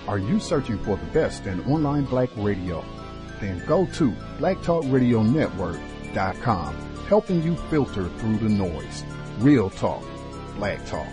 Are you searching for the best in online black radio? Then go to blacktalkradionetwork.com, helping you filter through the noise. Real talk, black talk.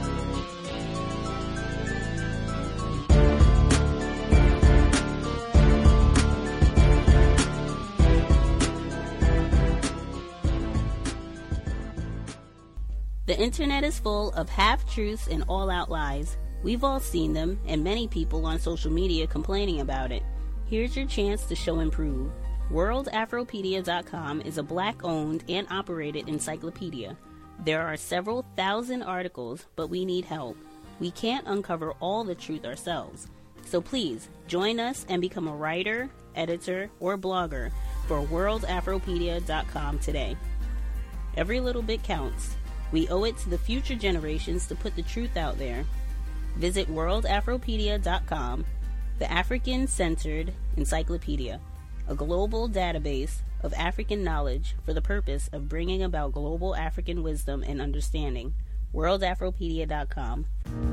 The internet is full of half-truths and all-out lies. We've all seen them, and many people on social media complaining about it. Here's your chance to show and prove. WorldAfropedia.com is a black-owned and operated encyclopedia. There are several thousand articles, but we need help. We can't uncover all the truth ourselves. So please, join us and become a writer, editor, or blogger for WorldAfropedia.com today. Every little bit counts. We owe it to the future generations to put the truth out there. Visit WorldAfropedia.com, the African-centered encyclopedia, a global database of African knowledge for the purpose of bringing about global African wisdom and understanding. WorldAfropedia.com.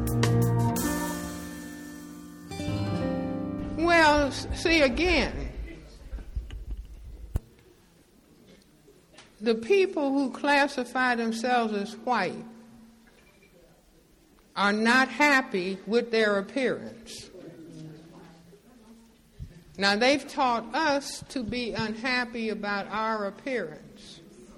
Well, see again, the people who classify themselves as white are not happy with their appearance. Now, they've taught us to be unhappy about our appearance.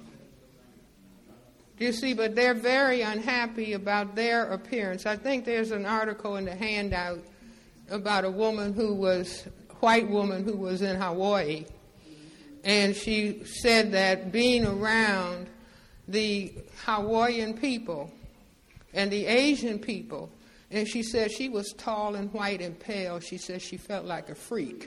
You see, but they're very unhappy about their appearance. I think there's an article in the handout about a white woman who was in Hawaii. And she said that being around the Hawaiian people and the Asian people, and she said she was tall and white and pale, she said she felt like a freak.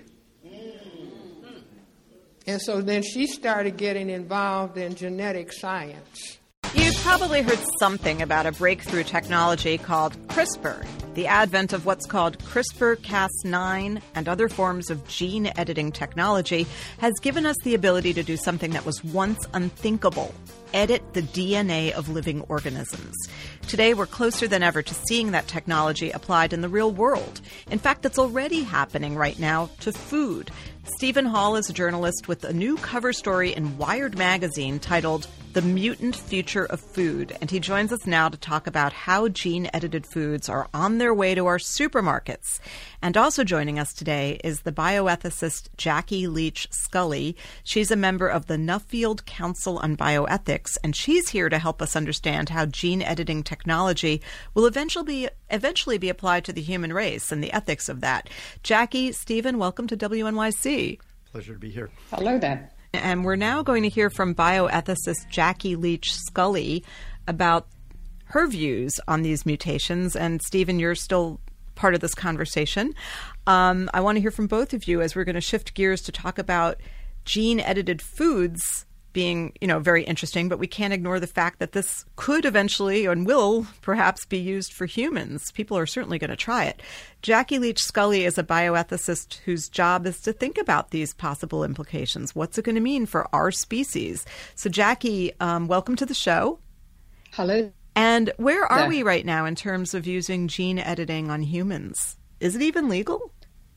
And so then she started getting involved in genetic science. You've probably heard something about a breakthrough technology called CRISPR. The advent of what's called CRISPR-Cas9 and other forms of gene editing technology has given us the ability to do something that was once unthinkable: edit the DNA of living organisms. Today, we're closer than ever to seeing that technology applied in the real world. In fact, it's already happening right now to food. Stephen Hall is a journalist with a new cover story in Wired magazine titled The Mutant Future of Food, and he joins us now to talk about how gene-edited foods are on their way to our supermarkets. And also joining us today is the bioethicist Jackie Leach Scully. She's a member of the Nuffield Council on Bioethics, and she's here to help us understand how gene-editing technology will eventually be applied to the human race and the ethics of that. Jackie, Stephen, welcome to WNYC. Pleasure to be here. Hello there. And we're now going to hear from bioethicist Jackie Leach Scully about her views on these mutations. And Stephen, you're still part of this conversation. I want to hear from both of you as we're going to shift gears to talk about gene-edited foods being, very interesting, but we can't ignore the fact that this could eventually and will perhaps be used for humans. People are certainly going to try it. Jackie Leach Scully is a bioethicist whose job is to think about these possible implications. What's it going to mean for our species? So, Jackie, welcome to the show. Hello. And where are we right now in terms of using gene editing on humans? Is it even legal?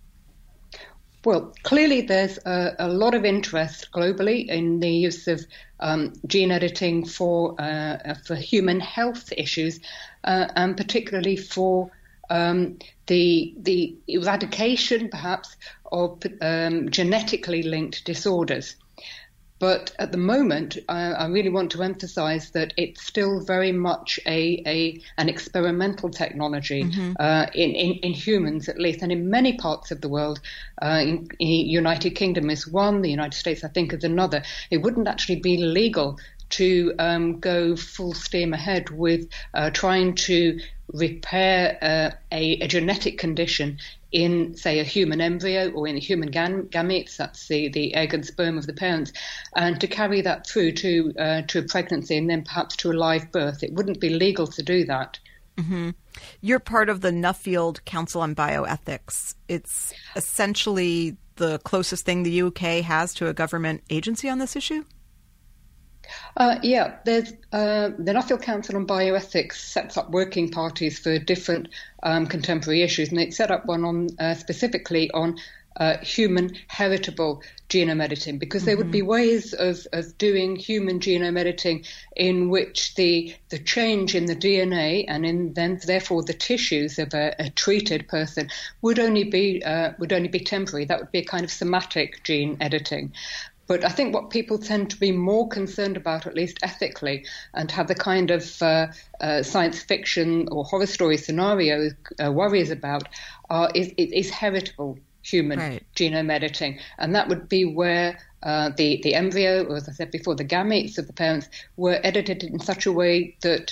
Well, clearly there's a lot of interest globally in the use of gene editing for human health issues, and particularly for the eradication, perhaps, of genetically linked disorders. But at the moment, I really want to emphasize that it's still very much an experimental technology in humans, at least, and in many parts of the world. In United Kingdom is one, the United States, I think, is another. It wouldn't actually be legal to go full steam ahead with trying to repair a genetic condition in, say, a human embryo or in a human gametes, that's the egg and sperm of the parents, and to carry that through to a pregnancy and then perhaps to a live birth. It wouldn't be legal to do that. Mm-hmm. You're part of the Nuffield Council on Bioethics. It's essentially the closest thing the UK has to a government agency on this issue? There's the Nuffield Council on Bioethics sets up working parties for different contemporary issues, and it set up one on specifically on human heritable genome editing, because there would be ways of doing human genome editing in which the change in the DNA and therefore the tissues of a treated person would only be temporary. That would be a kind of somatic gene editing. But I think what people tend to be more concerned about, at least ethically, and have the kind of science fiction or horror story scenario worries about is heritable human genome editing. And that would be where the embryo, or as I said before, the gametes of the parents were edited in such a way that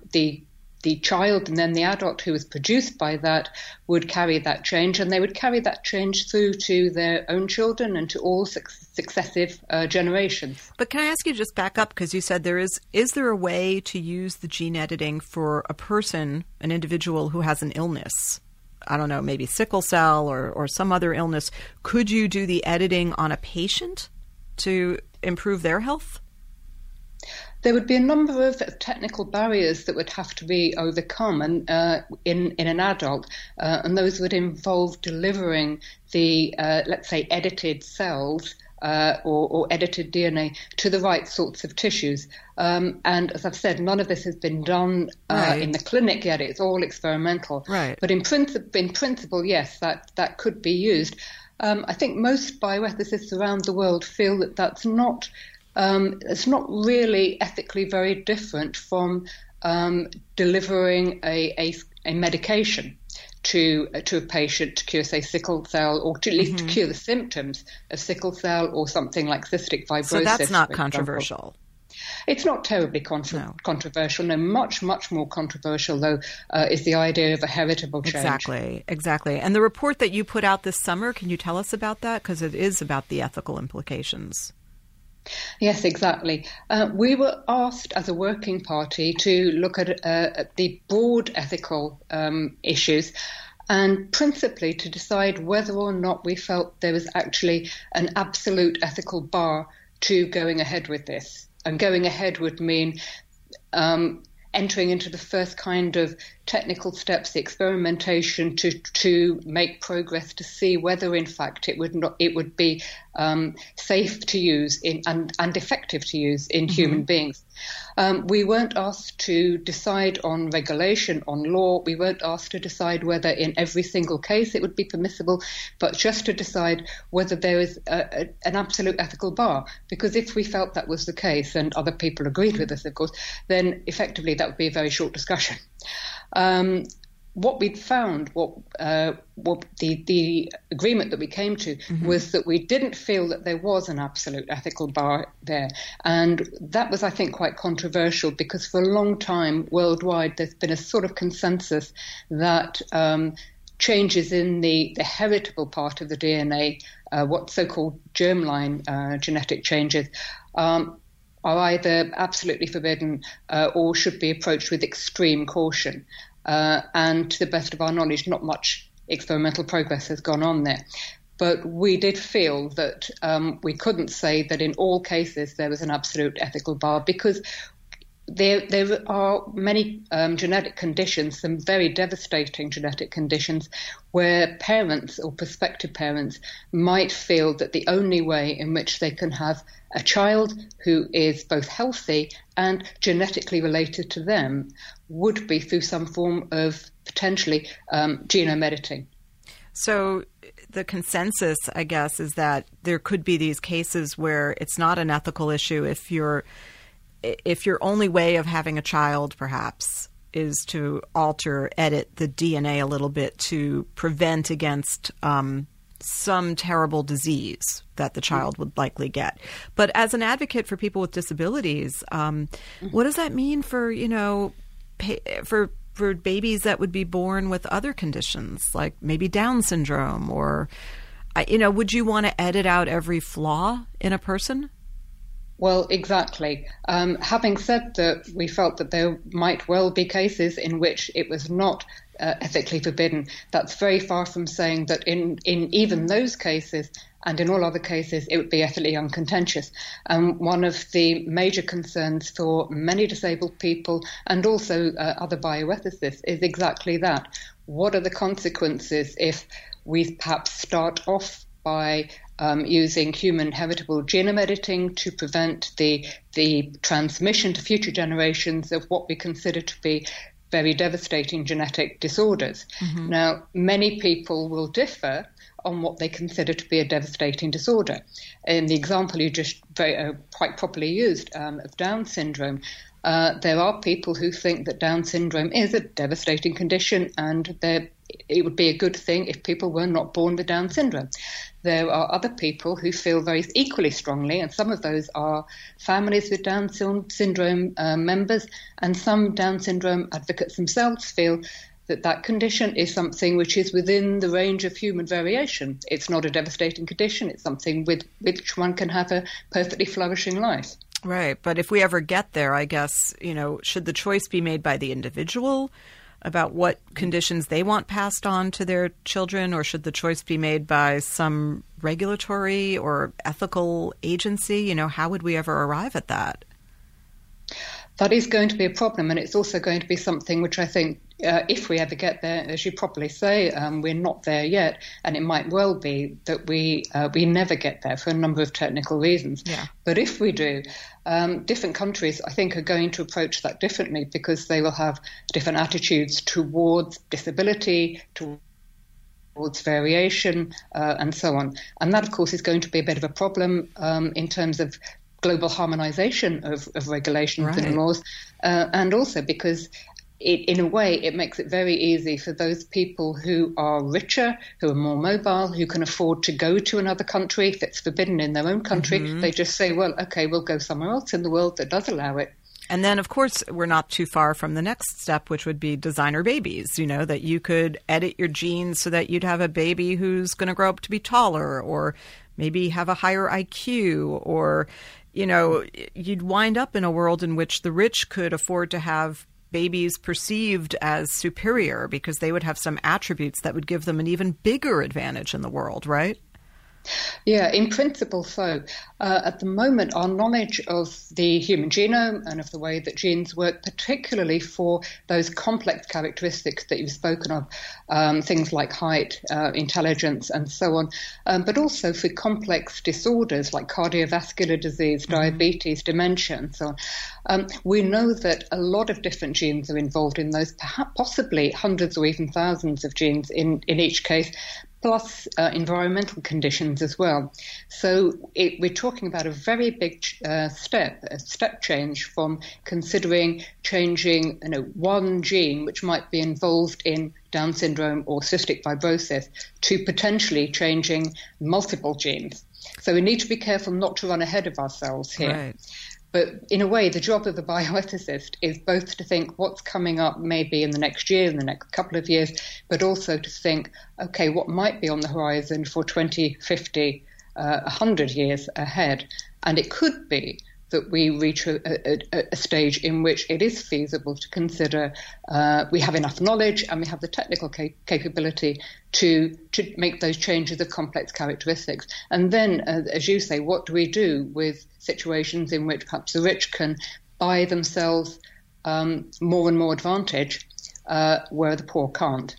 the child and then the adult who was produced by that would carry that change, and they would carry that change through to their own children and to all successive generations. But can I ask you to just back up, because you said is there a way to use the gene editing for a person, an individual who has an illness? I don't know, maybe sickle cell or some other illness. Could you do the editing on a patient to improve their health? There would be a number of technical barriers that would have to be overcome in an adult, and those would involve delivering the, let's say, edited cells or edited DNA to the right sorts of tissues. And as I've said, none of this has been done in the clinic yet. It's all experimental. Right. But in principle, yes, that could be used. I think most bioethicists around the world feel that that's not it's not really ethically very different from delivering a medication to a patient to cure, say, sickle cell, or to at least to cure the symptoms of sickle cell or something like cystic fibrosis. So that's not controversial. It's not terribly controversial. No, much more controversial, though, is the idea of a heritable change. Exactly. And the report that you put out this summer, can you tell us about that? Because it is about the ethical implications. Yes, exactly. We were asked as a working party to look at the broad ethical issues, and principally to decide whether or not we felt there was actually an absolute ethical bar to going ahead with this. And going ahead would mean entering into the first kind of technical steps, the experimentation to make progress to see whether, in fact, it would be safe to use and effective to use in human beings. We weren't asked to decide on regulation, on law. We weren't asked to decide whether in every single case it would be permissible, but just to decide whether there is an absolute ethical bar. Because if we felt that was the case, and other people agreed with us, of course, then effectively that would be a very short discussion. What we'd found, what the agreement that we came to was that we didn't feel that there was an absolute ethical bar there. And that was, I think, quite controversial, because for a long time worldwide there's been a sort of consensus that changes in the heritable part of the DNA, what so-called germline genetic changes, are either absolutely forbidden or should be approached with extreme caution. And to the best of our knowledge, not much experimental progress has gone on there. But we did feel that we couldn't say that in all cases there was an absolute ethical bar, because there are many genetic conditions, some very devastating genetic conditions, where parents or prospective parents might feel that the only way in which they can have a child who is both healthy and genetically related to them would be through some form of potentially genome editing. So the consensus, I guess, is that there could be these cases where it's not an ethical issue if your only way of having a child, perhaps, is to edit the DNA a little bit to prevent against some terrible disease that the child would likely get. But as an advocate for people with disabilities, what does that mean for, for babies that would be born with other conditions, like maybe Down syndrome, or, would you want to edit out every flaw in a person? Well, exactly. Having said that, we felt that there might well be cases in which it was not ethically forbidden. That's very far from saying that in even those cases, and in all other cases, it would be ethically uncontentious. One of the major concerns for many disabled people and also other bioethicists is exactly that. What are the consequences if we perhaps start off by using human heritable genome editing to prevent the transmission to future generations of what we consider to be very devastating genetic disorders? Mm-hmm. Now, many people will differ on what they consider to be a devastating disorder. In the example you just quite properly used of Down syndrome, there are people who think that Down syndrome is a devastating condition and it would be a good thing if people were not born with Down syndrome. There are other people who feel very equally strongly, and some of those are families with Down syndrome members, and some Down syndrome advocates themselves feel that condition is something which is within the range of human variation. It's not a devastating condition. It's something with which one can have a perfectly flourishing life. Right. But if we ever get there, I guess, should the choice be made by the individual about what conditions they want passed on to their children, or should the choice be made by some regulatory or ethical agency? How would we ever arrive at that? That is going to be a problem, and it's also going to be something which I think, if we ever get there, as you properly say, we're not there yet, and it might well be that we never get there for a number of technical reasons. Yeah. But if we do, different countries, I think, are going to approach that differently because they will have different attitudes towards disability, towards variation, and so on. And that, of course, is going to be a bit of a problem in terms of global harmonization of regulations and laws, and also because in a way it makes it very easy for those people who are richer, who are more mobile, who can afford to go to another country if it's forbidden in their own country. Mm-hmm. They just say, well, okay, we'll go somewhere else in the world that does allow it. And then, of course, we're not too far from the next step, which would be designer babies, that you could edit your genes so that you'd have a baby who's going to grow up to be taller, or maybe have a higher IQ, or you'd wind up in a world in which the rich could afford to have babies perceived as superior because they would have some attributes that would give them an even bigger advantage in the world, right? Yeah, in principle so. At the moment, our knowledge of the human genome and of the way that genes work, particularly for those complex characteristics that you've spoken of, things like height, intelligence, and so on, but also for complex disorders like cardiovascular disease, diabetes, dementia, and so on. We know that a lot of different genes are involved in those, perhaps possibly hundreds or even thousands of genes in each case, plus environmental conditions as well. So we're talking about a very big step change from considering changing one gene which might be involved in Down syndrome or cystic fibrosis to potentially changing multiple genes. So we need to be careful not to run ahead of ourselves here. Right. But in a way, the job of the bioethicist is both to think what's coming up maybe in the next year, in the next couple of years, but also to think, okay, what might be on the horizon for 20, 50, 100 years ahead. And it could be that we reach a stage in which it is feasible to consider we have enough knowledge and we have the technical capability to make those changes of complex characteristics. And then, as you say, what do we do with situations in which perhaps the rich can buy themselves more and more advantage where the poor can't?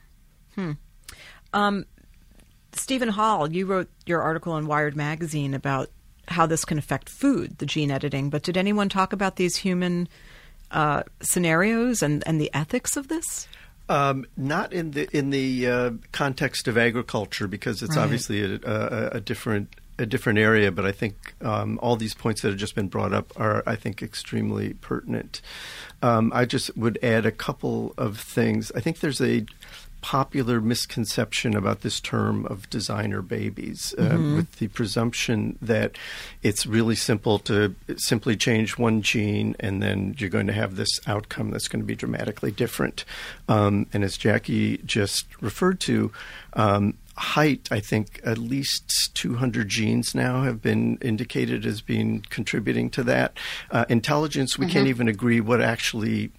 Stephen Hall, you wrote your article in Wired magazine about how this can affect food, the gene editing. But did anyone talk about these human scenarios and the ethics of this? Not in the context of agriculture, because it's obviously a different area. But I think all these points that have just been brought up are, I think, extremely pertinent. I just would add a couple of things. I think there's a popular misconception about this term of designer babies, with the presumption that it's really simple to simply change one gene and then you're going to have this outcome that's going to be dramatically different. And as Jackie just referred to, Height, I think at least 200 genes now have been indicated as being contributing to that. Intelligence, we can't even agree what actually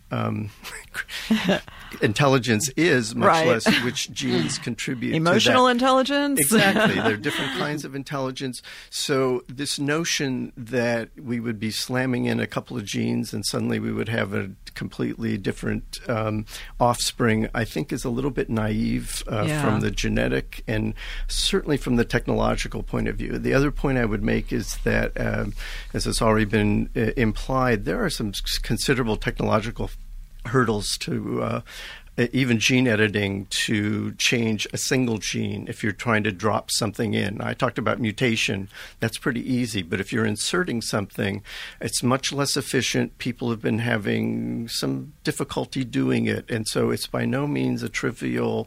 intelligence is, much less which genes contribute Emotional to that. intelligence? Exactly. There are different kinds of intelligence. So this notion that we would be slamming in a couple of genes and suddenly we would have a completely different offspring, I think is a little bit naive from the genetic and certainly from the technological point of view. The other point I would make is that, as has already been implied, there are some considerable technological hurdles to even gene editing to change a single gene if you're trying to drop something in. I talked about mutation. That's pretty easy. But if you're inserting something, it's much less efficient. People have been having some difficulty doing it. And so it's by no means a trivial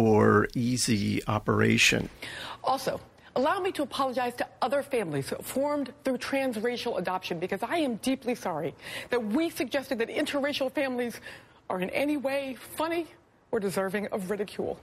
or easy operation. Also, allow me to apologize to other families formed through transracial adoption, because I am deeply sorry that we suggested that interracial families are in any way funny or deserving of ridicule.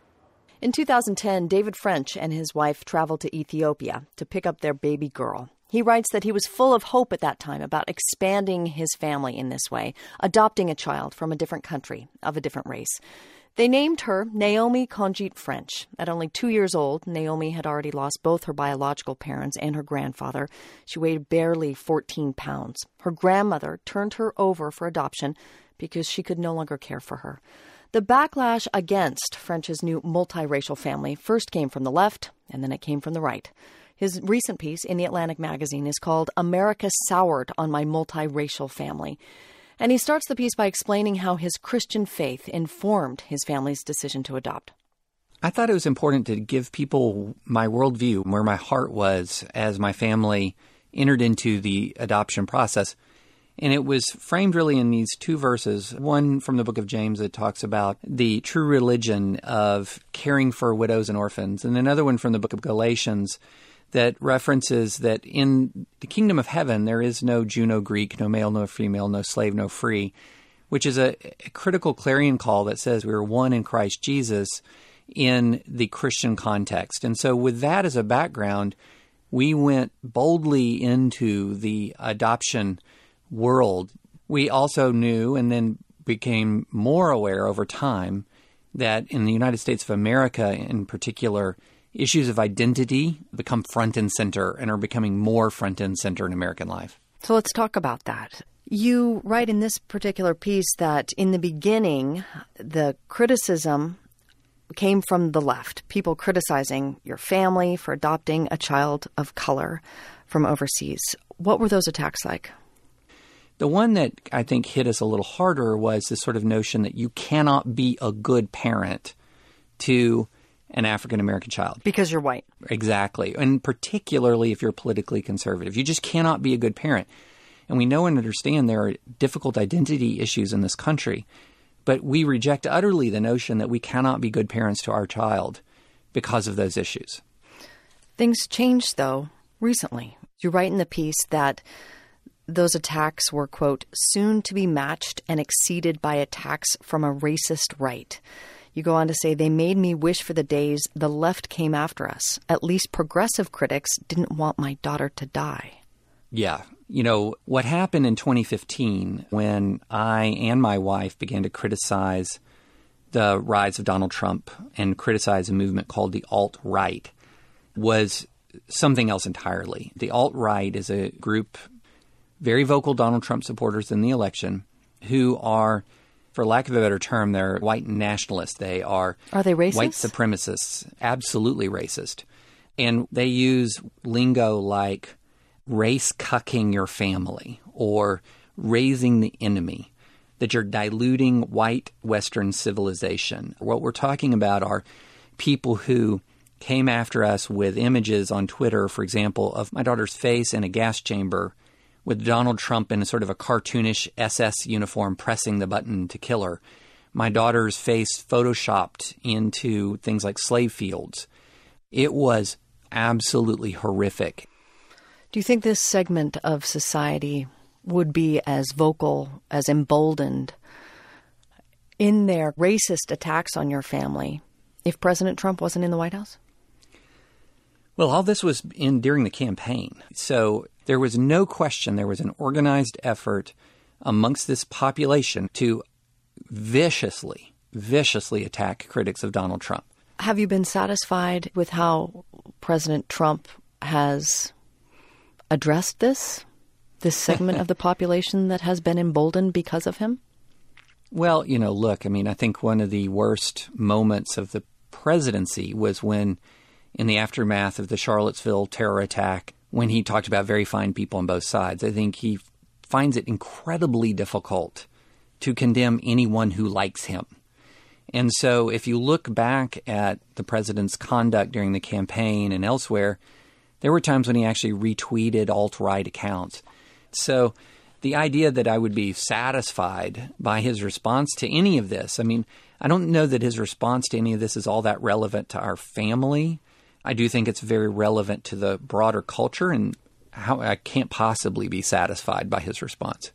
In 2010, David French and his wife traveled to Ethiopia to pick up their baby girl. He writes that he was full of hope at that time about expanding his family in this way, adopting a child from a different country, of a different race. They named her Naomi Conjit French. At only 2 years old, Naomi had already lost both her biological parents and her grandfather. She weighed barely 14 pounds. Her grandmother turned her over for adoption because she could no longer care for her. The backlash against French's new multiracial family first came from the left, and then it came from the right. His recent piece in The Atlantic magazine is called "America Soured on My Multiracial Family." And he starts the piece by explaining how his Christian faith informed his family's decision to adopt. I thought it was important to give people my worldview, where my heart was as my family entered into the adoption process. And it was framed really in these two verses, one from the book of James that talks about the true religion of caring for widows and orphans, and another one from the book of Galatians that references that in the kingdom of heaven there is no Jew, no Greek, no male, no female, no slave, no free, which is a critical clarion call that says we are one in Christ Jesus in the Christian context. And so with that as a background, we went boldly into the adoption world. We also knew and then became more aware over time that in the United States of America in particular, issues of identity become front and center and are becoming more front and center in American life. So let's talk about that. You write in this particular piece that in the beginning, the criticism came from the left, people criticizing your family for adopting a child of color from overseas. What were those attacks like? The one that I think hit us a little harder was this sort of notion that you cannot be a good parent to an African-American child. Because you're white. Exactly. And particularly if you're politically conservative. You just cannot be a good parent. And we know and understand there are difficult identity issues in this country. But we reject utterly the notion that we cannot be good parents to our child because of those issues. Things changed, though, recently. You write in the piece that those attacks were, quote, soon to be matched and exceeded by attacks from a racist right. You go on to say, they made me wish for the days the left came after us. At least progressive critics didn't want my daughter to die. Yeah. You know, what happened in 2015 when I and my wife began to criticize the rise of Donald Trump and criticize a movement called the alt-right was something else entirely. The alt-right is a group, very vocal Donald Trump supporters in the election, who are, for lack of a better term, they're white nationalists. They are they racist? White supremacists, absolutely racist. And they use lingo like race cucking your family or raising the enemy, that you're diluting white Western civilization. What we're talking about are people who came after us with images on Twitter, for example, of my daughter's face in a gas chamber with Donald Trump in a sort of a cartoonish SS uniform pressing the button to kill her. My daughter's face photoshopped into things like slave fields. It was absolutely horrific. Do you think this segment of society would be as vocal, as emboldened in their racist attacks on your family if President Trump wasn't in the White House? Well, all this was during the campaign. So there was no question there was an organized effort amongst this population to viciously attack critics of Donald Trump. Have you been satisfied with how President Trump has addressed this segment of the population that has been emboldened because of him? Well, look, I think one of the worst moments of the presidency was when, in the aftermath of the Charlottesville terror attack, when he talked about very fine people on both sides. I think he finds it incredibly difficult to condemn anyone who likes him. And so if you look back at the president's conduct during the campaign and elsewhere, there were times when he actually retweeted alt-right accounts. So the idea that I would be satisfied by his response to any of this, I don't know that his response to any of this is all that relevant to our family. I do think it's very relevant to the broader culture, and how I can't possibly be satisfied by his response.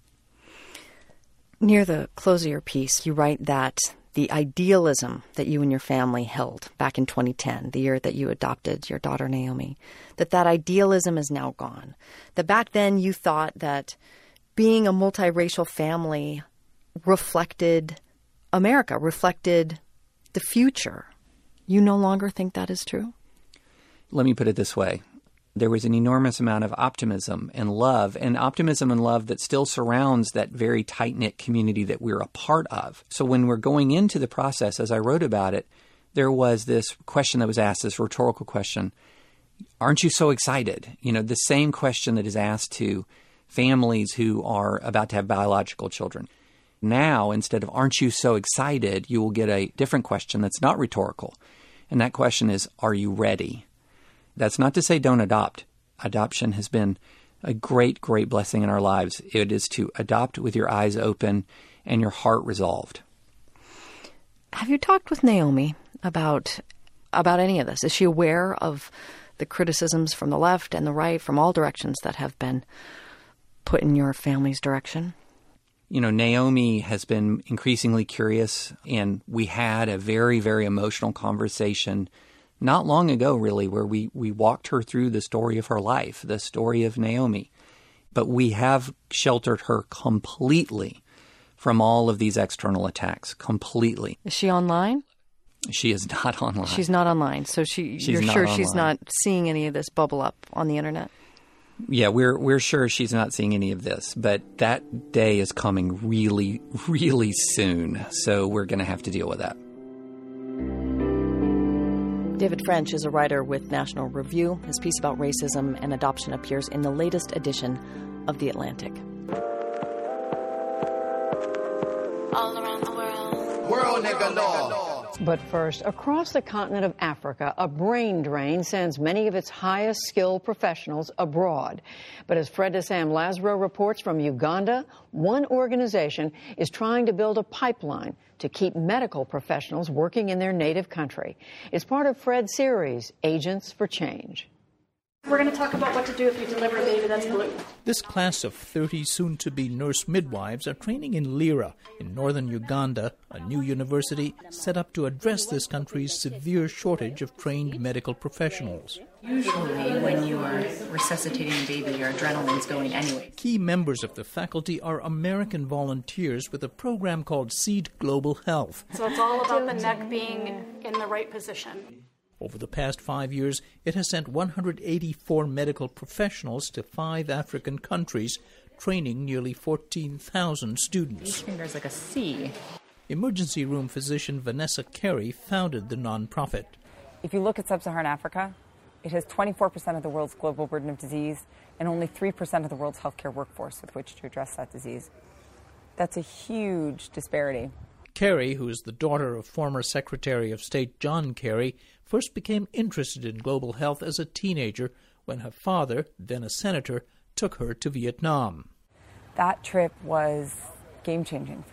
Near the close of your piece, you write that the idealism that you and your family held back in 2010, the year that you adopted your daughter Naomi, that idealism is now gone. That back then you thought that being a multiracial family reflected America, reflected the future. You no longer think that is true? Let me put it this way. There was an enormous amount of optimism and love that still surrounds that very tight-knit community that we're a part of. So when we're going into the process, as I wrote about it, there was this question that was asked, this rhetorical question, aren't you so excited? The same question that is asked to families who are about to have biological children. Now, instead of aren't you so excited, you will get a different question that's not rhetorical. And that question is, are you ready? That's not to say don't adopt. Adoption has been a great, great blessing in our lives. It is to adopt with your eyes open and your heart resolved. Have you talked with Naomi about any of this? Is she aware of the criticisms from the left and the right, from all directions that have been put in your family's direction? Naomi has been increasingly curious, and we had a very, very emotional conversation not long ago, really, where we walked her through the story of her life, the story of Naomi. But we have sheltered her completely from all of these external attacks, completely. Is she online? She is not online. She's not online, so you're sure she's not seeing any of this bubble up on the internet? Yeah, we're sure she's not seeing any of this, but that day is coming really, really soon, so we're going to have to deal with that. David French is a writer with National Review. His piece about racism and adoption appears in the latest edition of The Atlantic. All around the world. World nigga law. But first, across the continent of Africa, a brain drain sends many of its highest skilled professionals abroad. But as Fred de Sam Lazaro reports from Uganda, one organization is trying to build a pipeline to keep medical professionals working in their native country. It's part of Fred's series, Agents for Change. We're going to talk about what to do if you deliver a baby that's blue. This class of 30 soon-to-be nurse midwives are training in Lira, in northern Uganda, a new university set up to address this country's severe shortage of trained medical professionals. Usually, when you are resuscitating a baby, your adrenaline's going anyway. Key members of the faculty are American volunteers with a program called Seed Global Health. So it's all about the neck being in the right position. Over the past 5 years, it has sent 184 medical professionals to 5 African countries, training nearly 14,000 students. Each finger's like a C. Emergency room physician Vanessa Carey founded the nonprofit. If you look at sub-Saharan Africa, it has 24% of the world's global burden of disease and only 3% of the world's healthcare workforce with which to address that disease. That's a huge disparity. Carey, who is the daughter of former Secretary of State John Kerry, first became interested in global health as a teenager when her father, then a senator, took her to Vietnam. That trip was game-changing for me.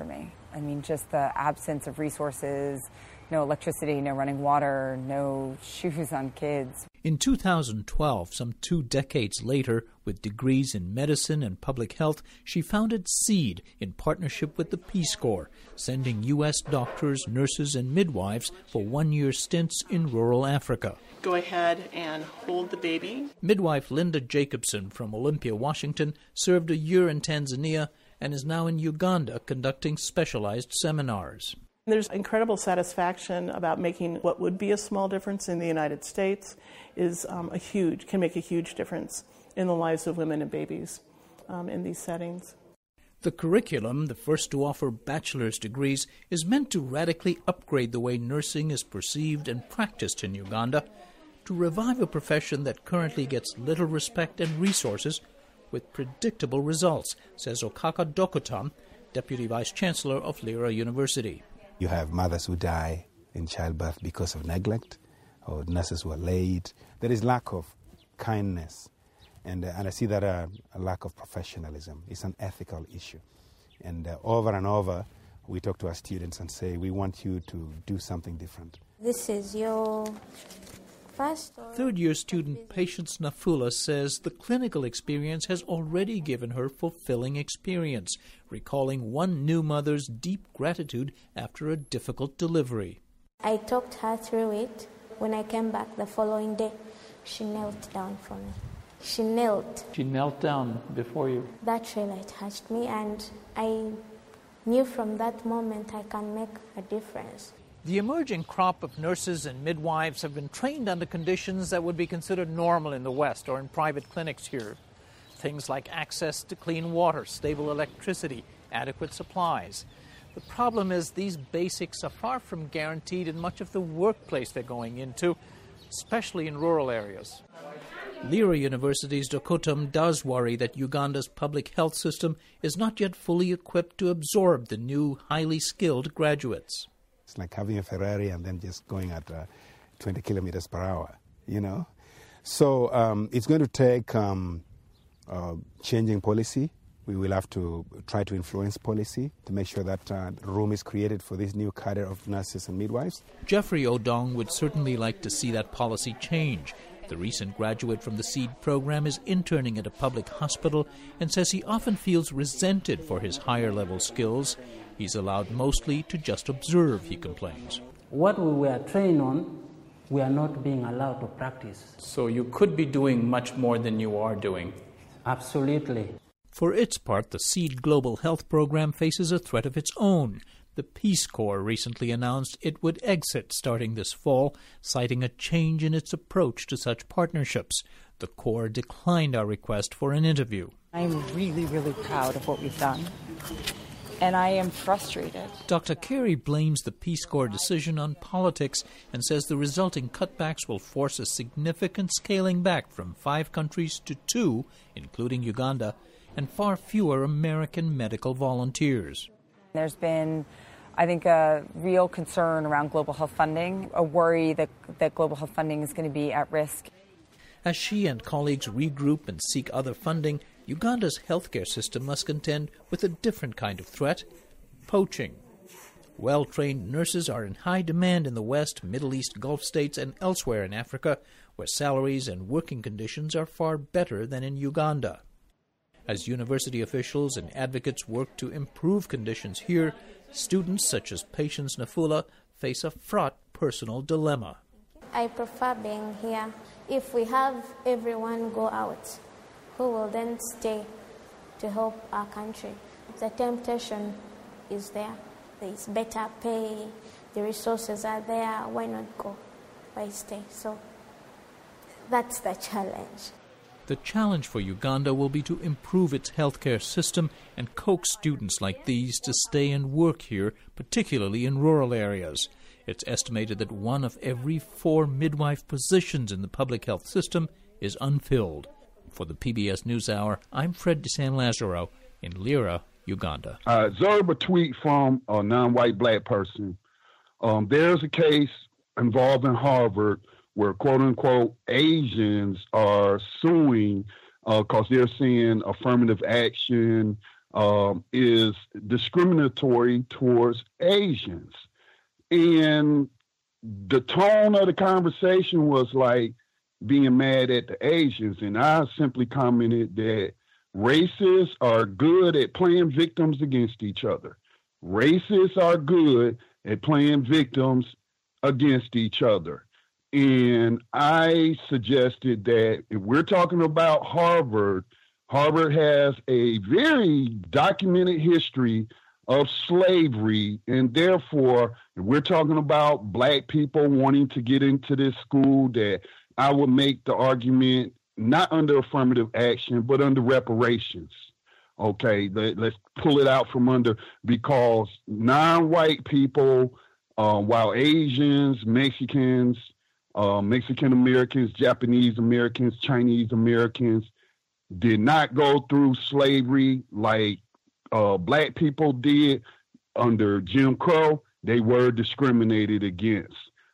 I mean, just the absence of resources, no electricity, no running water, no shoes on kids. In 2012, some 2 decades later, with degrees in medicine and public health, she founded SEED in partnership with the Peace Corps, sending U.S. doctors, nurses, and midwives for 1-year stints in rural Africa. Go ahead and hold the baby. Midwife Linda Jacobson from Olympia, Washington, served a year in Tanzania and is now in Uganda conducting specialized seminars. There's incredible satisfaction about making what would be a small difference in the United States can make a huge difference in the lives of women and babies in these settings. The curriculum, the first to offer bachelor's degrees, is meant to radically upgrade the way nursing is perceived and practiced in Uganda, to revive a profession that currently gets little respect and resources with predictable results, says Okaka Dokutam, Deputy Vice Chancellor of Lira University. You have mothers who die in childbirth because of neglect, or nurses who are late. There is lack of kindness, and I see that a lack of professionalism. It's an ethical issue. And over and over, we talk to our students and say, we want you to do something different. This is your first? Third-year student Patience Nafula says the clinical experience has already given her fulfilling experience, recalling one new mother's deep gratitude after a difficult delivery. I talked her through it. When I came back the following day, she knelt down for me. She knelt down before you. That really touched me, and I knew from that moment I can make a difference. The emerging crop of nurses and midwives have been trained under conditions that would be considered normal in the West or in private clinics here. Things like access to clean water, stable electricity, adequate supplies. The problem is these basics are far from guaranteed in much of the workplace they're going into, especially in rural areas. Lira University's Dokutam does worry that Uganda's public health system is not yet fully equipped to absorb the new, highly skilled graduates. It's like having a Ferrari and then just going at 20 kilometers per hour, you know. So it's going to take changing policy. We will have to try to influence policy to make sure that room is created for this new cadre of nurses and midwives. Jeffrey Odong would certainly like to see that policy change. The recent graduate from the SEED program is interning at a public hospital and says he often feels resented for his higher-level skills. He's allowed mostly to just observe, he complains. What we were trained on, we are not being allowed to practice. So you could be doing much more than you are doing. Absolutely. For its part, the SEED Global Health Program faces a threat of its own. The Peace Corps recently announced it would exit starting this fall, citing a change in its approach to such partnerships. The Corps declined our request for an interview. I'm really, really proud of what we've done, and I am frustrated. Dr. Carey blames the Peace Corps decision on politics and says the resulting cutbacks will force a significant scaling back from 5 countries to 2, including Uganda, and far fewer American medical volunteers. There's been, I think, a real concern around global health funding, a worry that global health funding is going to be at risk. As she and colleagues regroup and seek other funding, Uganda's healthcare system must contend with a different kind of threat: poaching. Well-trained nurses are in high demand in the West, Middle East, Gulf states, and elsewhere in Africa, where salaries and working conditions are far better than in Uganda. As university officials and advocates work to improve conditions here, students such as Patience Nafula face a fraught personal dilemma. I prefer being here. If we have everyone go out, who will then stay to help our country? The temptation is there. There is better pay, the resources are there. Why not go? Why stay? So that's the challenge. The challenge for Uganda will be to improve its healthcare system and coax students like these to stay and work here, particularly in rural areas. It's estimated that 1 of every 4 midwife positions in the public health system is unfilled. For the PBS NewsHour, I'm Fred DeSan Lazaro in Lira, Uganda. I observed a tweet from a non-white black person. There's a case involving Harvard where, quote-unquote, Asians are suing because they're seeing affirmative action is discriminatory towards Asians. And the tone of the conversation was like being mad at the Asians. And I simply commented that racists are good at playing victims against each other. Racists are good at playing victims against each other. And I suggested that if we're talking about Harvard, Harvard has a very documented history of slavery, and therefore, if we're talking about black people wanting to get into this school, that I would make the argument not under affirmative action, but under reparations. Okay, let's pull it out from under, because non-white people, while Asians, Mexicans, Mexican Americans, Japanese Americans, Chinese Americans did not go through slavery like black people did under Jim Crow. They were discriminated against.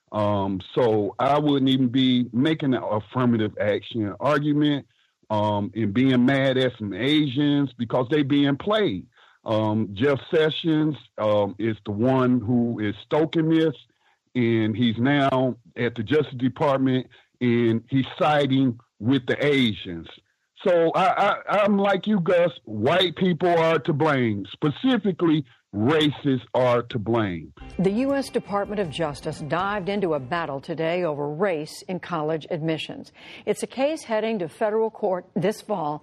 So I wouldn't even be making an affirmative action argument and being mad at some Asians because they being played. Jeff Sessions is the one who is stoking this, and he's now at the Justice Department, and he's siding with the Asians. So I'm like you, Gus. White people are to blame. Specifically, racists are to blame. The U.S. Department of Justice dived into a battle today over race in college admissions. It's a case heading to federal court this fall,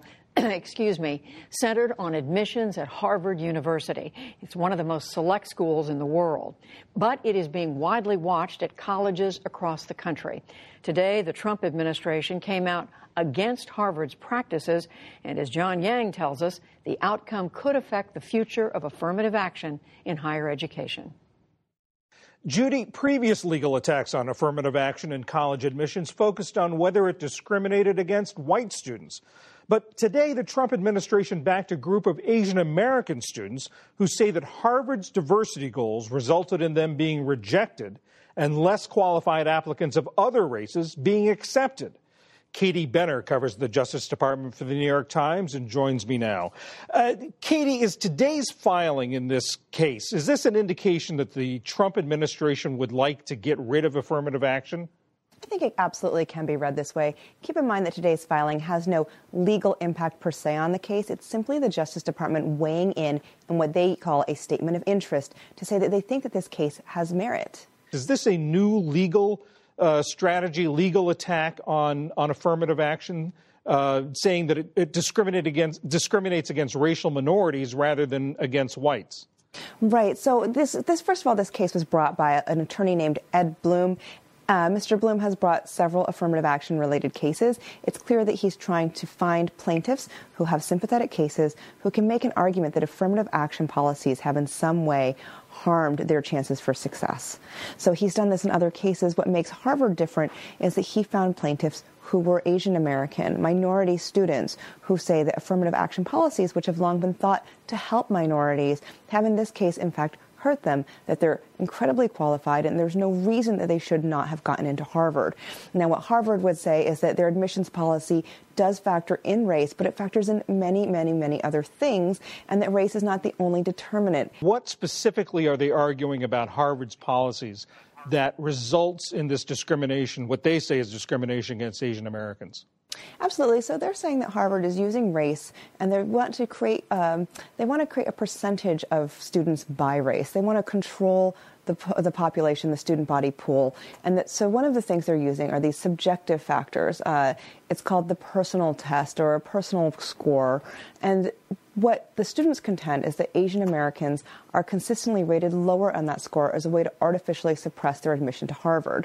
centered on admissions at Harvard University. It's one of the most select schools in the world, but it is being widely watched at colleges across the country. Today, the Trump administration came out against Harvard's practices, and as John Yang tells us, the outcome could affect the future of affirmative action in higher education. Judy, previous legal attacks on affirmative action in college admissions focused on whether it discriminated against white students. But today, the Trump administration backed a group of Asian American students who say that Harvard's diversity goals resulted in them being rejected and less qualified applicants of other races being accepted. Katie Benner covers the Justice Department for the New York Times and joins me now. Katie, is today's filing in this case, is this an indication that the Trump administration would like to get rid of affirmative action? I think it absolutely can be read this way. Keep in mind that today's filing has no legal impact per se on the case. It's simply the Justice Department weighing in on what they call a statement of interest to say that they think that this case has merit. Is this a new legal strategy, legal attack on affirmative action, saying that it discriminates against racial minorities rather than against whites? Right. So this first of all, this case was brought by an attorney named Ed Blum. Mr. Blum has brought several affirmative action related cases. It's clear that he's trying to find plaintiffs who have sympathetic cases who can make an argument that affirmative action policies have in some way harmed their chances for success. So he's done this in other cases. What makes Harvard different is that he found plaintiffs who were Asian American, minority students who say that affirmative action policies, which have long been thought to help minorities, have in this case, in fact, hurt them, that they're incredibly qualified and there's no reason that they should not have gotten into Harvard. Now, what Harvard would say is that their admissions policy does factor in race, but it factors in many, many, many other things, and that race is not the only determinant. What specifically are they arguing about Harvard's policies that results in this discrimination, what they say is discrimination against Asian Americans? Absolutely. So they're saying that Harvard is using race, and they want to create a percentage of students by race. They want to control the population, the student body pool, and so one of the things they're using are these subjective factors. It's called the personal test or a personal score, and what the students contend is that Asian Americans are consistently rated lower on that score as a way to artificially suppress their admission to Harvard.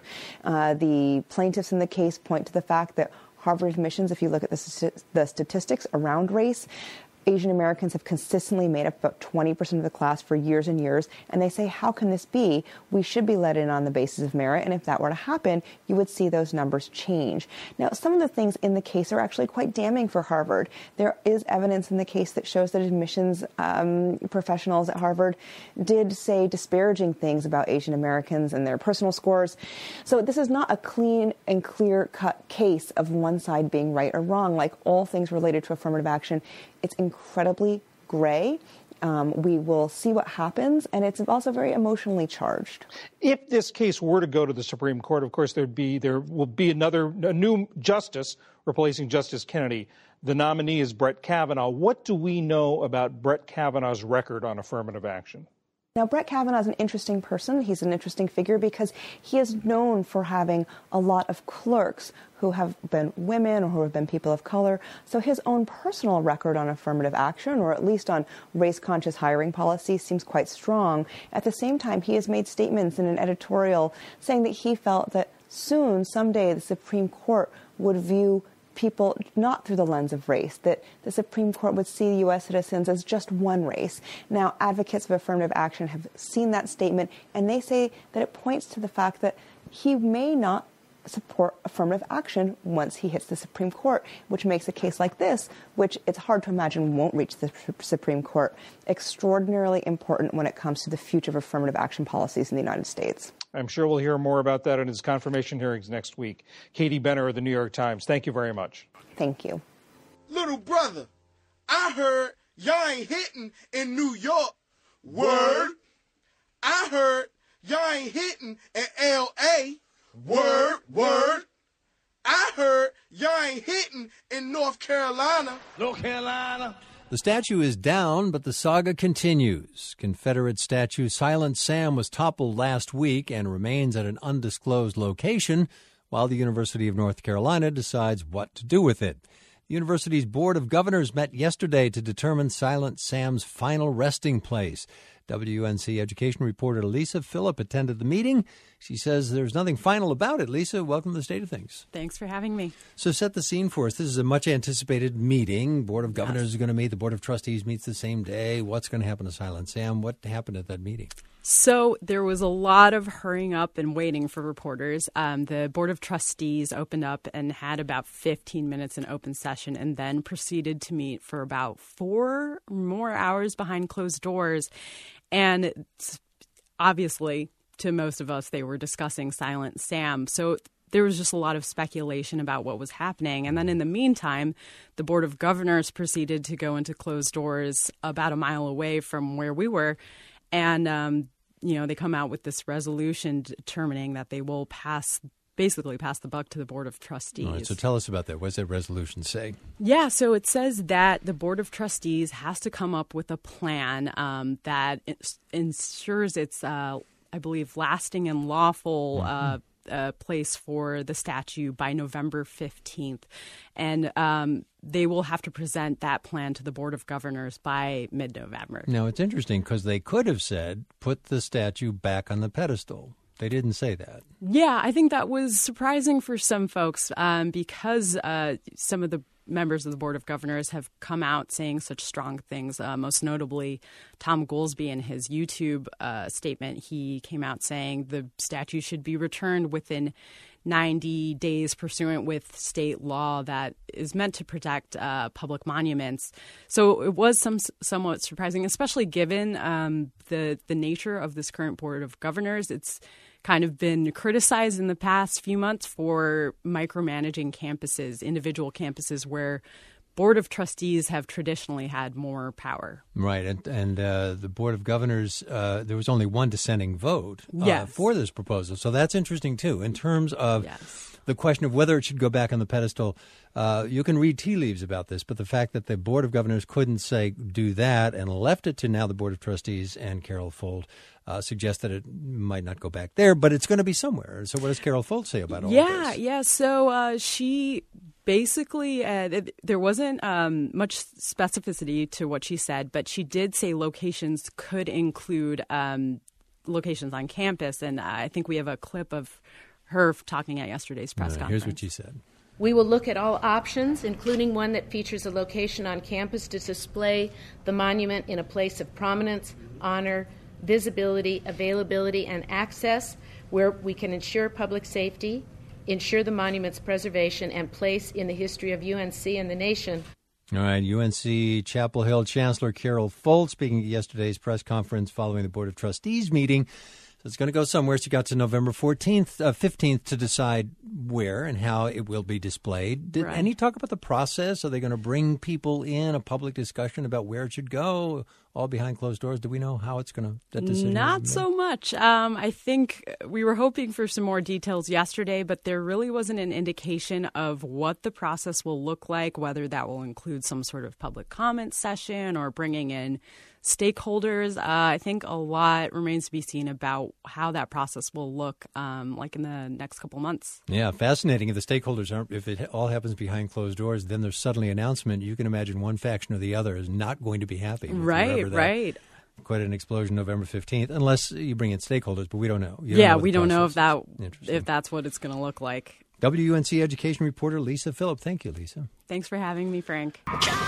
The plaintiffs in the case point to the fact that Harvard admissions, if you look at the statistics around race, Asian Americans have consistently made up about 20% of the class for years and years, and they say, how can this be? We should be let in on the basis of merit, and if that were to happen, you would see those numbers change. Now, some of the things in the case are actually quite damning for Harvard. There is evidence in the case that shows that admissions professionals at Harvard did say disparaging things about Asian Americans and their personal scores. So this is not a clean and clear-cut case of one side being right or wrong. Like all things related to affirmative action, it's incredibly gray. We will see what happens, and it's also very emotionally charged. If this case were to go to the Supreme Court, of course, there will be a new justice replacing Justice Kennedy. The nominee is Brett Kavanaugh. What do we know about Brett Kavanaugh's record on affirmative action? Now, Brett Kavanaugh is an interesting person. He's an interesting figure because he is known for having a lot of clerks who have been women or who have been people of color. So his own personal record on affirmative action, or at least on race-conscious hiring policies, seems quite strong. At the same time, he has made statements in an editorial saying that he felt that someday, the Supreme Court would view people not through the lens of race, that the Supreme Court would see U.S. citizens as just one race. Now, advocates of affirmative action have seen that statement, and they say that it points to the fact that he may not support affirmative action once he hits the Supreme Court, which makes a case like this, which it's hard to imagine won't reach the Supreme Court, extraordinarily important when it comes to the future of affirmative action policies in the United States. I'm sure we'll hear more about that in his confirmation hearings next week. Katie Benner of the New York Times, thank you very much. Thank you. Little brother, I heard y'all ain't hitting in New York. Word. I heard y'all ain't hitting in L.A. Word. I heard y'all ain't hitting in North Carolina. The statue is down, but the saga continues. Confederate statue Silent Sam was toppled last week and remains at an undisclosed location while the University of North Carolina decides what to do with it. The university's Board of Governors met yesterday to determine Silent Sam's final resting place. WNC education reporter Lisa Phillip attended the meeting. She says there's nothing final about it. Lisa, welcome to the State of Things. Thanks for having me. So set the scene for us. This is a much-anticipated meeting. Board of Governors is going to meet. The Board of Trustees meets the same day. What's going to happen to Silent Sam? What happened at that meeting? So there was a lot of hurrying up and waiting for reporters. The Board of Trustees opened up and had about 15 minutes in open session and then proceeded to meet for about 4 more hours behind closed doors. And obviously, to most of us, they were discussing Silent Sam. So there was just a lot of speculation about what was happening. And then in the meantime, the Board of Governors proceeded to go into closed doors about a mile away from where we were. And, they come out with this resolution determining that they will basically pass the buck to the Board of Trustees. All right, so tell us about that. What does that resolution say? Yeah, so it says that the Board of Trustees has to come up with a plan that ensures it's, I believe, lasting and lawful place for the statue by November 15th. And they will have to present that plan to the Board of Governors by mid-November. Now, it's interesting because they could have said, put the statue back on the pedestal. They didn't say that. Yeah, I think that was surprising for some folks because some of the members of the Board of Governors have come out saying such strong things. Most notably, Tom Goolsbee in his YouTube statement, he came out saying the statue should be returned within 90 days pursuant with state law that is meant to protect public monuments. So it was somewhat surprising, especially given the nature of this current Board of Governors. It's kind of been criticized in the past few months for micromanaging campuses, individual campuses where Board of Trustees have traditionally had more power. Right. And the Board of Governors, there was only one dissenting vote for this proposal. So that's interesting, too, in terms of the question of whether it should go back on the pedestal. You can read tea leaves about this, but the fact that the Board of Governors couldn't say do that and left it to now the Board of Trustees and Carol Folt suggests that it might not go back there, but it's going to be somewhere. So what does Carol Folt say about all of this? Yeah. So she basically, there wasn't much specificity to what she said, but she did say locations could include locations on campus. And I think we have a clip of her talking at yesterday's press conference. Here's what she said. We will look at all options, including one that features a location on campus to display the monument in a place of prominence, honor, visibility, availability, and access where we can ensure public safety, ensure the monument's preservation and place in the history of UNC and the nation. All right, UNC Chapel Hill Chancellor Carol Folt speaking at yesterday's press conference following the Board of Trustees meeting. it's going to go somewhere. So you got to November 15th to decide where and how it will be displayed. Did any talk about the process? Are they going to bring people in, a public discussion about where it should go, all behind closed doors? Do we know how it's going to, that decision? Not so much. I think we were hoping for some more details yesterday, but there really wasn't an indication of what the process will look like, whether that will include some sort of public comment session or bringing in stakeholders. I think a lot remains to be seen about how that process will look like in the next couple months. Yeah, fascinating. If the stakeholders aren't, if it all happens behind closed doors, then there's suddenly an announcement. You can imagine one faction or the other is not going to be happy. Right. Quite an explosion November 15th, unless you bring in stakeholders, but we don't know. We don't know if that's what it's going to look like. WUNC education reporter Lisa Phillip. Thank you, Lisa. Thanks for having me, Frank.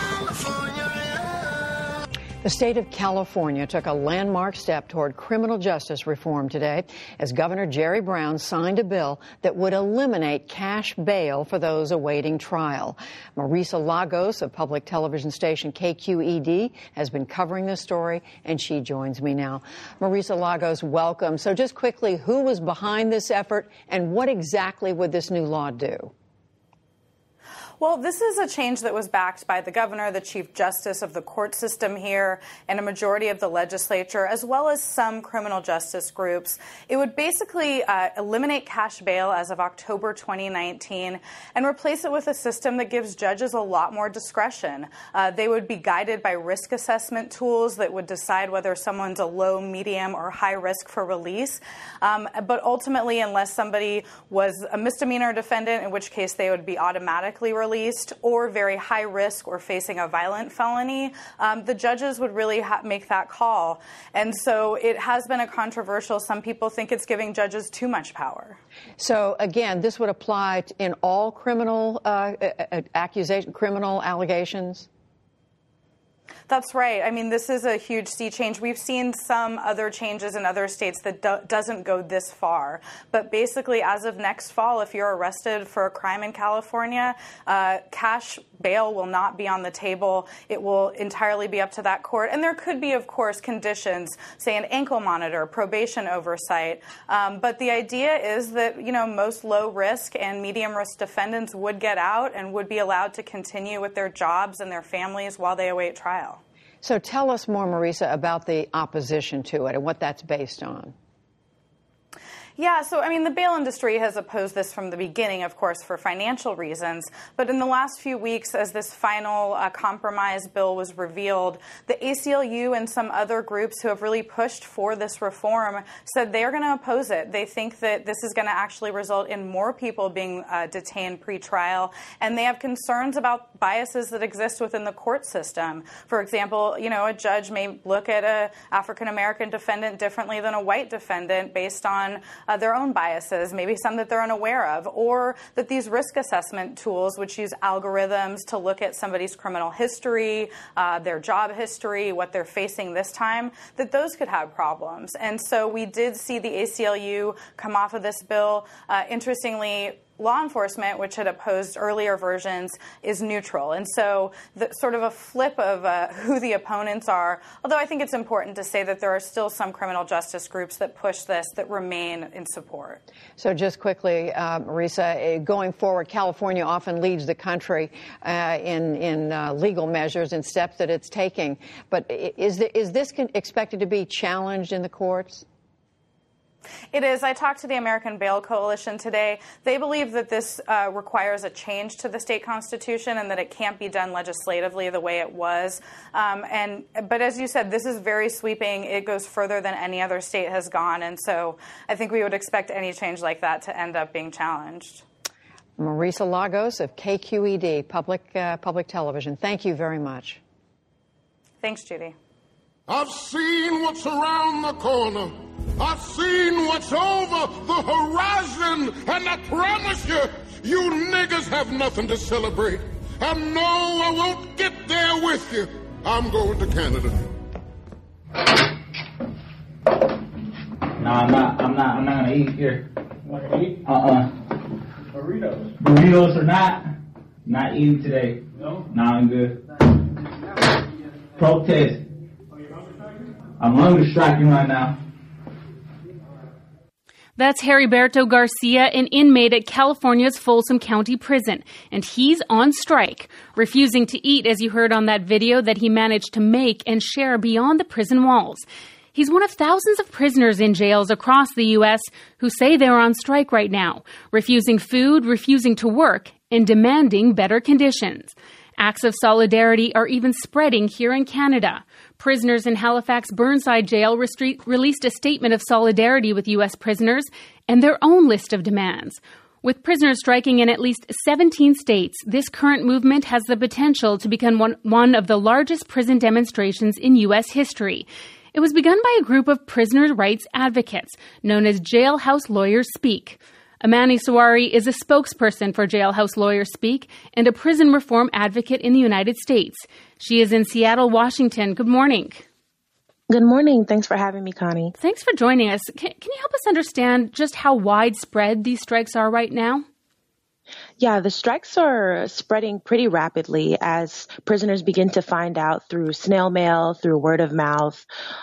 The state of California took a landmark step toward criminal justice reform today as Governor Jerry Brown signed a bill that would eliminate cash bail for those awaiting trial. Marisa Lagos of public television station KQED has been covering this story, and she joins me now. Marisa Lagos, welcome. So just quickly, who was behind this effort, and what exactly would this new law do? Well, this is a change that was backed by the governor, the chief justice of the court system here, and a majority of the legislature, as well as some criminal justice groups. It would basically eliminate cash bail as of October 2019 and replace it with a system that gives judges a lot more discretion. They would be guided by risk assessment tools that would decide whether someone's a low, medium, or high risk for release. But ultimately, unless somebody was a misdemeanor defendant, in which case they would be automatically released, or very high risk or facing a violent felony, the judges would really make that call. And so it has been a controversial. Some people think it's giving judges too much power. So again, this would apply in all criminal criminal allegations? That's right. I mean, this is a huge sea change. We've seen some other changes in other states that doesn't go this far. But basically, as of next fall, if you're arrested for a crime in California, cash bail will not be on the table. It will entirely be up to that court. And there could be, of course, conditions, say an ankle monitor, probation oversight. But the idea is that, most low risk and medium risk defendants would get out and would be allowed to continue with their jobs and their families while they await trial. So tell us more, Marisa, about the opposition to it and what that's based on. Yeah, so, the bail industry has opposed this from the beginning, of course, for financial reasons. But in the last few weeks, as this final compromise bill was revealed, the ACLU and some other groups who have really pushed for this reform said they're going to oppose it. They think that this is going to actually result in more people being detained pre-trial, and they have concerns about biases that exist within the court system. For example, a judge may look at an African-American defendant differently than a white defendant based on their own biases, maybe some that they're unaware of, or that these risk assessment tools, which use algorithms to look at somebody's criminal history, their job history, what they're facing this time, that those could have problems. And so we did see the ACLU come off of this bill. Interestingly, law enforcement, which had opposed earlier versions, is neutral. And so the sort of a flip of who the opponents are, although I think it's important to say that there are still some criminal justice groups that push this that remain in support. So just quickly, Marisa, going forward, California often leads the country in legal measures and steps that it's taking. But is this expected to be challenged in the courts? It is. I talked to the American Bail Coalition today. They believe that this requires a change to the state constitution and that it can't be done legislatively the way it was. But as you said, this is very sweeping. It goes further than any other state has gone. And so I think we would expect any change like that to end up being challenged. Marisa Lagos of KQED, Public Television. Thank you very much. Thanks, Judy. I've seen what's around the corner. I've seen what's over the horizon. And I promise you, you niggas have nothing to celebrate. And no, I won't get there with you. I'm going to Canada. No, I'm not gonna eat here. Not gonna eat? Burritos or not eating today. No? No, I'm good. Protest. I'm hunger striking right now. That's Heriberto Garcia, an inmate at California's Folsom County Prison, and he's on strike, refusing to eat, as you heard on that video that he managed to make and share beyond the prison walls. He's one of thousands of prisoners in jails across the U.S. who say they're on strike right now, refusing food, refusing to work, and demanding better conditions. Acts of solidarity are even spreading here in Canada. Prisoners in Halifax Burnside Jail released a statement of solidarity with U.S. prisoners and their own list of demands. With prisoners striking in at least 17 states, this current movement has the potential to become one of the largest prison demonstrations in U.S. history. It was begun by a group of prisoner rights advocates known as Jailhouse Lawyers Speak. Amani Sawari is a spokesperson for Jailhouse Lawyers Speak and a prison reform advocate in the United States. She is in Seattle, Washington. Good morning. Good morning. Thanks for having me, Connie. Thanks for joining us. Can you help us understand just how widespread these strikes are right now? Yeah, the strikes are spreading pretty rapidly as prisoners begin to find out through snail mail, through word of mouth,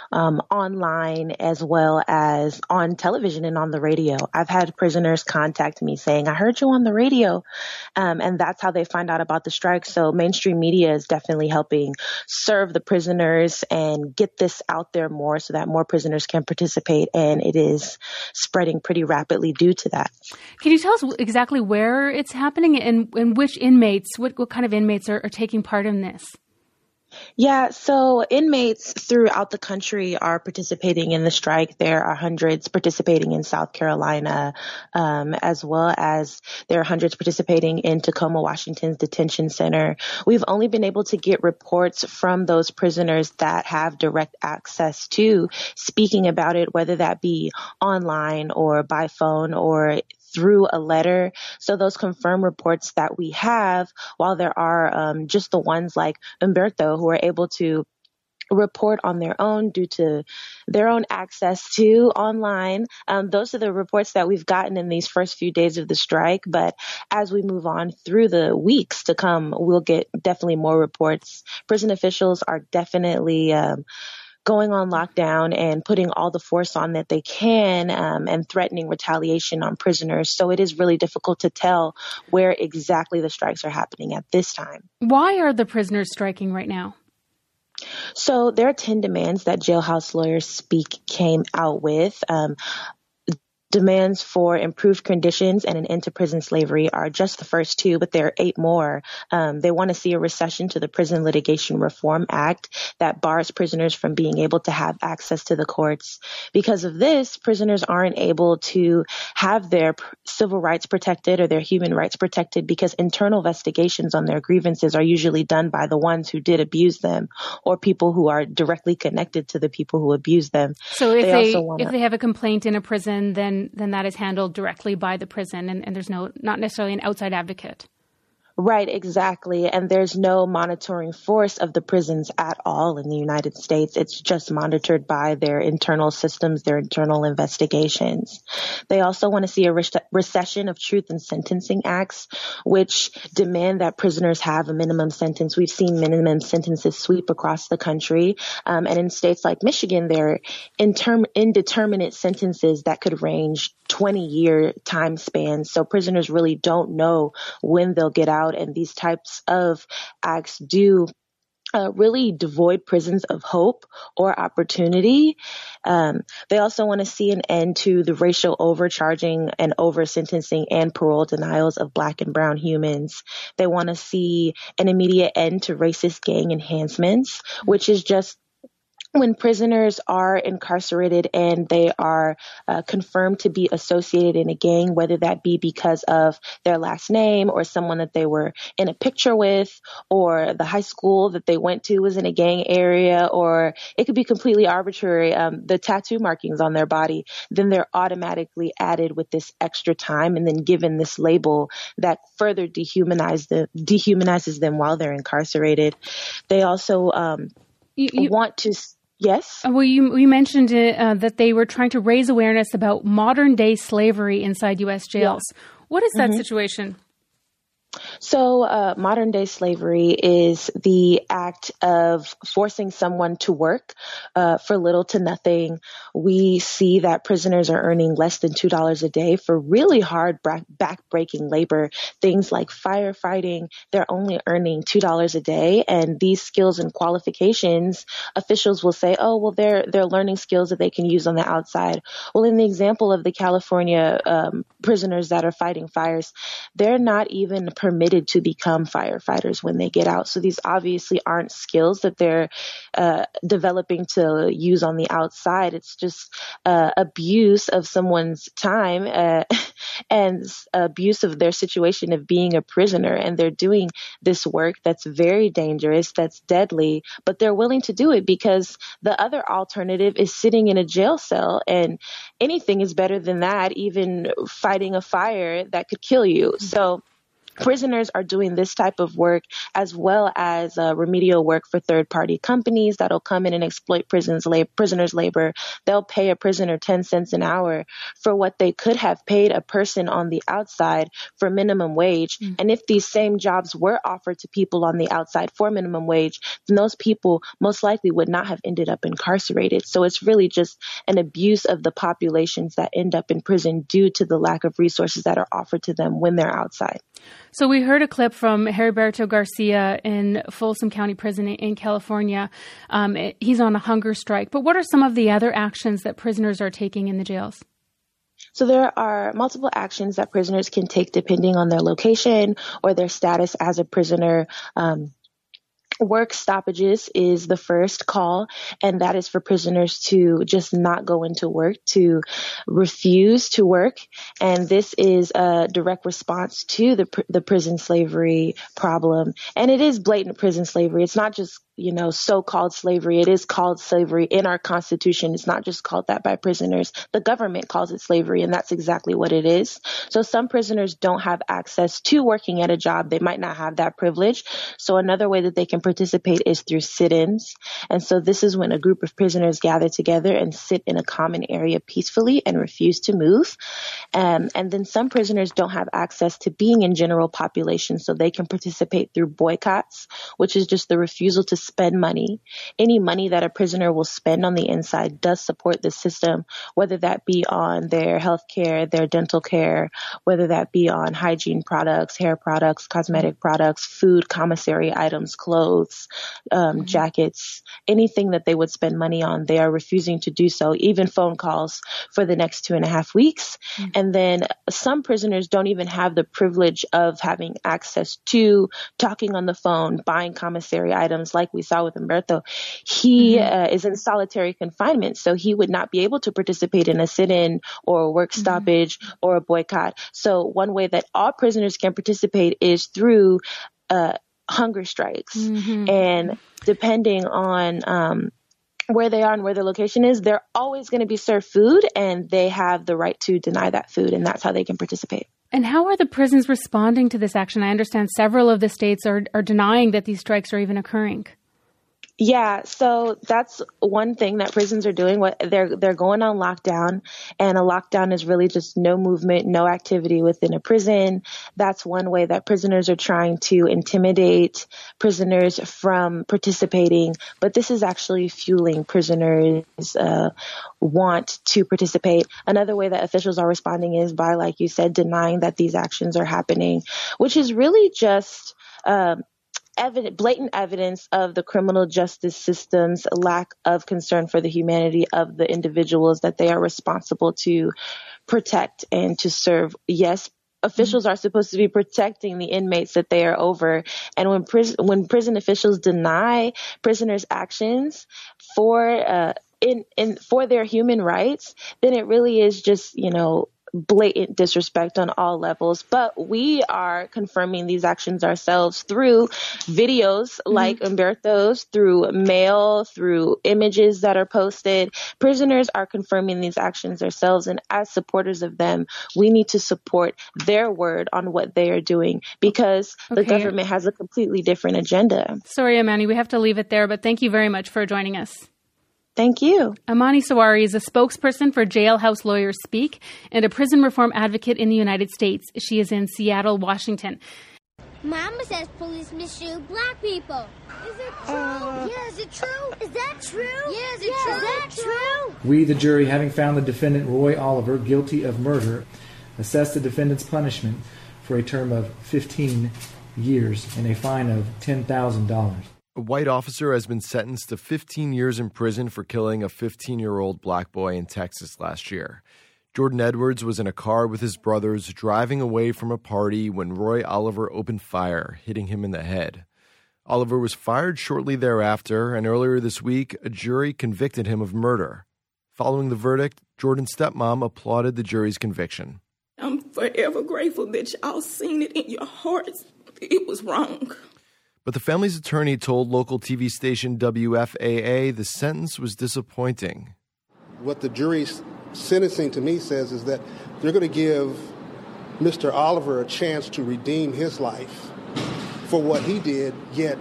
online, as well as on television and on the radio. I've had prisoners contact me saying, I heard you on the radio, and that's how they find out about the strike. So mainstream media is definitely helping serve the prisoners and get this out there more so that more prisoners can participate, and it is spreading pretty rapidly due to that. Can you tell us exactly where it's happening and which inmates, what kind of inmates are taking part in this? Yeah, so inmates throughout the country are participating in the strike. There are hundreds participating in South Carolina, as well as there are hundreds participating in Tacoma, Washington's detention center. We've only been able to get reports from those prisoners that have direct access to speaking about it, whether that be online or by phone or through a letter. So those confirmed reports that we have, while there are just the ones like Humberto who are able to report on their own due to their own access to online. Those are the reports that we've gotten in these first few days of the strike. But as we move on through the weeks to come, we'll get definitely more reports. Prison officials are definitely going on lockdown and putting all the force on that they can and threatening retaliation on prisoners. So it is really difficult to tell where exactly the strikes are happening at this time. Why are the prisoners striking right now? So there are 10 demands that Jailhouse Lawyers Speak came out with. Demands for improved conditions and an end to prison slavery are just the first two, but there are 8 more. They want to see a recession to the Prison Litigation Reform Act that bars prisoners from being able to have access to the courts. Because of this, prisoners aren't able to have their civil rights protected or their human rights protected because internal investigations on their grievances are usually done by the ones who did abuse them or people who are directly connected to the people who abuse them. So if they have a complaint in a prison, then that is handled directly by the prison and there's not necessarily an outside advocate. Right, exactly. And there's no monitoring force of the prisons at all in the United States. It's just monitored by their internal systems, their internal investigations. They also want to see a recession of Truth in Sentencing Acts, which demand that prisoners have a minimum sentence. We've seen minimum sentences sweep across the country. And in states like Michigan, there are indeterminate sentences that could range 20-year time spans. So prisoners really don't know when they'll get out. And these types of acts do really devoid prisons of hope or opportunity. They also want to see an end to the racial overcharging and over-sentencing and parole denials of Black and brown humans. They want to see an immediate end to racist gang enhancements, which is just when prisoners are incarcerated and they are confirmed to be associated in a gang, whether that be because of their last name or someone that they were in a picture with, or the high school that they went to was in a gang area, or it could be completely arbitrary, the tattoo markings on their body, then they're automatically added with this extra time and then given this label that further dehumanizes them while they're incarcerated. They also want to... Yes. Well, you mentioned that they were trying to raise awareness about modern-day slavery inside U.S. jails. Yeah. What is that situation? So modern day slavery is the act of forcing someone to work for little to nothing. We see that prisoners are earning less than $2 a day for really hard back-breaking labor. Things like firefighting, they're only earning $2 a day. And these skills and qualifications, officials will say, oh, well, they're learning skills that they can use on the outside. Well, in the example of the California prisoners that are fighting fires, they're not even permitted to become firefighters when they get out. So these obviously aren't skills that they're developing to use on the outside. It's just abuse of someone's time and abuse of their situation of being a prisoner. And they're doing this work that's very dangerous, that's deadly, but they're willing to do it because the other alternative is sitting in a jail cell, and anything is better than that, even fighting a fire that could kill you. So prisoners are doing this type of work as well as remedial work for third-party companies that'll come in and exploit prisoners' labor. They'll pay a prisoner 10 cents an hour for what they could have paid a person on the outside for minimum wage. And if these same jobs were offered to people on the outside for minimum wage, then those people most likely would not have ended up incarcerated. So it's really just an abuse of the populations that end up in prison due to the lack of resources that are offered to them when they're outside. So we heard a clip from Heriberto Garcia in Folsom County Prison in California. He's on a hunger strike. But what are some of the other actions that prisoners are taking in the jails? So there are multiple actions that prisoners can take depending on their location or their status as a prisoner. Work stoppages is the first call, and that is for prisoners to just not go into work, to refuse to work. And this is a direct response to the prison slavery problem. And it is blatant prison slavery. It's not just so-called slavery. It is called slavery in our Constitution. It's not just called that by prisoners. The government calls it slavery, and that's exactly what it is. So some prisoners don't have access to working at a job. They might not have that privilege. So another way that they can participate is through sit-ins. And so this is when a group of prisoners gather together and sit in a common area peacefully and refuse to move. And then some prisoners don't have access to being in general population, so they can participate through boycotts, which is just the refusal to spend money. Any money that a prisoner will spend on the inside does support the system, whether that be on their health care, their dental care, whether that be on hygiene products, hair products, cosmetic products, food, commissary items, clothes, jackets, anything that they would spend money on. They are refusing to do so, even phone calls for the next 2.5 weeks. And then some prisoners don't even have the privilege of having access to talking on the phone, buying commissary items like we saw with Humberto. He is in solitary confinement, so he would not be able to participate in a sit-in or a work stoppage or a boycott. So one way that all prisoners can participate is through hunger strikes. And depending on where they are and where their location is, they're always going to be served food, and they have the right to deny that food, and that's how they can participate. And how are the prisons responding to this action? I understand several of the states are denying that these strikes are even occurring. Yeah, so that's one thing that prisons are doing. They're going on lockdown, and a lockdown is really just no movement, no activity within a prison. That's one way that prisoners are trying to intimidate prisoners from participating. But this is actually fueling prisoners' want to participate. Another way that officials are responding is by, like you said, denying that these actions are happening, which is really just blatant evidence of the criminal justice system's lack of concern for the humanity of the individuals that they are responsible to protect and to serve. Yes, officials are supposed to be protecting the inmates that they are over. And when prison officials deny prisoners' actions for their human rights, then it really is just, blatant disrespect on all levels. But we are confirming these actions ourselves through videos like Humberto's, through mail, through images that are posted. Prisoners are confirming these actions themselves, and as supporters of them, we need to support their word on what they are doing, because the government has a completely different agenda. Sorry, Amani, we have to leave it there, but thank you very much for joining us. Thank you. Amani Sawari is a spokesperson for Jailhouse Lawyers Speak and a prison reform advocate in the United States. She is in Seattle, Washington. Mama says policemen shoot black people. Is it true? Yeah, is it true? Is that true? Yeah, is it true? Is that true? We, the jury, having found the defendant Roy Oliver guilty of murder, assess the defendant's punishment for a term of 15 years and a fine of $10,000. A white officer has been sentenced to 15 years in prison for killing a 15-year-old black boy in Texas last year. Jordan Edwards was in a car with his brothers driving away from a party when Roy Oliver opened fire, hitting him in the head. Oliver was fired shortly thereafter, and earlier this week, a jury convicted him of murder. Following the verdict, Jordan's stepmom applauded the jury's conviction. I'm forever grateful that y'all seen it in your hearts. It was wrong. But the family's attorney told local TV station WFAA the sentence was disappointing. What the jury's sentencing to me says is that they're going to give Mr. Oliver a chance to redeem his life for what he did, yet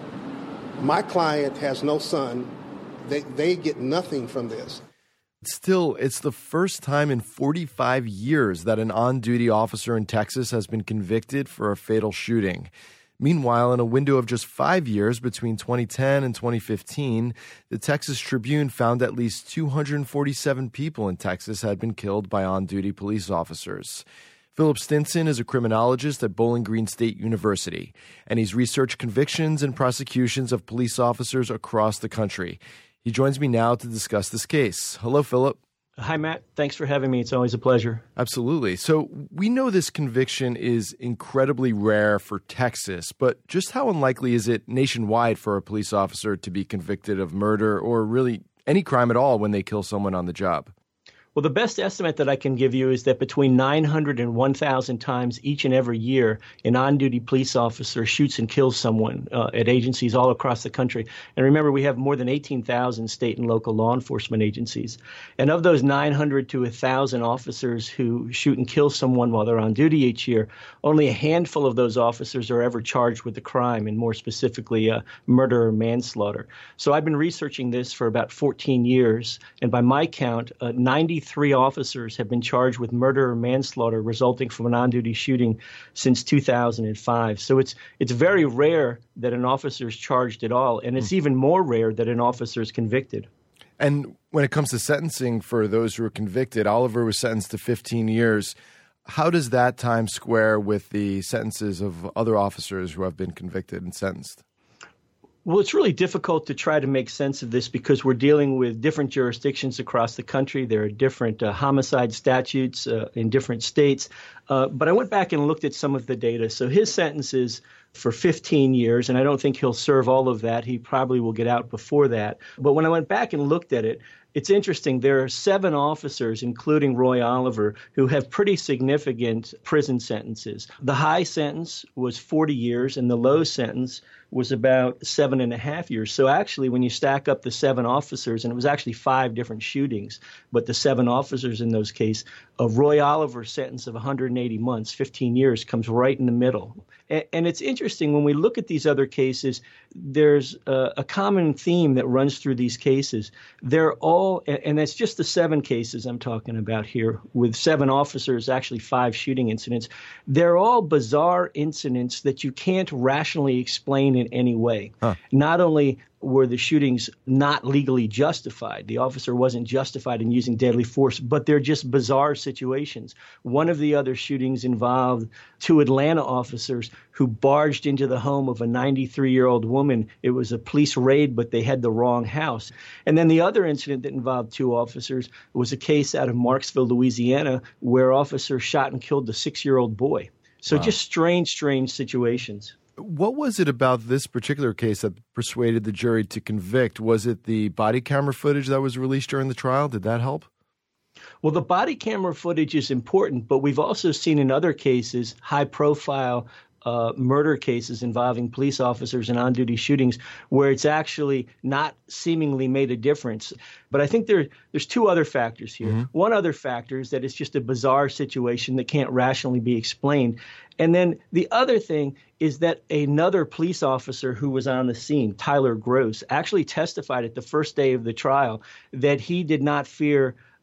my client has no son. They get nothing from this. Still, it's the first time in 45 years that an on-duty officer in Texas has been convicted for a fatal shooting. Meanwhile, in a window of just 5 years between 2010 and 2015, the Texas Tribune found at least 247 people in Texas had been killed by on-duty police officers. Philip Stinson is a criminologist at Bowling Green State University, and he's researched convictions and prosecutions of police officers across the country. He joins me now to discuss this case. Hello, Philip. Hi, Matt. Thanks for having me. It's always a pleasure. Absolutely. So we know this conviction is incredibly rare for Texas, but just how unlikely is it nationwide for a police officer to be convicted of murder or really any crime at all when they kill someone on the job? Well, the best estimate that I can give you is that between 900 and 1,000 times each and every year, an on-duty police officer shoots and kills someone at agencies all across the country. And remember, we have more than 18,000 state and local law enforcement agencies. And of those 900 to 1,000 officers who shoot and kill someone while they're on duty each year, only a handful of those officers are ever charged with the crime, and more specifically, murder or manslaughter. So I've been researching this for about 14 years, and by my count, 93 officers have been charged with murder or manslaughter resulting from an on-duty shooting since 2005. So it's very rare that an officer is charged at all, and it's even more rare that an officer is convicted. And when it comes to sentencing for those who are convicted, Oliver was sentenced to 15 years. How does that time square with the sentences of other officers who have been convicted and sentenced? Well, it's really difficult to try to make sense of this because we're dealing with different jurisdictions across the country. There are different homicide statutes in different states. But I went back and looked at some of the data. So his sentence is for 15 years, and I don't think he'll serve all of that. He probably will get out before that. But when I went back and looked at it, it's interesting. There are 7 officers, including Roy Oliver, who have pretty significant prison sentences. The high sentence was 40 years, and the low sentence was about 7.5 years. So actually, when you stack up the 7 officers, and it was actually 5 different shootings, but the 7 officers in those cases, Roy Oliver's sentence of 180 months, 15 years, comes right in the middle. And it's interesting, when we look at these other cases, there's a common theme that runs through these cases. They're all, and that's just the 7 cases I'm talking about here, with 7 officers, actually 5 shooting incidents. They're all bizarre incidents that you can't rationally explain in any way. Not only were the shootings not legally justified, the officer wasn't justified in using deadly force, but they're just bizarre situations. One of the other shootings involved 2 Atlanta officers who barged into the home of a 93-year-old woman. It was a police raid, but they had the wrong house. And then the other incident that involved 2 officers was a case out of Marksville, Louisiana, where officers shot and killed the 6-year-old boy. So just strange situations. What was it about this particular case that persuaded the jury to convict? Was it the body camera footage that was released during the trial? Did that help? Well, the body camera footage is important, but we've also seen in other cases high-profile murder cases involving police officers and on-duty shootings where it's actually not seemingly made a difference. But I think there's 2 other factors here. Mm-hmm. One other factor is that it's just a bizarre situation that can't rationally be explained. And then the other thing is that another police officer who was on the scene, Tyler Gross, actually testified at the first day of the trial that he did not fear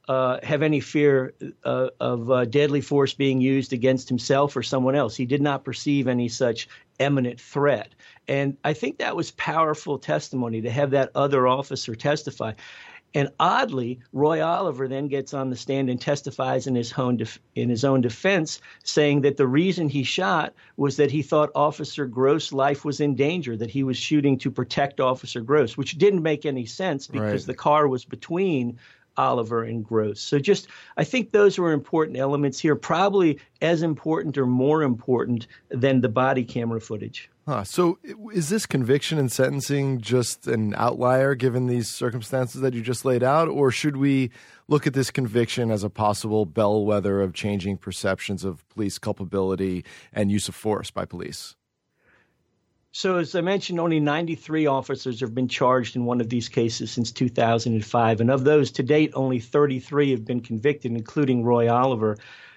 have any fear of deadly force being used against himself or someone else. He did not perceive any such imminent threat. And I think that was powerful testimony to have that other officer testify. And oddly, Roy Oliver then gets on the stand and testifies in his own defense, saying that the reason he shot was that he thought Officer Gross' life was in danger, that he was shooting to protect Officer Gross, which didn't make any sense because the car was between Oliver and Gross. So I think those were important elements here, probably as important or more important than the body camera footage. So is this conviction and sentencing just an outlier given these circumstances that you just laid out, or should we look at this conviction as a possible bellwether of changing perceptions of police culpability and use of force by police? So as I mentioned, only 93 officers have been charged in one of these cases since 2005. And of those to date, only 33 have been convicted, including Roy Oliver.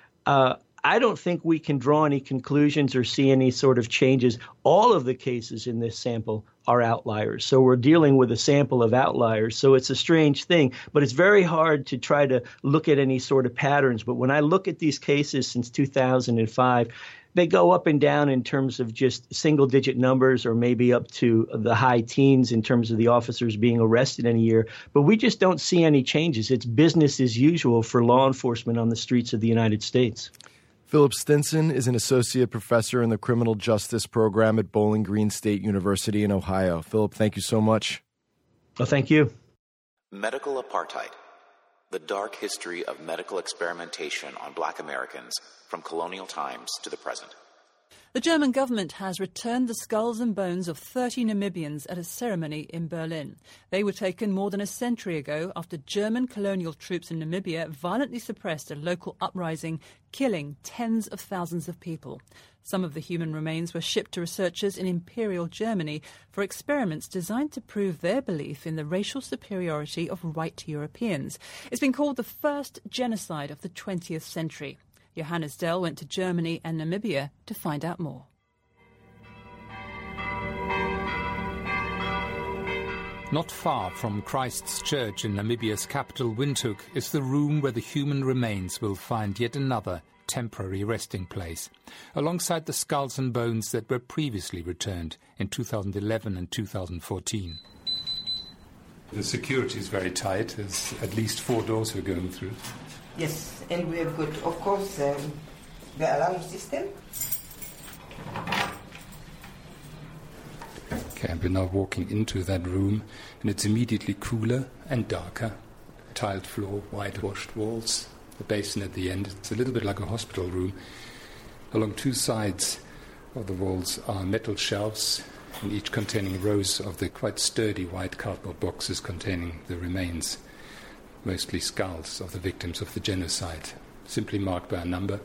I don't think we can draw any conclusions or see any sort of changes. All of the cases in this sample are outliers. So we're dealing with a sample of outliers. So it's a strange thing, but it's very hard to try to look at any sort of patterns. But when I look at these cases since 2005, they go up and down in terms of just single-digit numbers or maybe up to the high teens in terms of the officers being arrested in a year. But we just don't see any changes. It's business as usual for law enforcement on the streets of the United States. Philip Stinson is an associate professor in the criminal justice program at Bowling Green State University in Ohio. Philip, thank you so much. Well, thank you. Medical apartheid, the dark history of medical experimentation on Black Americans from colonial times to the present. The German government has returned the skulls and bones of 30 Namibians at a ceremony in Berlin. They were taken more than a century ago after German colonial troops in Namibia violently suppressed a local uprising, killing tens of thousands of people. Some of the human remains were shipped to researchers in Imperial Germany for experiments designed to prove their belief in the racial superiority of white Europeans. It's been called the first genocide of the 20th century. Johannes Dell went to Germany and Namibia to find out more. Not far from Christ's Church in Namibia's capital, Windhoek, is the room where the human remains will find yet another temporary resting place, alongside the skulls and bones that were previously returned in 2011 and 2014. The security is very tight. There's at least 4 doors we're going through. Yes, and we have got, of course, the alarm system. Okay, we're now walking into that room, and it's immediately cooler and darker. Tiled floor, whitewashed walls, the basin at the end. It's a little bit like a hospital room. Along 2 sides of the walls are metal shelves, and each containing rows of the quite sturdy white cardboard boxes containing the remains. Mostly skulls of the victims of the genocide, simply marked by a number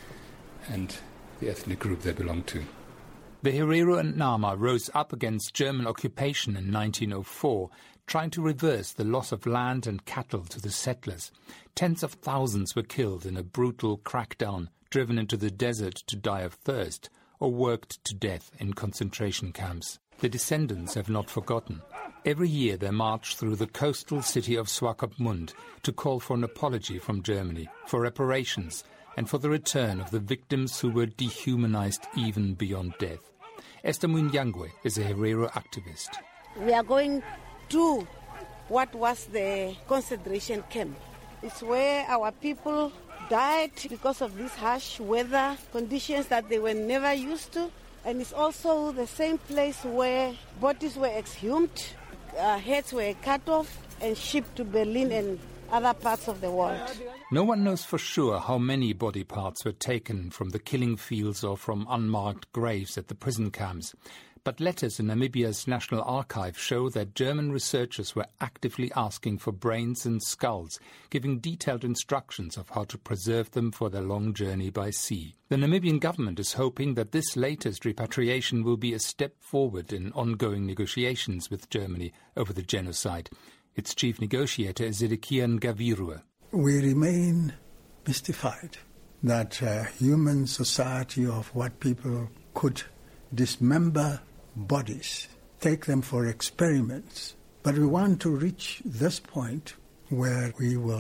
and the ethnic group they belong to. The Herero and Nama rose up against German occupation in 1904, trying to reverse the loss of land and cattle to the settlers. Tens of thousands were killed in a brutal crackdown, driven into the desert to die of thirst, or worked to death in concentration camps. The descendants have not forgotten. Every year they march through the coastal city of Swakopmund to call for an apology from Germany, for reparations, and for the return of the victims who were dehumanized even beyond death. Esther Munyangwe is a Herero activist. We are going to what was the concentration camp. It's where our people died because of these harsh weather conditions that they were never used to. And it's also the same place where bodies were exhumed, heads were cut off and shipped to Berlin and other parts of the world. No one knows for sure how many body parts were taken from the killing fields or from unmarked graves at the prison camps. But letters in Namibia's National Archive show that German researchers were actively asking for brains and skulls, giving detailed instructions of how to preserve them for their long journey by sea. The Namibian government is hoping that this latest repatriation will be a step forward in ongoing negotiations with Germany over the genocide. Its chief negotiator is Zedekian Gavirua. We remain mystified that human society of white people could dismember bodies, take them for experiments. But we want to reach this point where we will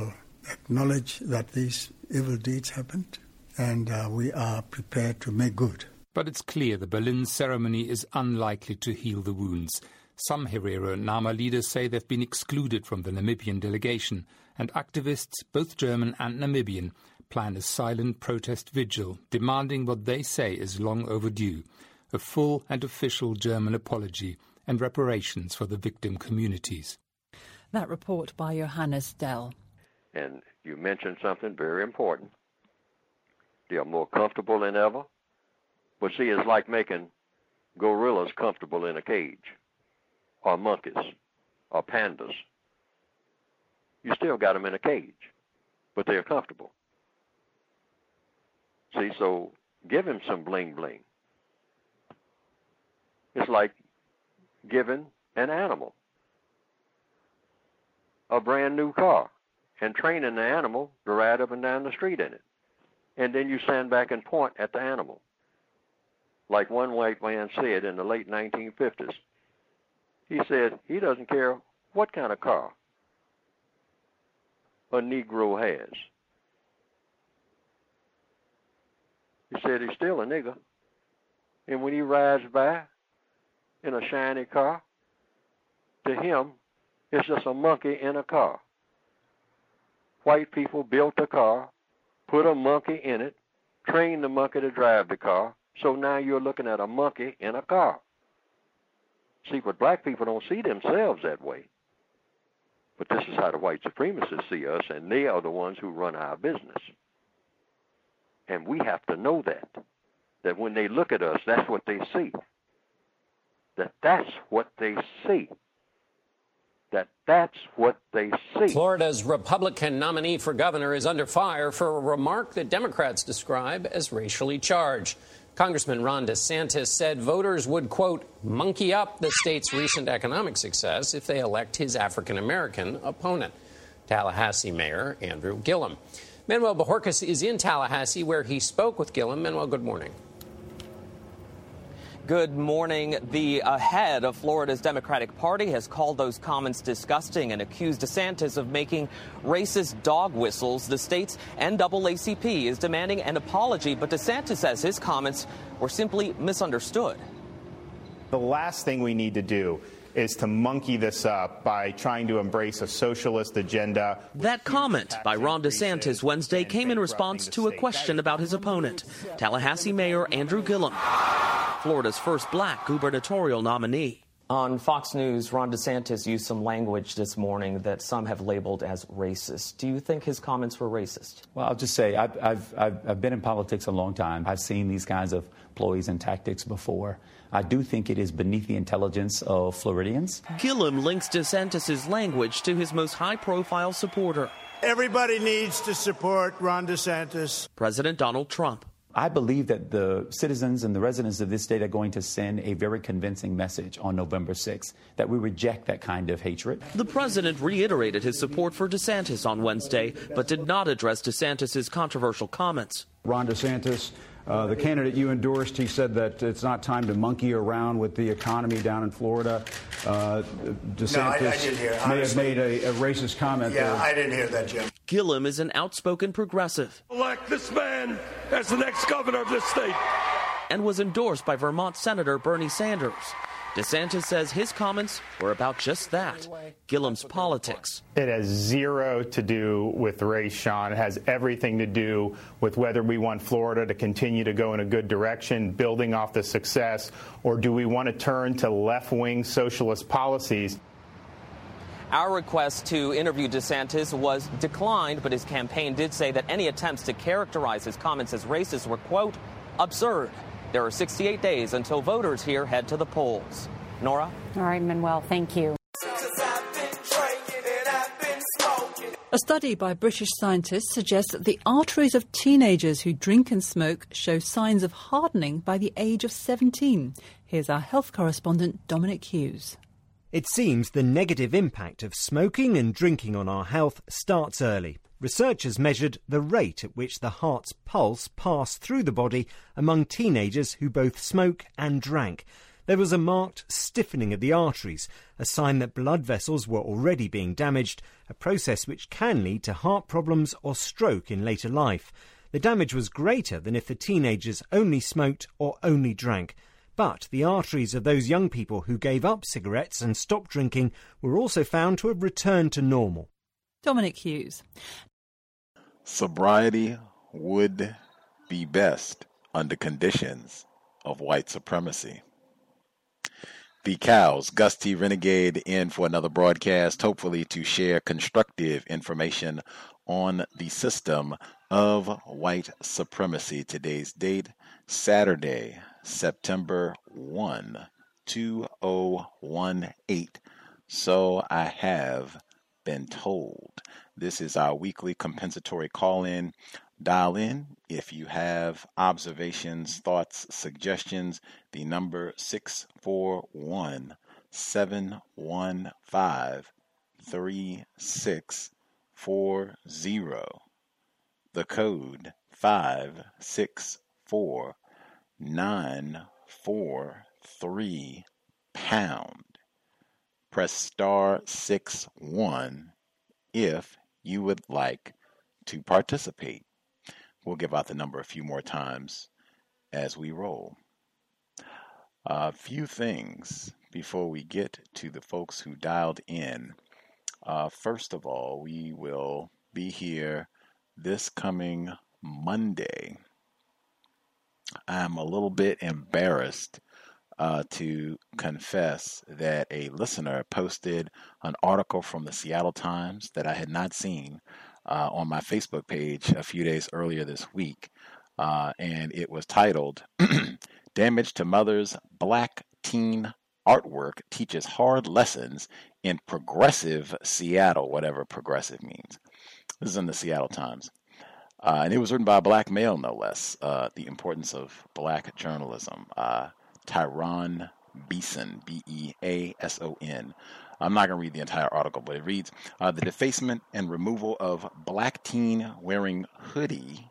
acknowledge that these evil deeds happened, and we are prepared to make good. But it's clear the Berlin ceremony is unlikely to heal the wounds. Some Herero and Nama leaders say they've been excluded from the Namibian delegation, and activists, both German and Namibian, plan a silent protest vigil demanding what they say is long overdue, a full and official German apology and reparations for the victim communities. That report by Johannes Dell. And you mentioned something very important. They are more comfortable than ever. But see, it's like making gorillas comfortable in a cage, or monkeys, or pandas. You still got them in a cage, but they're comfortable. See, so give him some bling bling. It's like giving an animal a brand new car and training the animal to ride up and down the street in it. And then you stand back and point at the animal. Like one white man said in the late 1950s. He said he doesn't care what kind of car a Negro has. He said he's still a nigger. And when he rides by in a shiny car, to him, it's just a monkey in a car. White people built a car, put a monkey in it, trained the monkey to drive the car, so now you're looking at a monkey in a car. See, but black people don't see themselves that way. But this is how the white supremacists see us, and they are the ones who run our business. And we have to know that when they look at us, that's what they see. That's what they see. That's what they see. Florida's Republican nominee for governor is under fire for a remark that Democrats describe as racially charged. Congressman Ron DeSantis said voters would, quote, monkey up the state's recent economic success if they elect his African-American opponent, Tallahassee Mayor Andrew Gillum. Manuel Bojorquez is in Tallahassee, where he spoke with Gillum. Manuel, good morning. Good morning. The head of Florida's Democratic Party has called those comments disgusting and accused DeSantis of making racist dog whistles. The state's NAACP is demanding an apology, but DeSantis says his comments were simply misunderstood. The last thing we need to do is to monkey this up by trying to embrace a socialist agenda. That comment by Ron DeSantis Wednesday came in response to a question about his opponent, Tallahassee Mayor Andrew Gillum, Florida's first black gubernatorial nominee. On Fox News, Ron DeSantis used some language this morning that some have labeled as racist. Do you think his comments were racist? Well, I'll just say I've been in politics a long time. I've seen these kinds of ploys and tactics before. I do think it is beneath the intelligence of Floridians. Gillum links DeSantis' language to his most high-profile supporter. Everybody needs to support Ron DeSantis. President Donald Trump. I believe that the citizens and the residents of this state are going to send a very convincing message on November 6th that we reject that kind of hatred. The president reiterated his support for DeSantis on Wednesday, but did not address DeSantis' controversial comments. Ron DeSantis, the candidate you endorsed, he said that it's not time to monkey around with the economy down in Florida. DeSantis may have made a racist comment there. I didn't hear that, Jim. Gillum is an outspoken progressive. Elect this man as the next governor of this state. And was endorsed by Vermont Senator Bernie Sanders. DeSantis says his comments were about just that, Gillum's politics. It has zero to do with race, Sean. It has everything to do with whether we want Florida to continue to go in a good direction, building off the success, or do we want to turn to left-wing socialist policies. Our request to interview DeSantis was declined, but his campaign did say that any attempts to characterize his comments as racist were, quote, absurd. There are 68 days until voters here head to the polls. Nora? All right, Manuel, thank you. A study by British scientists suggests that the arteries of teenagers who drink and smoke show signs of hardening by the age of 17. Here's our health correspondent, Dominic Hughes. It seems the negative impact of smoking and drinking on our health starts early. Researchers measured the rate at which the heart's pulse passed through the body among teenagers who both smoke and drank. there was a marked stiffening of the arteries, a sign that blood vessels were already being damaged, a process which can lead to heart problems or stroke in later life. The damage was greater than if the teenagers only smoked or only drank. But the arteries of those young people who gave up cigarettes and stopped drinking were also found to have returned to normal. Dominic Hughes. Sobriety would be best under conditions of white supremacy. The Cows, Gus T. Renegade, in for another broadcast, hopefully to share constructive information on the system of white supremacy. Today's date, Saturday, September 1, 2018. So I have been told. This is our weekly compensatory call-in. Dial in if you have observations, thoughts, suggestions. The number 641-715-3640. The code 564943 pound. Press star 61 if you would like to participate. We'll give out the number a few more times as we roll. A few things before we get to the folks who dialed in. First of all, we will be here this coming Monday. I'm a little bit embarrassed to confess that a listener posted an article from the Seattle Times that I had not seen on my Facebook page a few days earlier this week. And it was titled, Damage to Mother's Black Teen Artwork Teaches Hard Lessons in Progressive Seattle, whatever progressive means. This is in the Seattle Times. And it was written by a black male, no less. The Importance of Black Journalism. Tyron Beason, B-E-A-S-O-N. I'm not going to read the entire article, but it reads, the defacement and removal of black teen wearing hoodie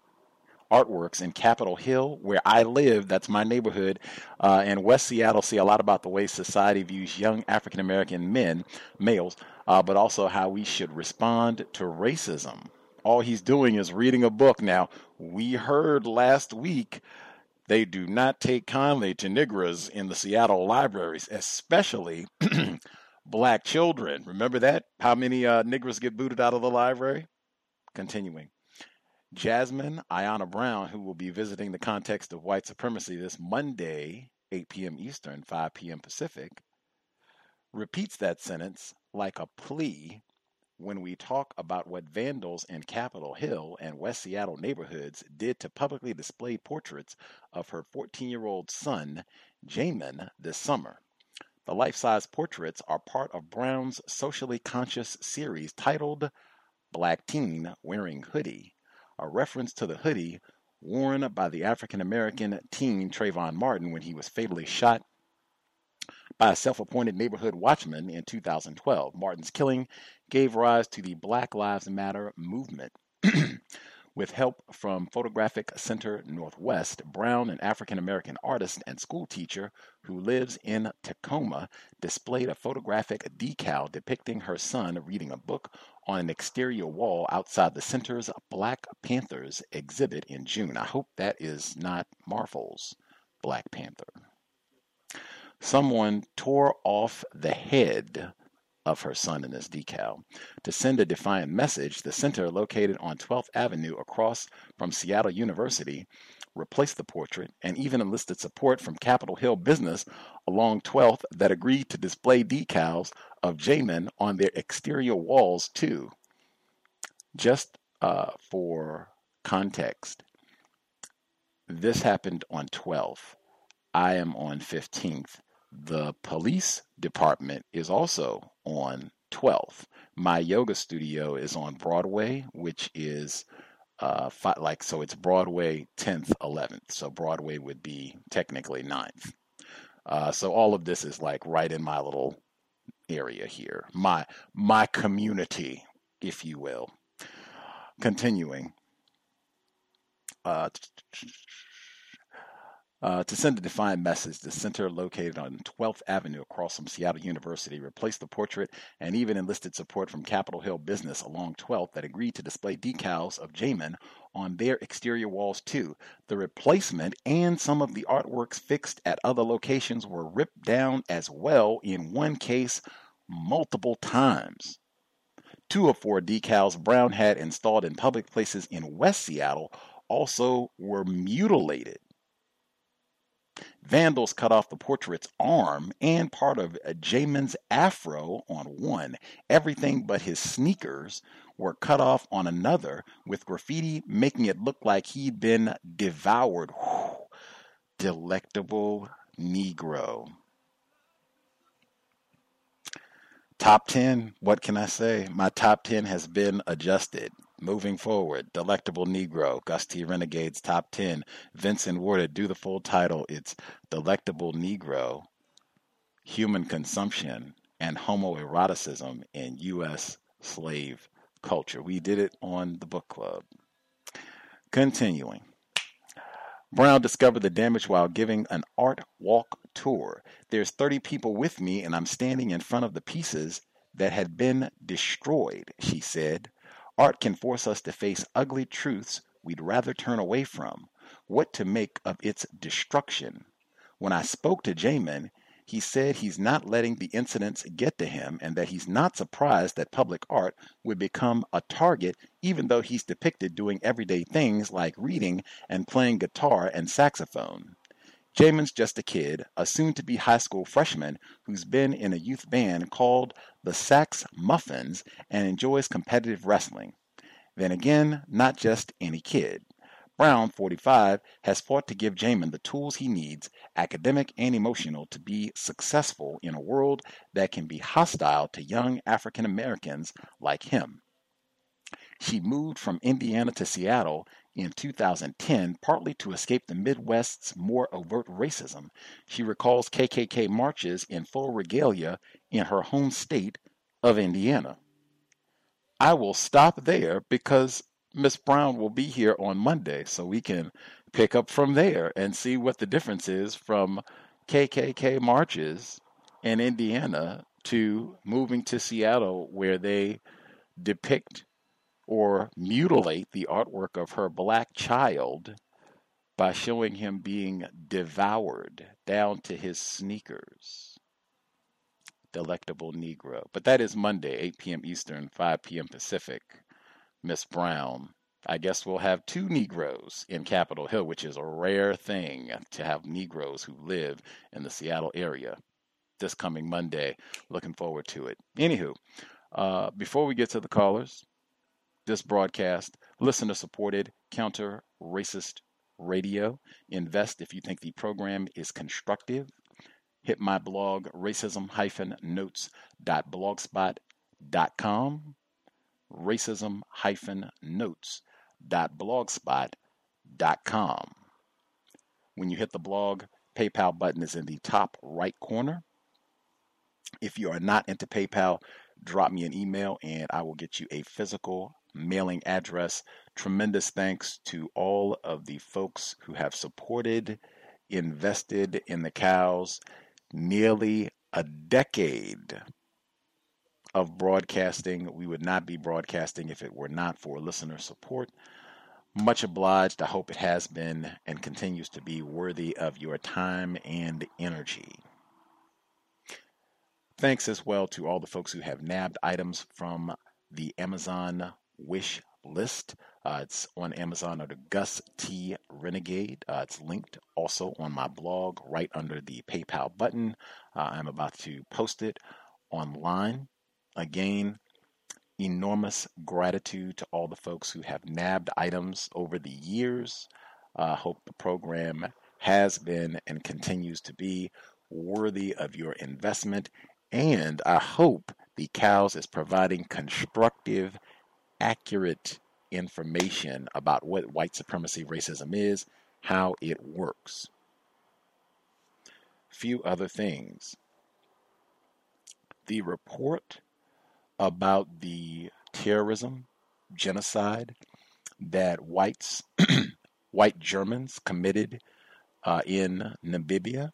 artworks in Capitol Hill, where I live, that's my neighborhood, and West Seattle, see a lot about the way society views young African-American males, but also how we should respond to racism. All he's doing is reading a book. Now, we heard last week they do not take kindly to Negroes in the Seattle libraries, especially black children. Remember that? How many Negroes get booted out of the library? Continuing. Jasmine Ayanna Brown, who will be visiting the context of white supremacy this Monday, 8 p.m. Eastern, 5 p.m. Pacific, repeats that sentence like a plea when we talk about what vandals in Capitol Hill and West Seattle neighborhoods did to publicly display portraits of her 14-year-old son, Jamin, this summer. The life-size portraits are part of Brown's socially conscious series titled Black Teen Wearing Hoodie, a reference to the hoodie worn by the African-American teen Trayvon Martin when he was fatally shot by a self-appointed neighborhood watchman in 2012. Martin's killing gave rise to the Black Lives Matter movement. With help from Photographic Center Northwest, Brown, an African-American artist and school teacher who lives in Tacoma, displayed a photographic decal depicting her son reading a book on an exterior wall outside the center's Black Panthers exhibit in June. I hope that is not Marvel's Black Panther. Someone tore off the head of her son in this decal. To send a defiant message, the center, located on 12th Avenue across from Seattle University, replaced the portrait and even enlisted support from Capitol Hill business along 12th that agreed to display decals of Jamin on their exterior walls too. Just for context, this happened on 12th. I am on 15th. The police department is also on 12th. My yoga studio is on Broadway, which is so it's Broadway 10th, 11th. So Broadway would be technically 9th. So all of this is like right in my little area here, my community, if you will. Continuing. To send a defiant message, the center, located on 12th Avenue across from Seattle University, replaced the portrait and even enlisted support from Capitol Hill business along 12th that agreed to display decals of Jamin on their exterior walls too. The replacement and some of the artworks fixed at other locations were ripped down as well, in one case multiple times. 2 of 4 decals Brown had installed in public places in West Seattle also were mutilated. Vandals cut off the portrait's arm and part of Jamin's afro on one. Everything but his sneakers were cut off on another, with graffiti making it look like he'd been devoured. Whew. Delectable Negro. Top 10, what can I say? My top 10 has been adjusted. Moving forward, Delectable Negro, Gus T. Renegade's Top 10. Vincent Warder, do the full title. It's Delectable Negro, Human Consumption and Homoeroticism in U.S. Slave Culture. We did it on the book club. Continuing. Brown discovered the damage while giving an art walk tour. There's 30 people with me, and I'm standing in front of the pieces that had been destroyed, she said. Art can force us to face ugly truths we'd rather turn away from. What to make of its destruction? When I spoke to Jamin, he said he's not letting the incidents get to him and that he's not surprised that public art would become a target even though he's depicted doing everyday things like reading and playing guitar and saxophone. Jamin's just a kid, a soon-to-be high school freshman who's been in a youth band called the Sax Muffins and enjoys competitive wrestling. Then again, not just any kid. Brown, 45, has fought to give Jamin the tools he needs, academic and emotional, to be successful in a world that can be hostile to young African Americans like him. She moved from Indiana to Seattle in 2010, partly to escape the Midwest's more overt racism. She recalls KKK marches in full regalia in her home state of Indiana. I will stop there because Miss Brown will be here on Monday, so we can pick up from there and see what the difference is from KKK marches in Indiana to moving to Seattle, where they depict or mutilate the artwork of her black child by showing him being devoured down to his sneakers. Delectable Negro. But that is Monday, 8 p.m. Eastern, 5 p.m. Pacific. Miss Brown. I guess we'll have 2 Negroes in Capitol Hill, which is a rare thing to have Negroes who live in the Seattle area this coming Monday. Looking forward to it. Anywho, before we get to the callers, this broadcast, listener-supported, counter-racist radio. Invest if you think the program is constructive. Hit my blog, racism-notes.blogspot.com. racism-notes.blogspot.com. When you hit the blog, PayPal button is in the top right corner. If you are not into PayPal, drop me an email and I will get you a physical mailing address. Tremendous thanks to all of the folks who have supported, invested in the cows. Nearly a decade of broadcasting. We would not be broadcasting if it were not for listener support. Much obliged. I hope it has been and continues to be worthy of your time and energy. Thanks as well to all the folks who have nabbed items from the Amazon wish list. It's on Amazon under Gus T. Renegade. It's linked also on my blog right under the PayPal button. I'm about to post it online. Again, enormous gratitude to all the folks who have nabbed items over the years. I hope the program has been and continues to be worthy of your investment. And I hope the Cows is providing constructive, accurate information about what white supremacy racism is, how it works. Few other things. The report about the terrorism, genocide that white Germans committed in Namibia.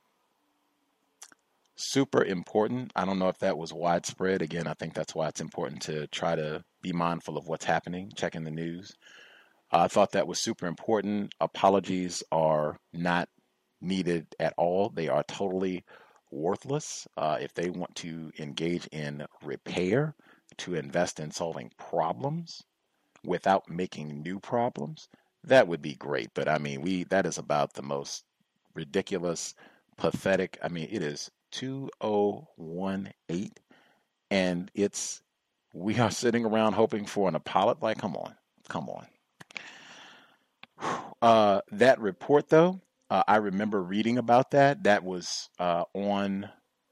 Super important. I don't know if that was widespread. Again, I think that's why it's important to try to be mindful of what's happening, checking the news. I thought that was super important. Apologies are not needed at all. They are totally worthless. If they want to engage in repair, to invest in solving problems without making new problems, that would be great. But I mean, that is about the most ridiculous, pathetic. I mean, it is 2018 and we are sitting around hoping for an apology. Like, come on. That report though, I remember reading about that. That was on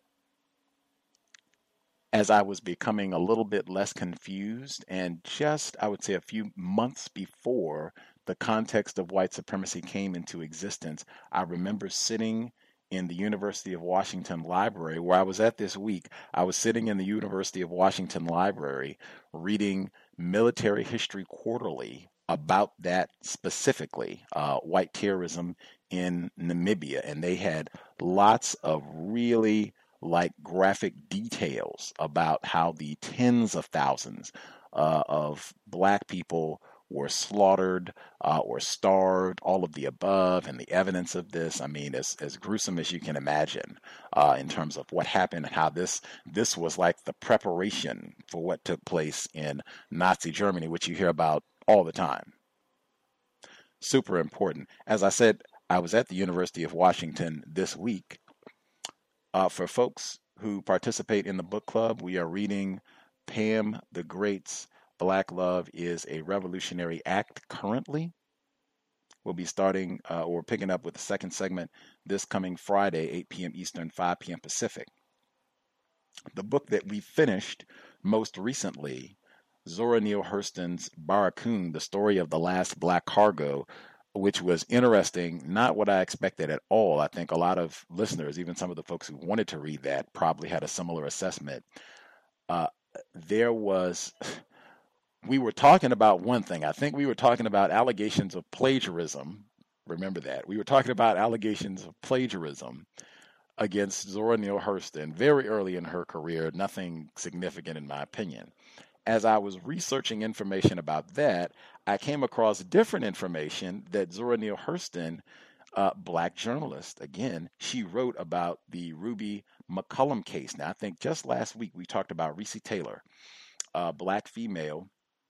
as I was becoming a little bit less confused, and just, I would say, a few months before the context of white supremacy came into existence, I remember sitting in the University of Washington library where I was at this week. I was sitting in the University of Washington library reading Military History Quarterly about that specifically, white terrorism in Namibia. And they had lots of really graphic details about how the tens of thousands of black people were slaughtered or starved, all of the above, and the evidence of this. I mean, as gruesome as you can imagine in terms of what happened and how this was like the preparation for what took place in Nazi Germany, which you hear about all the time. Super important. As I said, I was at the University of Washington this week. For folks who participate in the book club, we are reading Pam the Great's Black Love is a Revolutionary Act currently. We'll be starting or picking up with the second segment this coming Friday, 8 p.m. Eastern, 5 p.m. Pacific. The book that we finished most recently, Zora Neale Hurston's Barracoon, The Story of the Last Black Cargo, which was interesting, not what I expected at all. I think a lot of listeners, even some of the folks who wanted to read that, probably had a similar assessment. We were talking about one thing. I think we were talking about allegations of plagiarism. Remember that. We were talking about allegations of plagiarism against Zora Neale Hurston very early in her career, nothing significant in my opinion. As I was researching information about that, I came across different information that Zora Neale Hurston, black journalist, again, she wrote about the Ruby McCollum case. Now, I think just last week we talked about Recy Taylor, a black female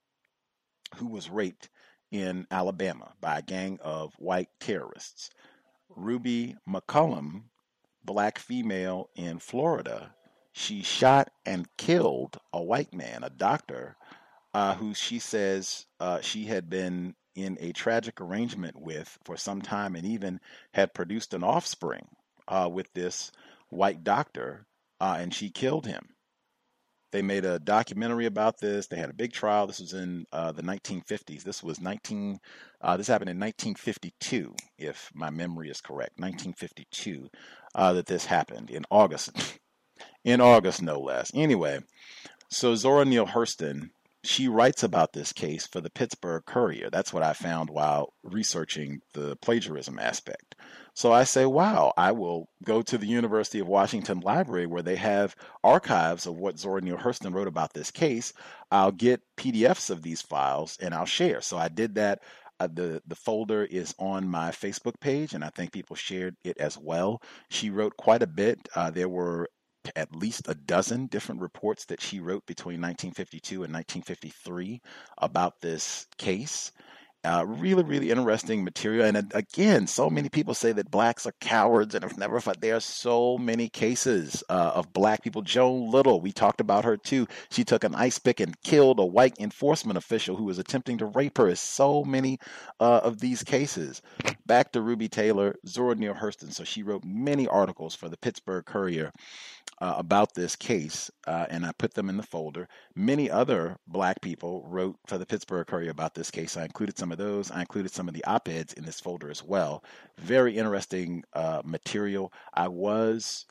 who was raped in Alabama by a gang of white terrorists. Ruby McCollum, black female in Florida, she shot and killed a white man, a doctor, who she says she had been in a tragic arrangement with for some time and even had produced an offspring with this white doctor, and she killed him. They made a documentary about this. They had a big trial. This was in the 1950s. This happened in 1952, if my memory is correct. 1952 that this happened in August. In August, no less. Anyway, so Zora Neale Hurston, she writes about this case for the Pittsburgh Courier. That's what I found while researching the plagiarism aspect. So I say, wow, I will go to the University of Washington Library where they have archives of what Zora Neale Hurston wrote about this case. I'll get PDFs of these files and I'll share. So I did that. The folder is on my Facebook page, and I think people shared it as well. She wrote quite a bit. There were at least a dozen different reports that she wrote between 1952 and 1953 about this case. Really, really interesting material. And again, so many people say that blacks are cowards and have never fought. There are so many cases of black people. Joan Little, we talked about her too. She took an ice pick and killed a white enforcement official who was attempting to rape her. So many of these cases. Back to Ruby Taylor, Zora Neale Hurston. So she wrote many articles for the Pittsburgh Courier about this case, and I put them in the folder. Many other black people wrote for the Pittsburgh Courier about this case. I included some of those. I included some of the op-eds in this folder as well. Very interesting material. I was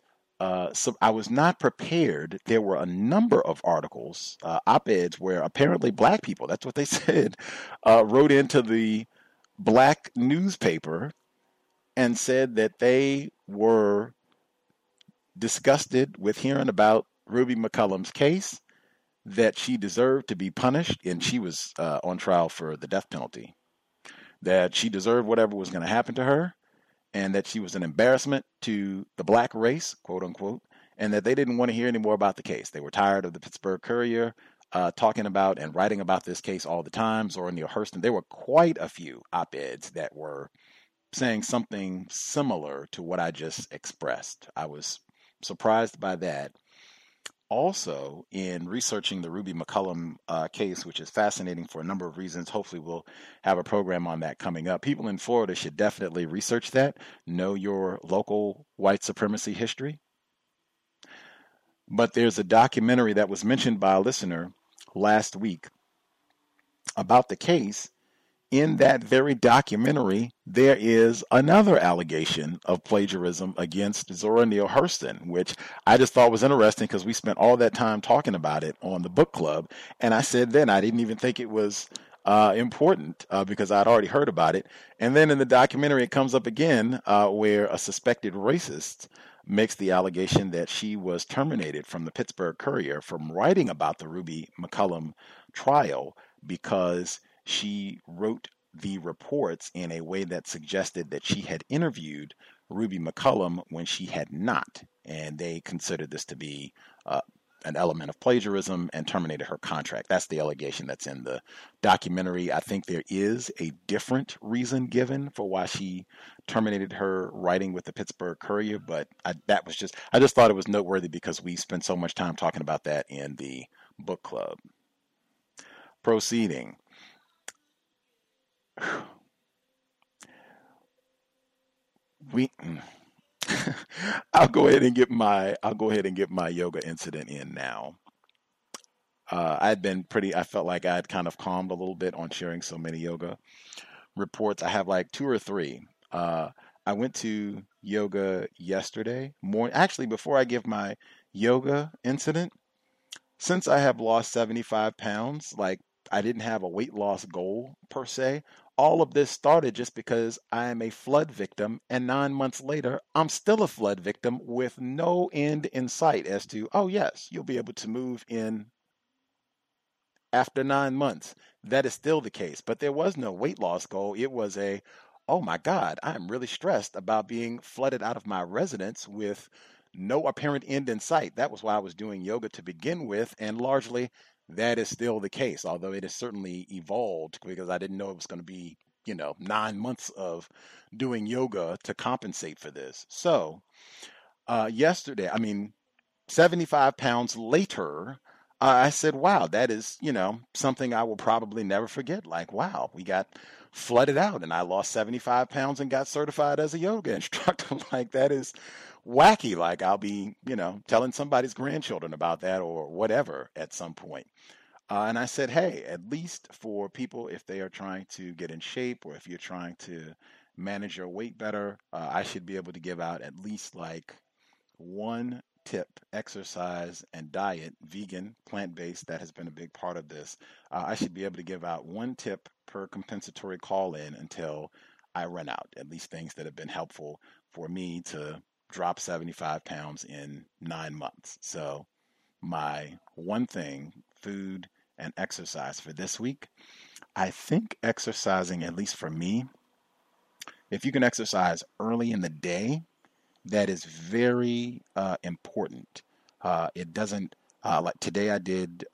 not prepared. There were a number of articles, op-eds, where apparently black people, that's what they said, wrote into the black newspaper and said that they were disgusted with hearing about Ruby McCollum's case, that she deserved to be punished, and she was on trial for the death penalty, that she deserved whatever was going to happen to her, and that she was an embarrassment to the black race, quote unquote, and that they didn't want to hear any more about the case. They were tired of the Pittsburgh Courier talking about and writing about this case all the time. Zora Neale Hurston. There were quite a few op-eds that were saying something similar to what I just expressed. I was surprised by that. Also, in researching the Ruby McCollum case, which is fascinating for a number of reasons, hopefully we'll have a program on that coming up. People in Florida should definitely research that, know your local white supremacy history. But there's a documentary that was mentioned by a listener last week about the case. In that very documentary, there is another allegation of plagiarism against Zora Neale Hurston, which I just thought was interesting because we spent all that time talking about it on the book club. And I said then I didn't even think it was important because I'd already heard about it. And then in the documentary, it comes up again where a suspected racist makes the allegation that she was terminated from the Pittsburgh Courier from writing about the Ruby McCollum trial because she wrote the reports in a way that suggested that she had interviewed Ruby McCollum when she had not. And they considered this to be an element of plagiarism and terminated her contract. That's the allegation that's in the documentary. I think there is a different reason given for why she terminated her writing with the Pittsburgh Courier, but I just thought it was noteworthy because we spent so much time talking about that in the book club. Proceeding. I'll go ahead and get my yoga incident in now. I felt like I'd kind of calmed a little bit on sharing so many yoga reports. I have like 2 or 3. I went to yoga yesterday morning. Actually, before I give my yoga incident, since I have lost 75 pounds, like I didn't have a weight loss goal per se. All of this started just because I am a flood victim, and 9 months later, I'm still a flood victim with no end in sight as to, oh yes, you'll be able to move in after 9 months. That is still the case, but there was no weight loss goal. It was oh my God, I'm really stressed about being flooded out of my residence with no apparent end in sight. That was why I was doing yoga to begin with, and largely that is still the case, although it has certainly evolved because I didn't know it was going to be, 9 months of doing yoga to compensate for this. So yesterday, 75 pounds later, I said, wow, that is, something I will probably never forget. Like, wow, we got flooded out and I lost 75 pounds and got certified as a yoga instructor. Like, that is wacky. Like, I'll be, telling somebody's grandchildren about that or whatever at some point. And I said, hey, at least for people, if they are trying to get in shape or if you're trying to manage your weight better, I should be able to give out at least like one tip: exercise and diet, vegan, plant-based. That has been a big part of this. I should be able to give out one tip per compensatory call-in until I run out, at least things that have been helpful for me to drop 75 pounds in 9 months. So my one thing, food and exercise for this week. I think exercising, at least for me, if you can exercise early in the day, that is very important. It doesn't, like today I did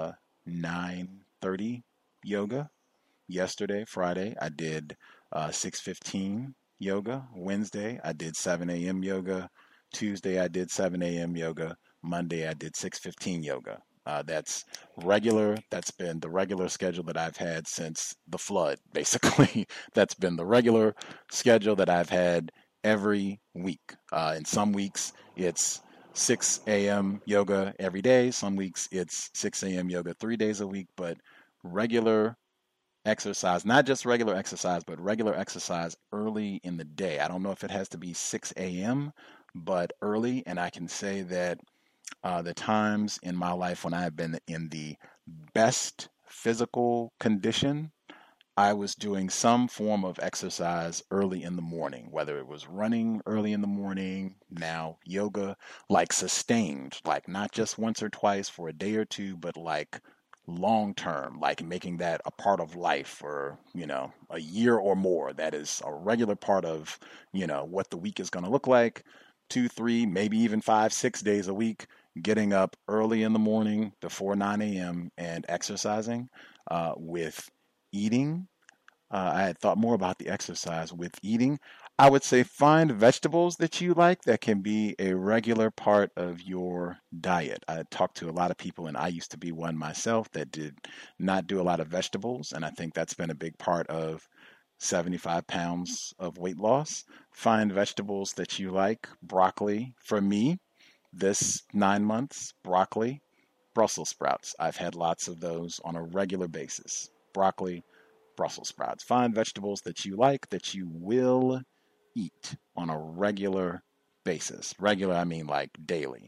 9:30 yoga. Yesterday, Friday, I did 6:15 yoga. Wednesday, I did 7 a.m. yoga. Tuesday, I did 7 a.m. yoga. Monday, I did 6:15 yoga. That's regular. That's been the regular schedule that I've had since the flood, basically. That's been the regular schedule that I've had every week. In some weeks, it's 6 a.m. yoga every day. Some weeks, it's 6 a.m. yoga 3 days a week. But regular exercise, not just regular exercise, but regular exercise early in the day. I don't know if it has to be 6 a.m., but early. And I can say that the times in my life when I have been in the best physical condition I was doing some form of exercise early in the morning, whether it was running early in the morning, now yoga, like sustained, like not just once or twice for a day or two, but like long term, like making that a part of life for, a year or more. That is a regular part of, what the week is going to look like, 2, 3, maybe even 5, 6 days a week, getting up early in the morning before 9 a.m. and exercising with eating. I had thought more about the exercise with eating. I would say find vegetables that you like that can be a regular part of your diet. I talked to a lot of people, and I used to be one myself that did not do a lot of vegetables, and I think that's been a big part of 75 pounds of weight loss. Find vegetables that you like. Broccoli, for me, this 9 months, broccoli, Brussels sprouts. I've had lots of those on a regular basis. Broccoli, Brussels sprouts. Find vegetables that you like, that you will eat on a regular basis. Regular, I mean like daily.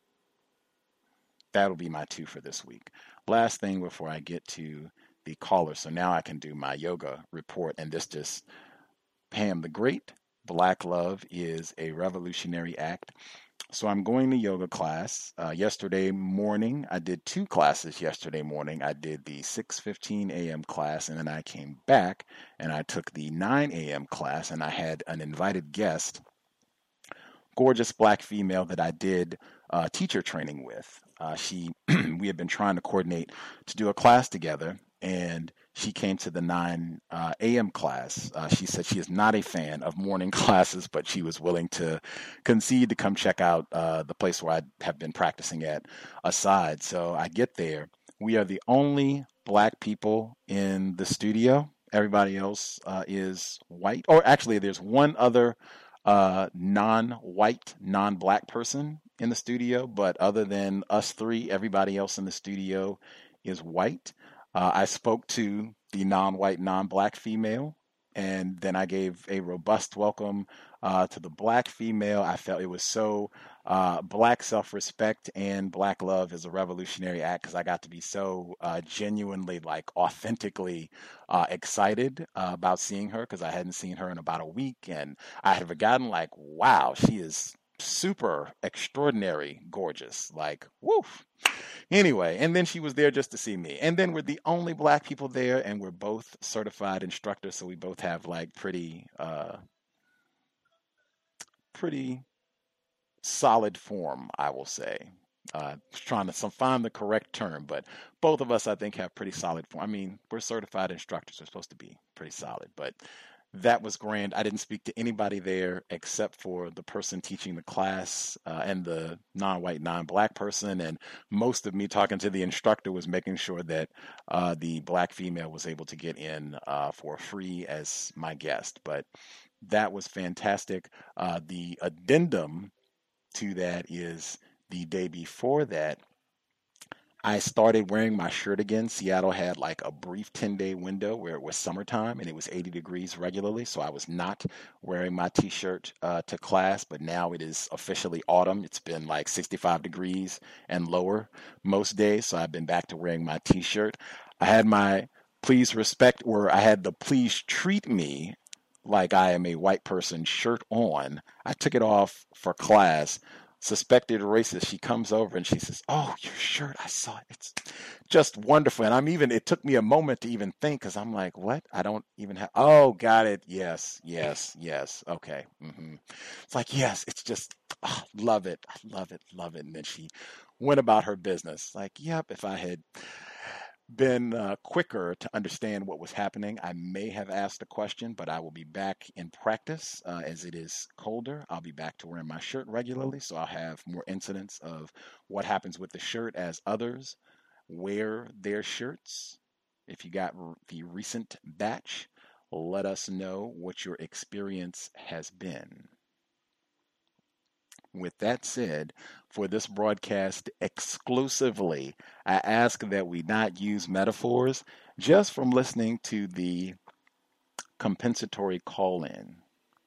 That'll be my 2 for this week. Last thing before I get to the caller. So now I can do my yoga report, and this just, Pam the Great, Black love is a revolutionary act. So I'm going to yoga class. Yesterday morning, I did 2 classes yesterday morning. I did the 6:15 a.m. class, and then I came back and I took the 9 a.m. class, and I had an invited guest, gorgeous black female that I did teacher training with. We had been trying to coordinate to do a class together, and she came to the 9 a.m. class. She said she is not a fan of morning classes, but she was willing to concede to come check out the place where I have been practicing at aside. So I get there. We are the only black people in the studio. Everybody else is white. Or actually, there's one other non-white, non-black person in the studio. But other than us 3, everybody else in the studio is white. I spoke to the non-white, non-black female, and then I gave a robust welcome to the black female. I felt it was so black self-respect and black love is a revolutionary act, because I got to be so genuinely, like authentically excited about seeing her, because I hadn't seen her in about a week, and I had forgotten, like, wow, she is super extraordinary gorgeous, like, woof. Anyway, and then she was there just to see me. And then we're the only black people there, and we're both certified instructors, so we both have like pretty solid form, I will say. Trying to find the correct term, but both of us, I think, have pretty solid form. I mean, we're certified instructors. We're supposed to be pretty solid, but that was grand. I didn't speak to anybody there except for the person teaching the class and the non-white, non-black person. And most of me talking to the instructor was making sure that the black female was able to get in for free as my guest. But that was fantastic. The addendum to that is the day before that, I started wearing my shirt again. Seattle had like a brief 10-day window where it was summertime and it was 80 degrees regularly. So I was not wearing my t-shirt to class, but now it is officially autumn. It's been like 65 degrees and lower most days. So I've been back to wearing my t-shirt. I had my please respect, or I had the please treat me like I am a white person shirt on. I took it off for class. Suspected racist, she comes over and she says, "Oh, your shirt, I saw it. It's just wonderful." And it took me a moment to even think, because I'm like, what? I don't even have, oh, got it. Yes. Okay. It's like, yes, it's just, love it. I love it. And then she went about her business. Like, yep, if I had been quicker to understand what was happening, I may have asked a question, but I will be back in practice as it is colder. I'll be back to wearing my shirt regularly, so I'll have more incidents of what happens with the shirt as others wear their shirts. If you got the recent batch, let us know what your experience has been. With that said, for this broadcast exclusively, I ask that we not use metaphors, just from listening to the compensatory call-in.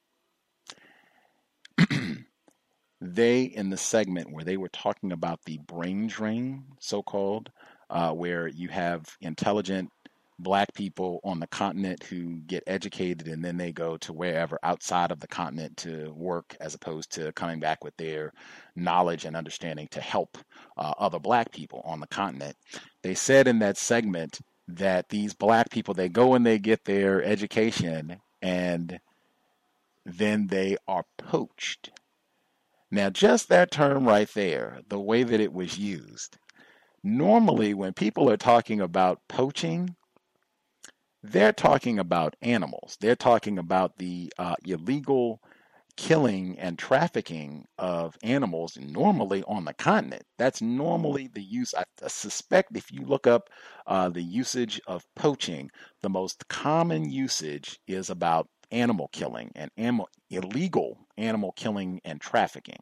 They, in the segment where they were talking about the brain drain, so-called, where you have intelligent black people on the continent who get educated and then they go to wherever outside of the continent to work, as opposed to coming back with their knowledge and understanding to help other black people on the continent. They said in that segment that these black people, they go and they get their education and then they are poached. Now, just that term right there, the way that it was used, normally when people are talking about poaching, they're talking about animals. They're talking about the illegal killing and trafficking of animals normally on the continent. That's normally the use. I suspect if you look up the usage of poaching, the most common usage is about animal killing and illegal animal killing and trafficking.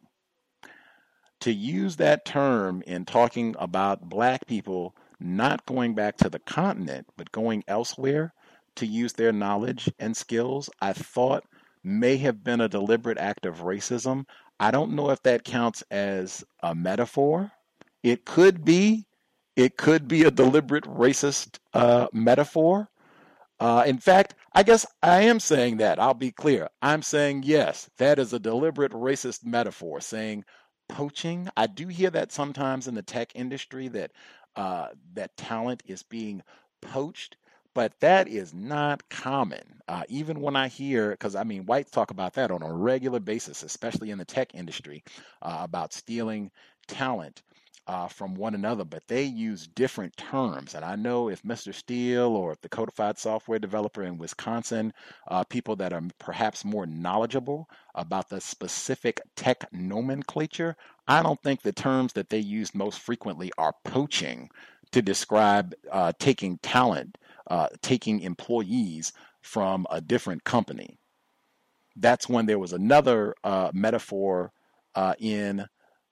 To use that term in talking about black people not going back to the continent, but going elsewhere to use their knowledge and skills, I thought may have been a deliberate act of racism. I don't know if that counts as a metaphor. It could be a deliberate racist metaphor. In fact, I guess I am saying that. I'll be clear. I'm saying, yes, that is a deliberate racist metaphor, saying poaching. I do hear that sometimes in the tech industry that that talent is being poached, but that is not common. Even when I hear, because I mean, whites talk about that on a regular basis, especially in the tech industry, about stealing talent from one another, but they use different terms. And I know if Mr. Steele or if the codified software developer in Wisconsin, people that are perhaps more knowledgeable about the specific tech nomenclature, I don't think the terms that they use most frequently are poaching to describe taking talent, taking employees from a different company. That's when there was another metaphor in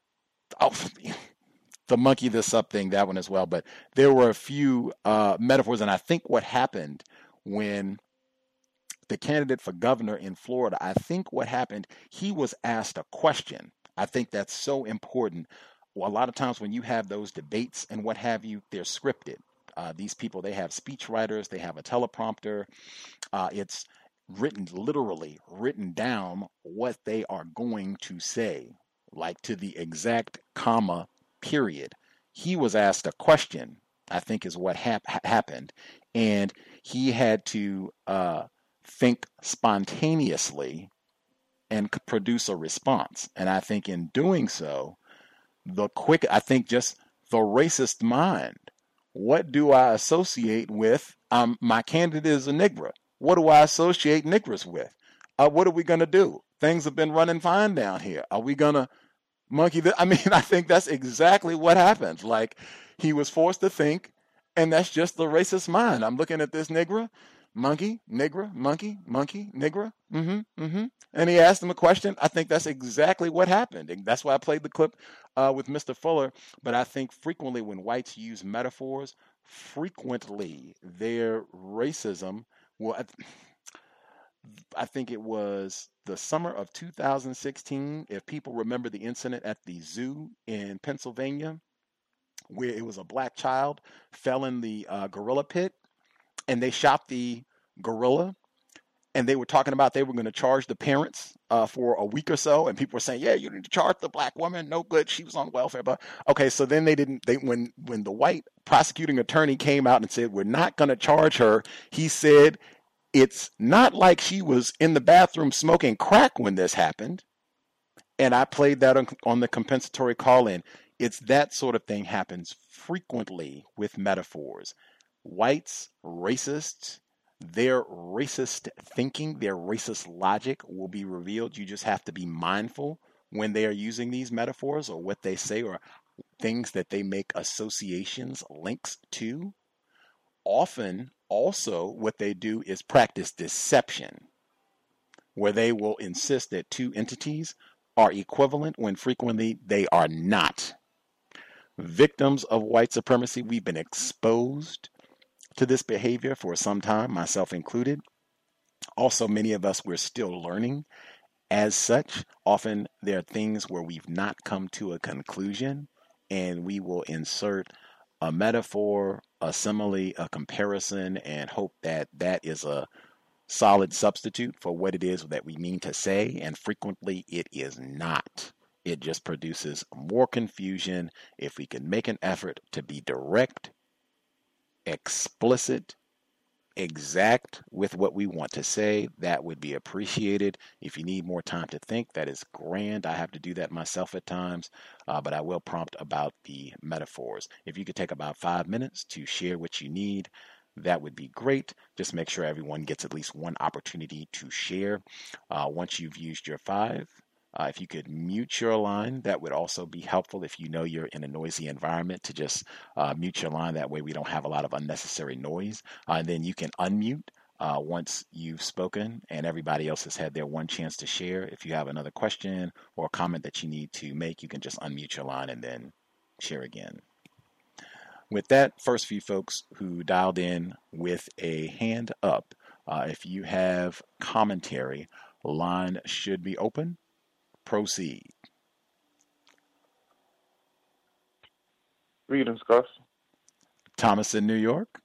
the monkey this up thing, that one as well. But there were a few metaphors, and I think what happened when the candidate for governor in Florida, I think what happened, he was asked a question. I think that's so important. Well, a lot of times when you have those debates and what have you, they're scripted. These people, they have speech writers, they have a teleprompter. It's written down what they are going to say, like to the exact comma, period. He was asked a question, I think is what happened, and he had to think spontaneously and produce a response. And I think in doing so, just the racist mind. What do I associate with? My candidate is a Negro. What do I associate Negroes with? What are we going to do? Things have been running fine down here. Are we going to monkey this? I mean, I think that's exactly what happened. Like, he was forced to think, and that's just the racist mind. I'm looking at this Negro, monkey, Negro, monkey, Negro, and he asked him a question. I think that's exactly what happened. And that's why I played the clip with Mr. Fuller. But I think frequently when whites use metaphors, frequently their racism, I think it was the summer of 2016, if people remember the incident at the zoo in Pennsylvania, where it was a black child fell in the gorilla pit, and they shot the gorilla, and they were talking about they were going to charge the parents for a week or so, and people were saying, yeah, you need to charge the black woman, no good, she was on welfare. But okay, so then when the white prosecuting attorney came out and said, we're not going to charge her, he said, it's not like she was in the bathroom smoking crack when this happened. And I played that on the compensatory call-in. It's that sort of thing happens frequently with metaphors. Whites, racists, their racist thinking, their racist logic will be revealed. You just have to be mindful when they are using these metaphors or what they say or things that they make associations, links to. Often, also, what they do is practice deception, where they will insist that two entities are equivalent when frequently they are not. Victims of white supremacy, we've been exposed to this behavior for some time, myself included. Also, many of us, we're still learning. As such, often there are things where we've not come to a conclusion, and we will insert a metaphor, a simile, a comparison, and hope that that is a solid substitute for what it is that we mean to say, and frequently it is not. It just produces more confusion. If we can make an effort to be direct, explicit, exact with what we want to say, that would be appreciated. If you need more time to think, that is grand. I have to do that myself at times, but I will prompt about the metaphors. If you could take about 5 minutes to share what you need, that would be great. Just make sure everyone gets at least one opportunity to share. Once you've used your 5, if you could mute your line, that would also be helpful. If you know you're in a noisy environment, to just mute your line. That way we don't have a lot of unnecessary noise. And then you can unmute once you've spoken and everybody else has had their one chance to share. If you have another question or comment that you need to make, you can just unmute your line and then share again. With that, first few folks who dialed in with a hand up, if you have commentary, line should be open. Proceed. Greetings, Gus. Thomas in New York.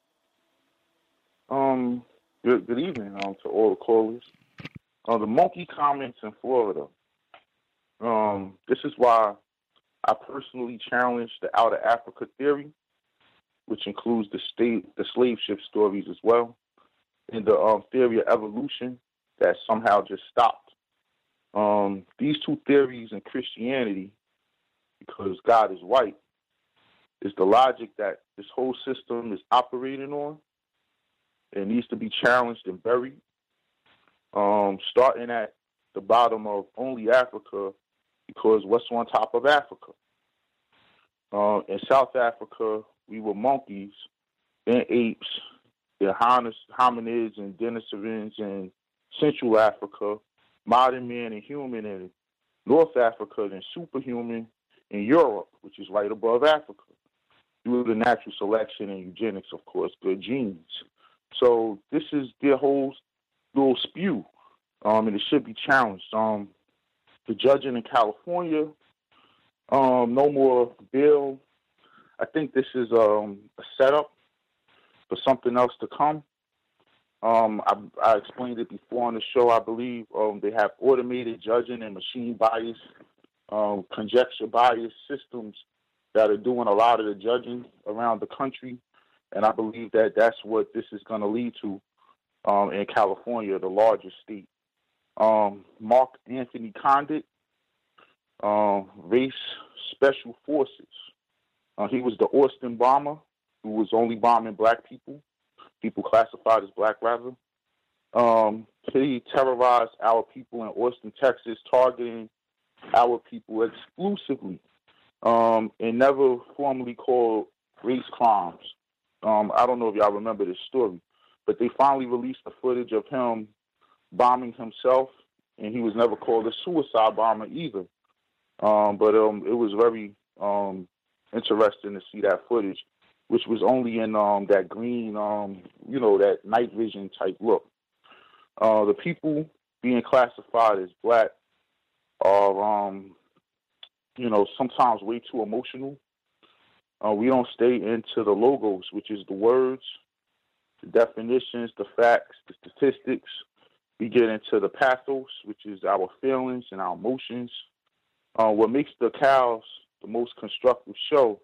Good evening to all the callers. The monkey comments in Florida. This is why I personally challenge the Out of Africa theory, which includes the slave ship stories as well, and the theory of evolution that somehow just stopped. These two theories in Christianity, because God is white, is the logic that this whole system is operating on. It needs to be challenged and buried, starting at the bottom of only Africa, because what's on top of Africa? In South Africa, we were monkeys and apes, and hominids and Denisovans in Central Africa, modern man and human in North Africa, then superhuman in Europe, which is right above Africa, due to natural selection and eugenics, of course, good genes. So this is their whole little spew, and it should be challenged. The judging in California, no more bail. I think this is a setup for something else to come. I explained it before on the show, I believe. They have automated judging and machine bias, conjecture bias systems that are doing a lot of the judging around the country. And I believe that that's what this is going to lead to in California, the largest state. Mark Anthony Condit, race special forces. He was the Austin bomber who was only bombing black people classified as black, rather. He terrorized our people in Austin, Texas, targeting our people exclusively, and never formally called race crimes. I don't know if y'all remember this story, but they finally released the footage of him bombing himself, and he was never called a suicide bomber either. But it was very interesting to see that footage, which was only in that green, that night vision type look. The people being classified as black are, sometimes way too emotional. We don't stay into the logos, which is the words, the definitions, the facts, the statistics. We get into the pathos, which is our feelings and our emotions. What makes the cows the most constructive show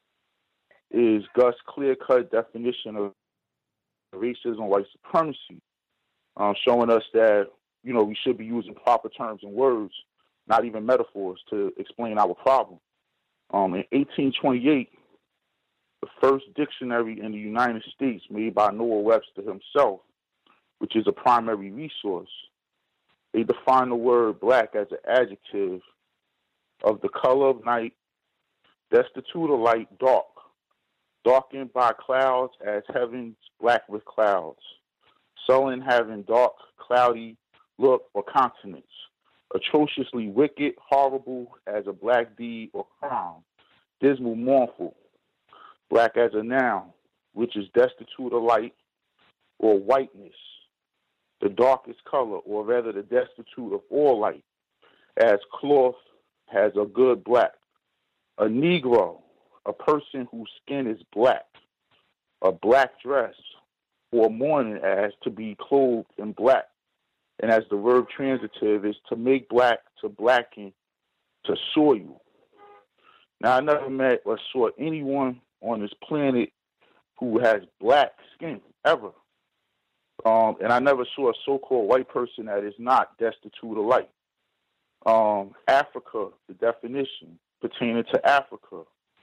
is Gus' clear-cut definition of racism, white supremacy, showing us that, we should be using proper terms and words, not even metaphors, to explain our problem. In 1828, the first dictionary in the United States made by Noah Webster himself, which is a primary resource, they define the word black as an adjective of the color of night, destitute of light, dark, darkened by clouds as heavens black with clouds, sullen, having dark, cloudy look or countenance, atrociously wicked, horrible as a black deed or crime, dismal, mournful, black as a noun, which is destitute of light or whiteness, the darkest color, or rather the destitute of all light, as cloth has a good black. A Negro, a person whose skin is black. a black dress or mourning as to be clothed in black. And as the verb transitive is to make black, to blacken, to soil. Now, I never met or saw anyone on this planet who has black skin, ever. And I never saw a so-called white person that is not destitute of light. Africa, the definition pertaining to Africa,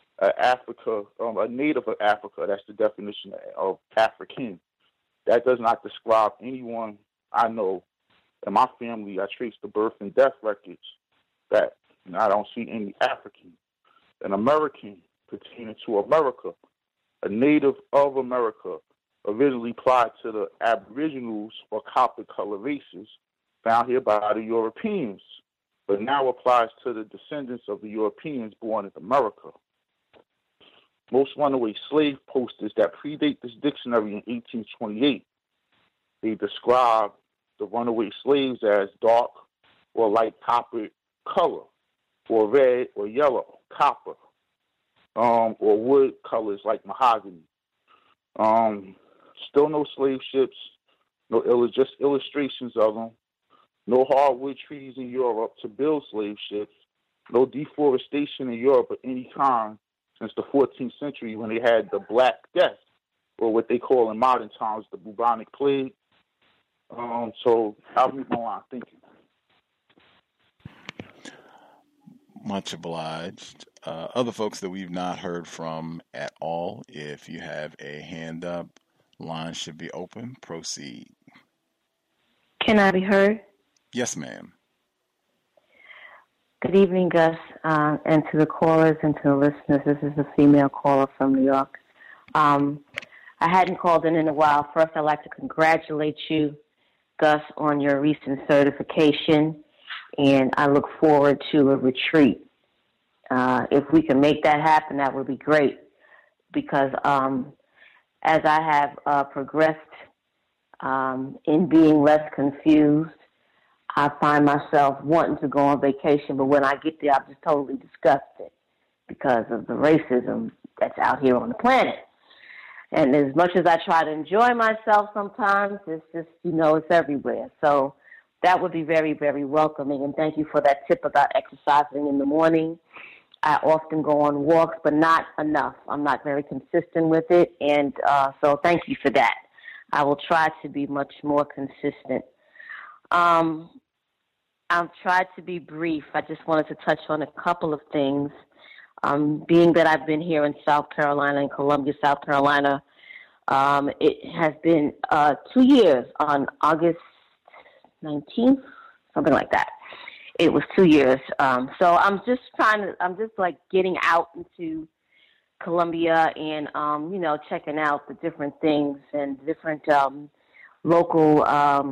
a native of Africa, that's the definition of African. That does not describe anyone I know. In my family, I trace the birth and death records that I don't see any African. An American pertaining to America, a native of America, originally applied to the Aboriginals or copper color races found here by the Europeans, but now applies to the descendants of the Europeans born in America. Most runaway slave posters that predate this dictionary in 1828, they describe the runaway slaves as dark or light copper color, or red or yellow, copper, or wood colors like mahogany. Still no slave ships, just illustrations of them. No hardwood trees in Europe to build slave ships. No deforestation in Europe of any kind since the 14th century when they had the Black Death, or what they call in modern times the bubonic plague. So I'll move on. Thank you. Much obliged. Other folks that we've not heard from at all, if you have a hand up, line should be open. Proceed. Can I be heard? Yes, ma'am. Good evening, Gus, and to the callers and to the listeners. This is a female caller from New York. I hadn't called in a while. First, I'd like to congratulate you, Gus, on your recent certification, and I look forward to a retreat. If we can make that happen, that would be great, because as I have progressed in being less confused, I find myself wanting to go on vacation, but when I get there, I'm just totally disgusted because of the racism that's out here on the planet. And as much as I try to enjoy myself sometimes, it's just, it's everywhere. So that would be very, very welcoming. And thank you for that tip about exercising in the morning. I often go on walks, but not enough. I'm not very consistent with it. And so thank you for that. I will try to be much more consistent. I've tried to be brief. I just wanted to touch on a couple of things. Being that I've been here in South Carolina, in Columbia, South Carolina, it has been 2 years on August 19th, something like that. It was 2 years. So I'm just getting out into Columbia and, checking out the different things and different local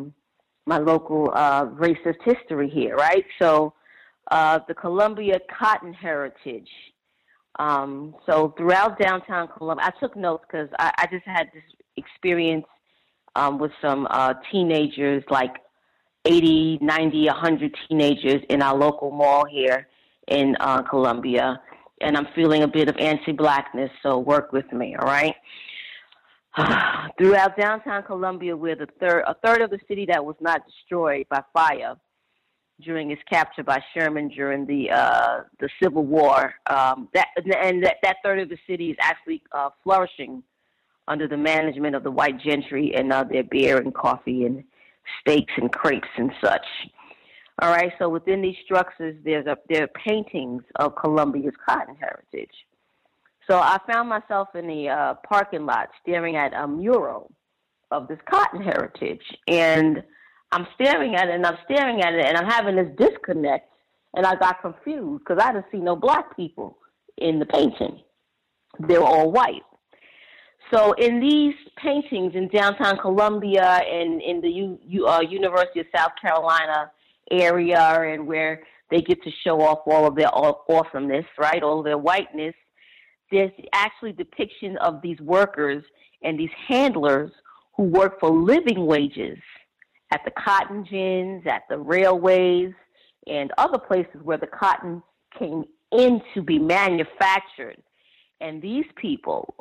racist history here, right? So the Columbia Cotton Heritage. So throughout downtown Columbia, I took notes because I just had this experience with some teenagers, like 80, 90, 100 teenagers in our local mall here in Columbia. And I'm feeling a bit of anti-blackness, so work with me, all right? Throughout downtown Columbia, we're a third of the city that was not destroyed by fire during its capture by Sherman during the Civil War. That third of the city is actually flourishing under the management of the white gentry and their beer and coffee and steaks and crepes and such. All right, so within these structures, there are paintings of Columbia's cotton heritage. So I found myself in the parking lot staring at a mural of this cotton heritage. And I'm staring at it, and I'm having this disconnect. And I got confused because I didn't see no black people in the painting. They were all white. So in these paintings in downtown Columbia and in the University of South Carolina area, and where they get to show off all of their awesomeness, right, all of their whiteness, there's actually depiction of these workers and these handlers who work for living wages at the cotton gins, at the railways, and other places where the cotton came in to be manufactured. And these people,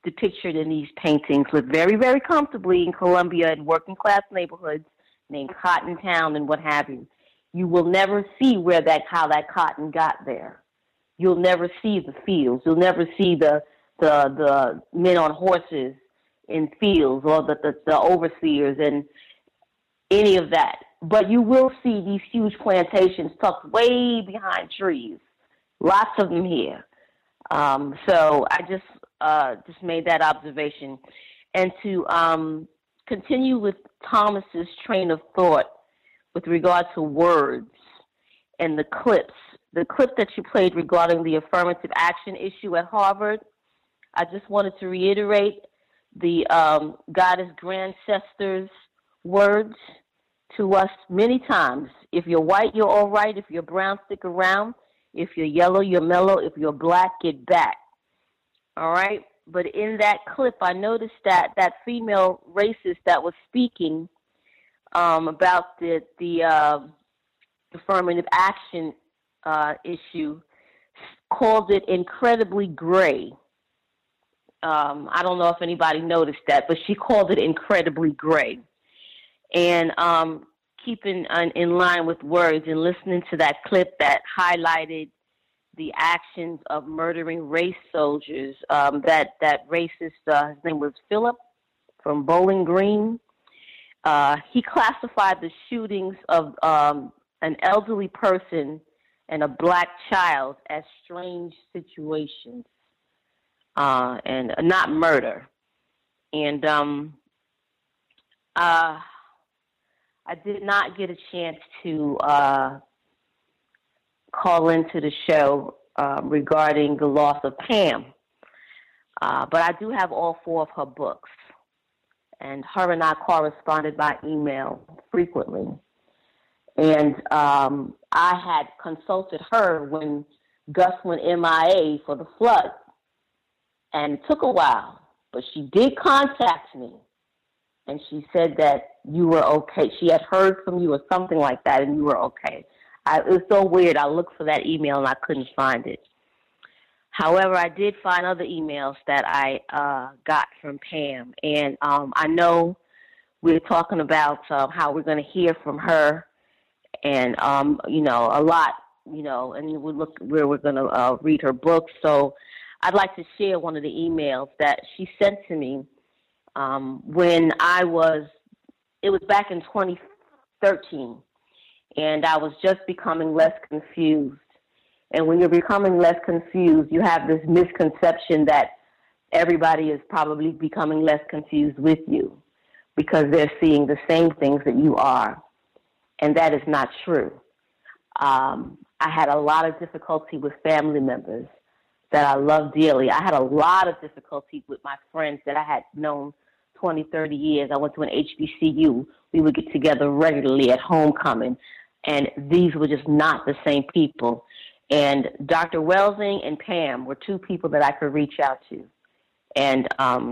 depicted in these paintings live very, very comfortably in Colombia in working-class neighborhoods named Cotton Town and what have you. You will never see how that cotton got there. You'll never see the fields. You'll never see the men on horses in fields or the overseers and any of that. But you will see these huge plantations tucked way behind trees. Lots of them here. So I just made that observation. And to continue with Thomas's train of thought with regard to words and the clip that you played regarding the affirmative action issue at Harvard, I just wanted to reiterate the goddess Grandcester's words to us many times. If you're white, you're all right. If you're brown, stick around. If you're yellow, you're mellow. If you're black, get back. All right? But in that clip, I noticed that female racist that was speaking about the affirmative action issue called it incredibly gray. I don't know if anybody noticed that, but she called it incredibly gray. And keeping in line with words and listening to that clip that highlighted the actions of murdering race soldiers, that racist, his name was Philip from Bowling Green. He classified the shootings of an elderly person and a black child as strange situations and not murder. And I did not get a chance to call into the show regarding the loss of Pam. But I do have all 4 of her books. And her and I corresponded by email frequently. And I had consulted her when Gus went MIA for the flood. And it took a while, but she did contact me. And she said that you were okay. She had heard from you or something like that, and you were okay. It was so weird. I looked for that email, and I couldn't find it. However, I did find other emails that I got from Pam. And I know we're talking about how we're going to hear from her and, a lot, and we look where we're going to read her book. So I'd like to share one of the emails that she sent to me when it was back in 2013, and I was just becoming less confused. And when you're becoming less confused, you have this misconception that everybody is probably becoming less confused with you because they're seeing the same things that you are. And that is not true. I had a lot of difficulty with family members that I love dearly. I had a lot of difficulty with my friends that I had known 20, 30 years. I went to an HBCU. We would get together regularly at homecoming, and these were just not the same people. And Dr. Welsing and Pam were 2 people that I could reach out to. And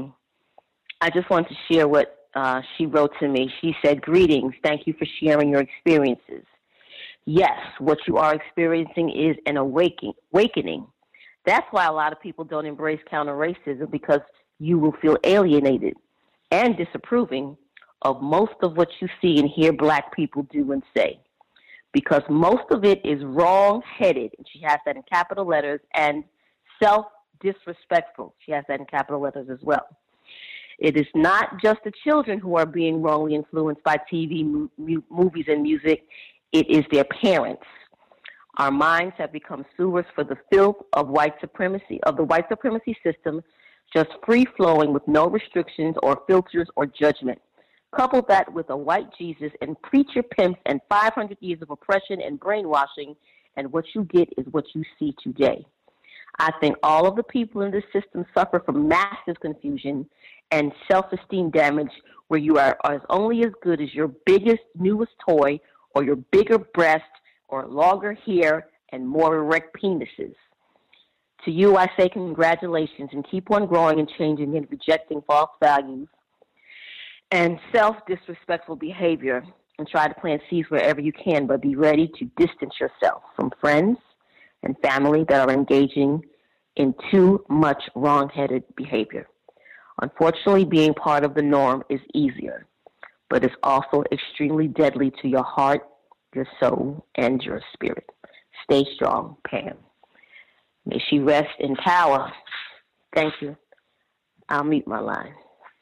I just wanted to share what she wrote to me. She said, "Greetings. Thank you for sharing your experiences. Yes, what you are experiencing is an awakening. That's why a lot of people don't embrace counter-racism, because you will feel alienated and disapproving of most of what you see and hear black people do and say, because most of it is wrong-headed," and she has that in capital letters, and self-disrespectful. She has that in capital letters as well. It is not just the children who are being wrongly influenced by TV, movies, and music. It is their parents. Our minds have become sewers for the filth of white supremacy, of the white supremacy system, just free-flowing with no restrictions or filters or judgment. Couple that with a white Jesus and preacher pimps and 500 years of oppression and brainwashing, and what you get is what you see today. I think all of the people in this system suffer from massive confusion and self-esteem damage, where you are only as good as your biggest, newest toy, or your bigger breast, or longer hair, and more erect penises. To you, I say congratulations, and keep on growing and changing and rejecting false values and self-disrespectful behavior, and try to plant seeds wherever you can, but be ready to distance yourself from friends and family that are engaging in too much wrong-headed behavior. Unfortunately, being part of the norm is easier, but it's also extremely deadly to your heart, your soul, and your spirit. Stay strong, Pam. May she rest in power. Thank you. I'll mute my line.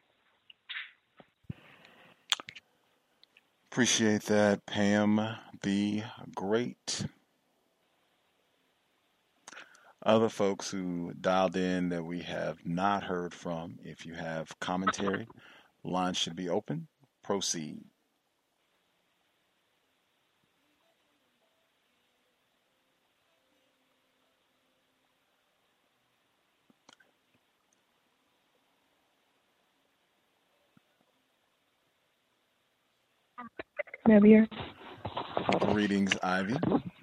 Appreciate that, Pam the Great. Other folks who dialed in that we have not heard from, if you have commentary, line should be open. Proceed. Here. Greetings, Ivy.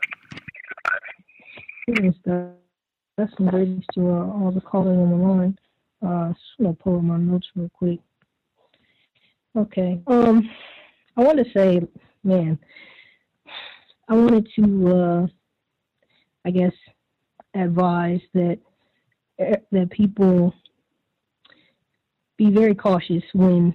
Greetings, that's some greetings to all the callers on the line. Just gonna pull up my notes real quick. Okay. I want to say, man, I wanted to, I guess, advise that people be very cautious when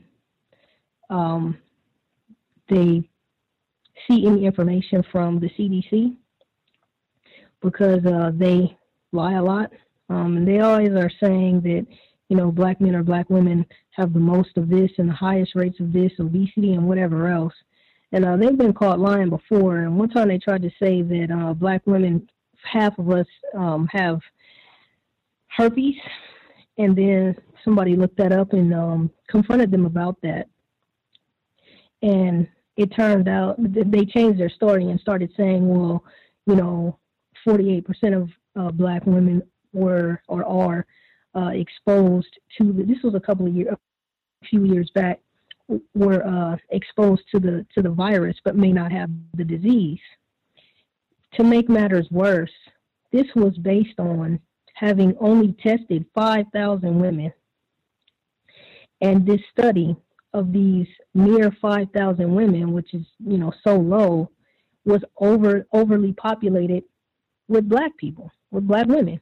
they see any information from the CDC, because they lie a lot. And they always are saying that, you know, black men or black women have the most of this and the highest rates of this, obesity and whatever else. And they've been caught lying before. And one time they tried to say that black women, half of us have herpes. And then somebody looked that up and confronted them about that. And it turned out they changed their story and started saying, well, you know, 48% of black women were or are exposed to this was a few years back, were exposed to the virus but may not have the disease. To make matters worse, this was based on having only tested 5,000 women, and this study of these mere 5,000 women, which is, you know, so low, was overly populated with black people, with black women.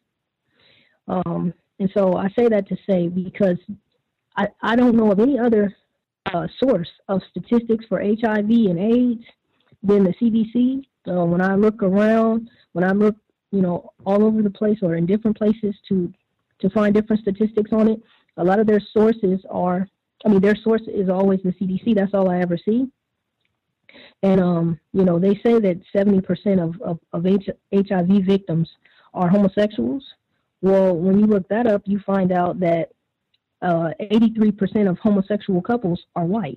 And so I say that to say, because I don't know of any other source of statistics for HIV and AIDS than the CDC. So when I look around, when I look, you know, all over the place or in different places to find different statistics on it, a lot of their sources are, their source is always the CDC. That's all I ever see. And, you know, they say that 70% of HIV victims are homosexuals. Well, when you look that up, you find out that 83% of homosexual couples are white.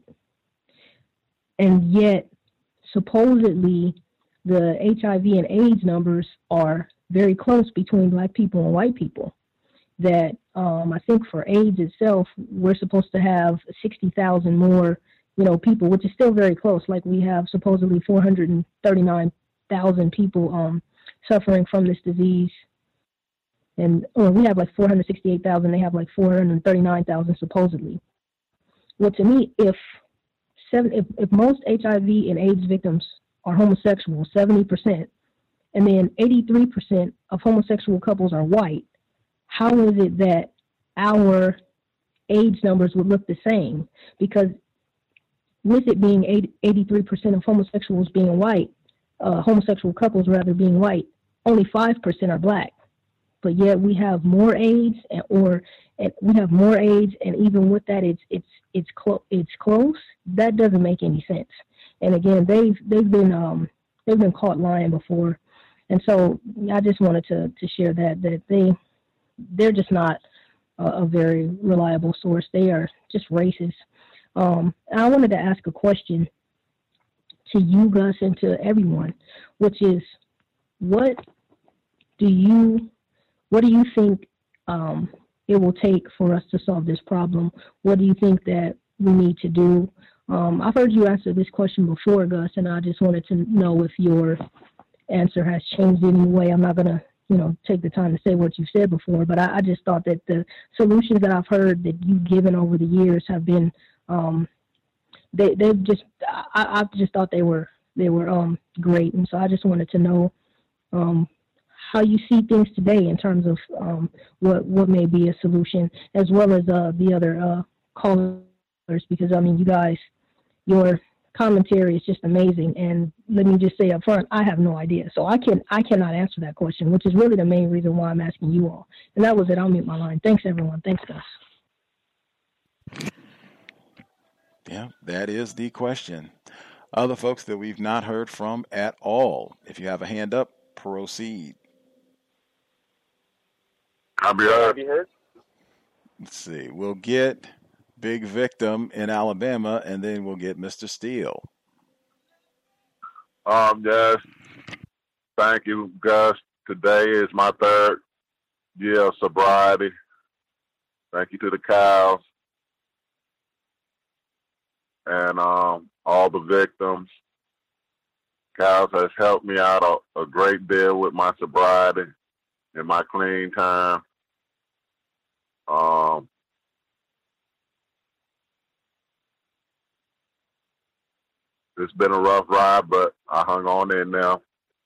And yet, supposedly, the HIV and AIDS numbers are very close between black people and white people. That I think for AIDS itself, we're supposed to have 60,000 more, you know, people, which is still very close. Like we have supposedly 439,000 people suffering from this disease. And we have like 468,000. They have like 439,000 supposedly. Well, to me, if most HIV and AIDS victims are homosexual, 70%, and then 83% of homosexual couples are white, how is it that our AIDS numbers would look the same? Because with it being 83% of homosexuals being white, homosexual couples rather being white, only 5% are black. But yet we have more AIDS, and even with that, it's close. That doesn't make any sense. And again, they've been caught lying before, and so I just wanted to share that they're just not a very reliable source. They are just racist. I wanted to ask a question to you, Gus, and to everyone, which is, what do you think it will take for us to solve this problem? What do you think that we need to do? I've heard you answer this question before, Gus, and I just wanted to know if your answer has changed in any way. I'm not going to, you know, take the time to say what you said before, but I just thought that the solutions that I've heard that you've given over the years have been, I just thought they were great. And so I just wanted to know how you see things today in terms of what may be a solution, as well as the other callers, because I mean, you guys, your commentary is just amazing. And let me just say up front, I have no idea, so I cannot answer that question, which is really the main reason why I'm asking you all. And that was it. I'll mute my line. Thanks, everyone. Thanks, guys. Yeah, that is the question. Other folks that we've not heard from at all. If you have a hand up, proceed. I'll be heard. Let's see. We'll get Big Victim in Alabama, and then we'll get Mr. Steele. Yes. Thank you, Gus. Today is my 3rd year of sobriety. Thank you to the cows and all the victims. Cows has helped me out a great deal with my sobriety and my clean time. It's been a rough ride, but I hung on in now.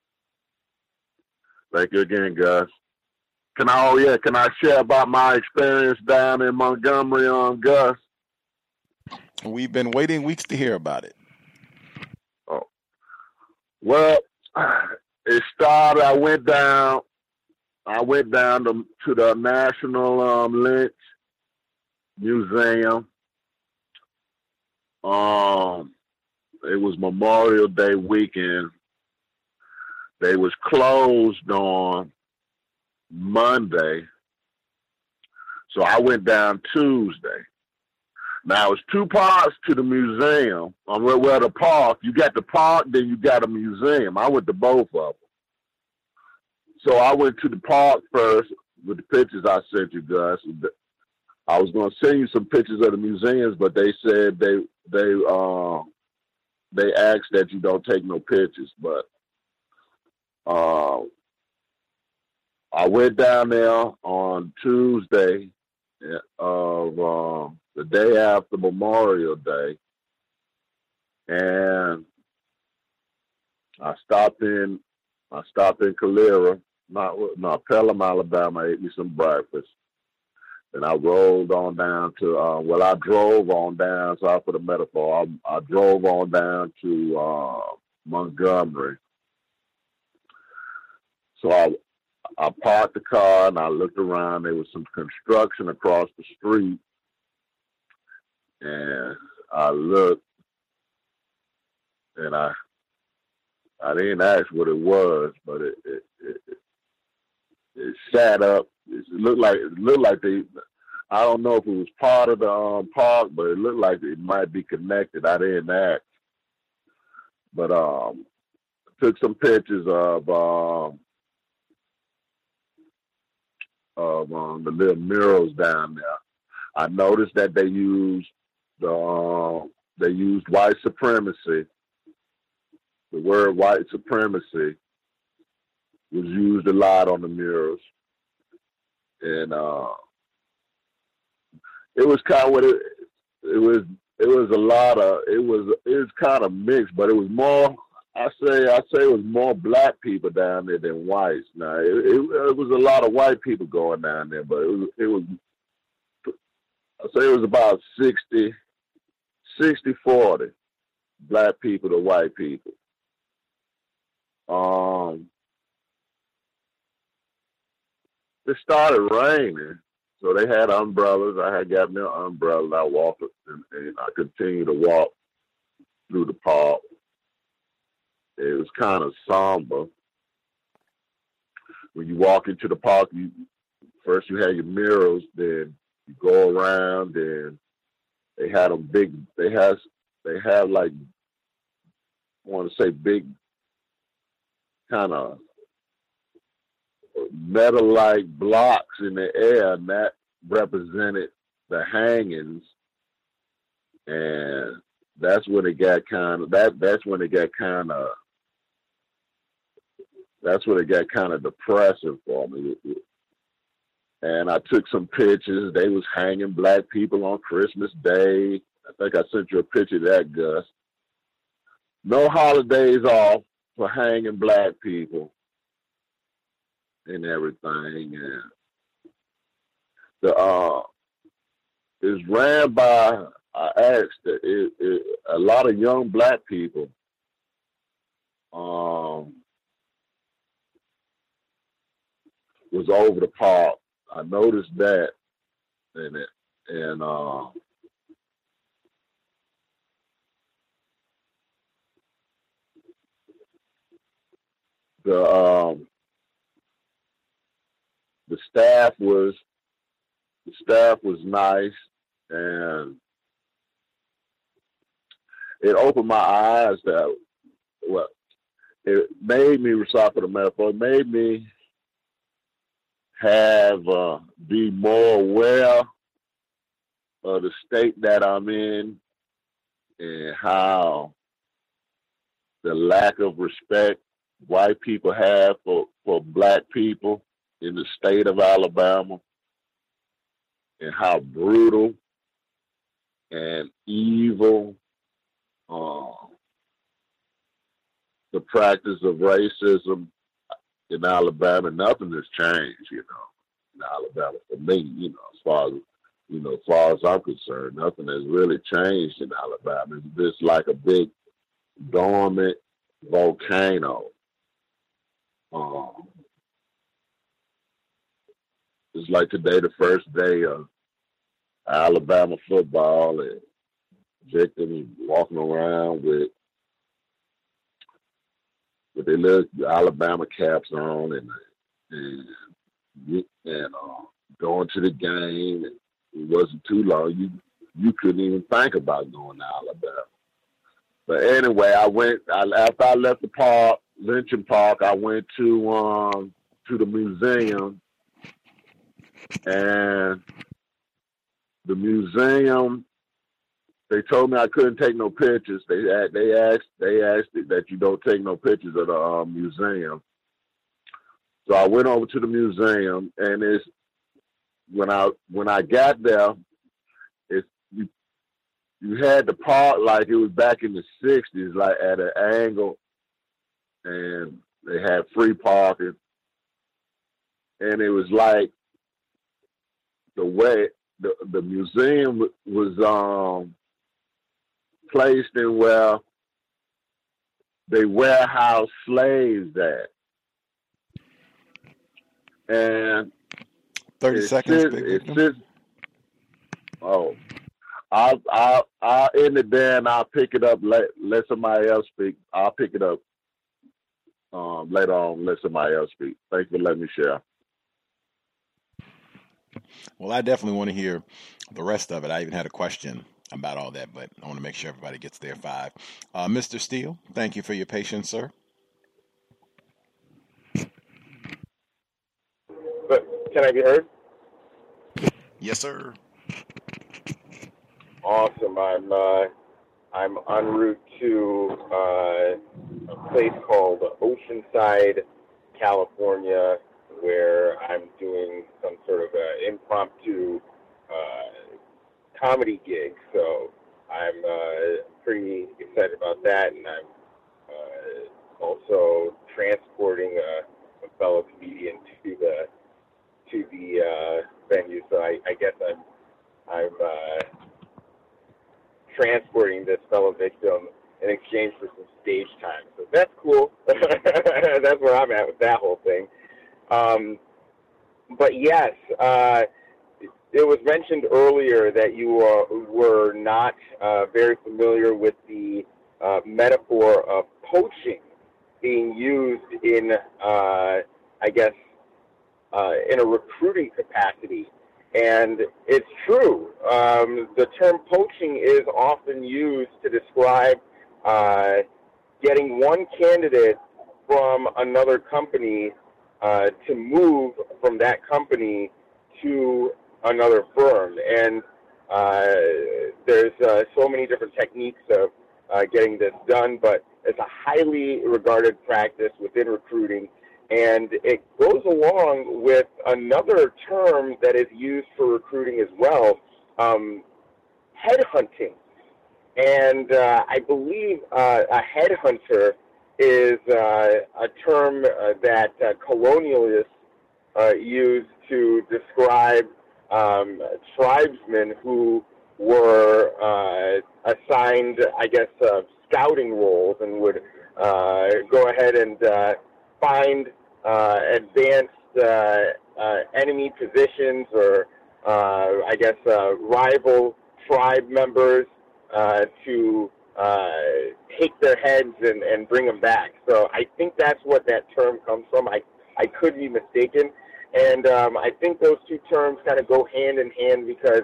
Thank you again, Gus. Can I share about my experience down in Montgomery on Gus? We've been waiting weeks to hear about it. Oh. Well, it started, I went down to the National Lynch Museum. It was Memorial Day weekend. They was closed on Monday. So I went down Tuesday. Now, it's 2 parts to the museum. Well, the park, you got the park, then you got a museum. I went to both of them. So I went to the park first with the pictures I sent you, Gus. I was going to send you some pictures of the museums, but they said they asked that you don't take no pictures. But I went down there on Tuesday of the day after Memorial Day, and I stopped in Calera, Pelham, Alabama. I ate me some breakfast, and I rolled on down to I drove on down. Sorry for the metaphor. I drove on down to Montgomery. So I parked the car and I looked around. There was some construction across the street. And I looked, and I didn't ask what it was, but it sat up. It looked like they. I don't know if it was part of the park, but it looked like it might be connected. I didn't ask, but took some pictures of the little murals down there. I noticed that they used white supremacy. The word white supremacy was used a lot on the murals, and it was kind of what it was. It was a lot of it was kind of mixed, but it was more. I say it was more black people down there than whites. Now it was a lot of white people going down there, but it was. I say it was about 60-40, black people to white people. It started raining, so they had umbrellas. I had got me an umbrella. I walked and I continued to walk through the park. It was kind of somber. When you walk into the park, first you had your murals, then you go around, and they had them big. They have like, I want to say big, kind of metal-like blocks in the air, and that represented the hangings. And that's when it got kind of depressing for me. And I took some pictures. They was hanging black people on Christmas Day. I think I sent you a picture of that, Gus. No holidays off for hanging black people. and everything. And the it's ran by, I asked, a lot of young black people. Was over the park. I noticed that, and the staff was nice, and it opened my eyes that it made me, sorry for the metaphor, it made me be more aware of the state that I'm in and how the lack of respect white people have for black people in the state of Alabama, and how brutal and evil the practice of racism in Alabama. Nothing has changed, in Alabama for me, as far as I'm concerned. Nothing has really changed in Alabama. It's just like a big dormant volcano. It's like today, the first day of Alabama football, and victims walking around with their little Alabama caps on and going to the game. And it wasn't too long. You couldn't even think about going to Alabama. But anyway, after I left the park, Lynching Park, I went to the museum, and the museum, they told me I couldn't take no pictures. They asked that you don't take no pictures of the museum. So I went over to the museum, and when I got there, you had the park like it was back in the 60s, like at an angle, and they had free parking, and it was like the way the museum was placed in where they warehouse slaves at. And 30 seconds. I'll end it there, and I'll pick it up. Let somebody else speak. I'll pick it up later on. Let somebody else speak. Thanks for letting me share. Well, I definitely want to hear the rest of it. I even had a question about all that, but I want to make sure everybody gets their 5. Mr. Steele, thank you for your patience, sir. Can I be heard? Yes, sir. Awesome. I'm en route to a place called Oceanside, California, where I'm doing some sort of impromptu comedy gig. So I'm pretty excited about that, and I'm also transporting a fellow comedian to the venue. So I guess I'm transporting this fellow victim in exchange for some stage time. So that's cool. That's where I'm at with that whole thing. But yes, it was mentioned earlier that you were not very familiar with the metaphor of poaching being used in, I guess, in a recruiting capacity. And it's true. The term poaching is often used to describe getting one candidate from another company to move from that company to another firm. And there's so many different techniques of getting this done, but it's a highly regarded practice within recruiting. And it goes along with another term that is used for recruiting as well, headhunting. And I believe a headhunter is a term that colonialists used to describe tribesmen who were assigned, I guess, scouting roles and would go ahead and find advanced enemy positions or, I guess, rival tribe members to take their heads and bring them back. So I think that's what that term comes from. I could be mistaken. And I think those two terms kind of go hand in hand because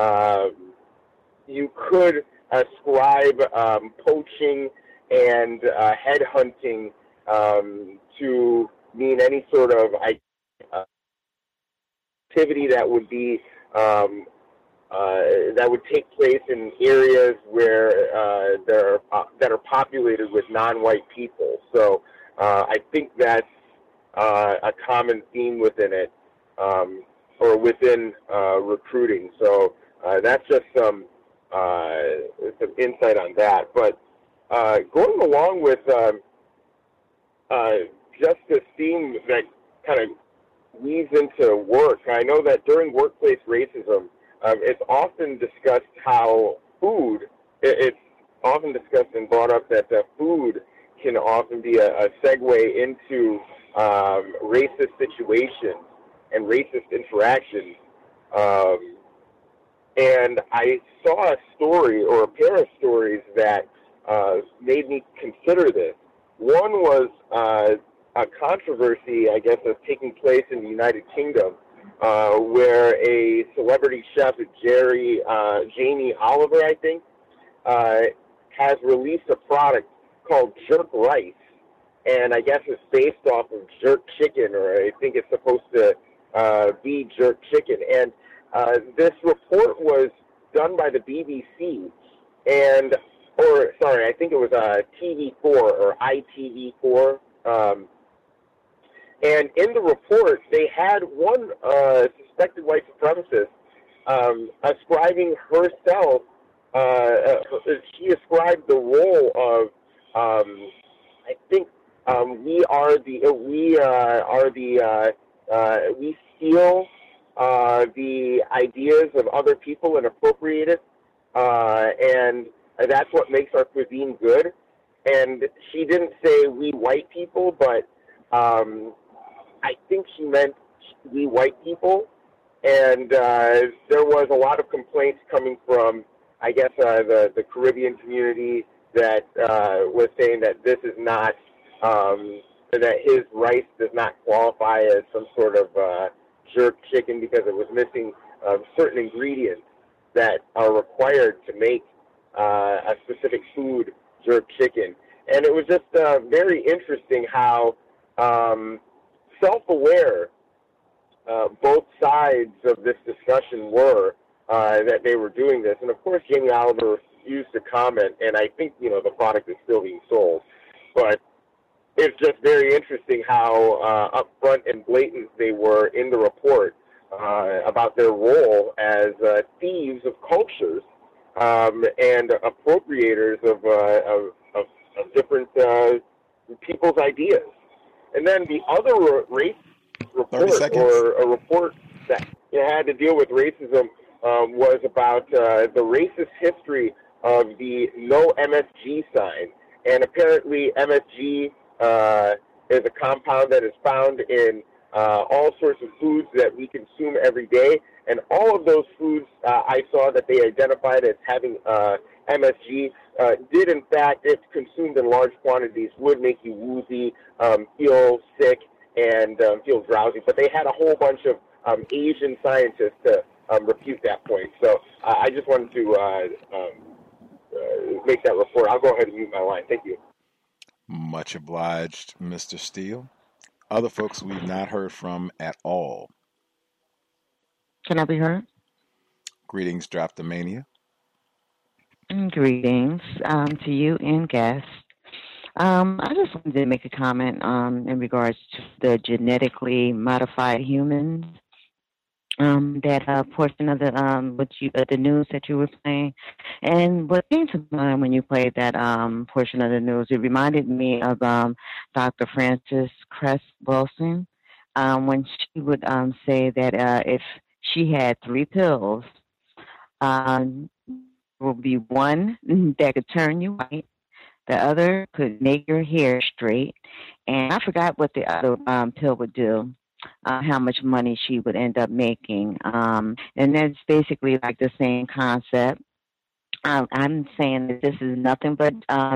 you could ascribe poaching and headhunting to mean any sort of activity that would be that would take place in areas where that are populated with non-white people. So I think that's a common theme within it, or within recruiting. So that's just some insight on that. But going along with just this theme that kind of weaves into work, I know that during workplace racism, it's often discussed how food, it's often discussed and brought up that food can often be a segue into racist situations and racist interactions. And I saw a story or a pair of stories that made me consider this. One was a controversy, I guess, that's taking place in the United Kingdom, where a celebrity chef, Jamie Oliver, I think, has released a product called jerk rice, and I guess it's based off of jerk chicken, or I think it's supposed to be jerk chicken. And this report was done by the BBC, I think it was TV4 or ITV4. And in the report, they had one suspected white supremacist ascribing herself. She ascribed the role of, I think, we steal the ideas of other people and appropriate it, and that's what makes our cuisine good. And she didn't say we white people, but I think she meant we white people. And there was a lot of complaints coming from, I guess, the Caribbean community that was saying that this is not, that his rice does not qualify as some sort of jerk chicken because it was missing certain ingredients that are required to make a specific food jerk chicken. And it was just very interesting how self-aware both sides of this discussion were that they were doing this. And of course, Jamie Oliver refused to comment, and I think, the product is still being sold. But it's just very interesting how upfront and blatant they were in the report about their role as thieves of cultures and appropriators of different people's ideas. And then the other race report, or a report that had to deal with racism, was about the racist history of the no MSG sign. And apparently MSG is a compound that is found in all sorts of foods that we consume every day. And all of those foods I saw that they identified as having MSG did, in fact, if consumed in large quantities, would make you woozy, feel sick, and feel drowsy. But they had a whole bunch of Asian scientists to refute that point. So I just wanted to make that report. I'll go ahead and mute my line. Thank you. Much obliged, Mr. Steele. Other folks we've not heard from at all. Can I be heard? Greetings, Draft-O-Mania. Greetings to you and guests. I just wanted to make a comment in regards to the genetically modified humans. That portion of the news that you were playing, and what came to mind when you played that portion of the news, it reminded me of Dr. Frances Cress Welsing. when she would say that if she had 3 pills, will be one that could turn you white, the other could make your hair straight, and I forgot what the other pill would do. How much money she would end up making, and that's basically like the same concept. I'm saying that this is nothing but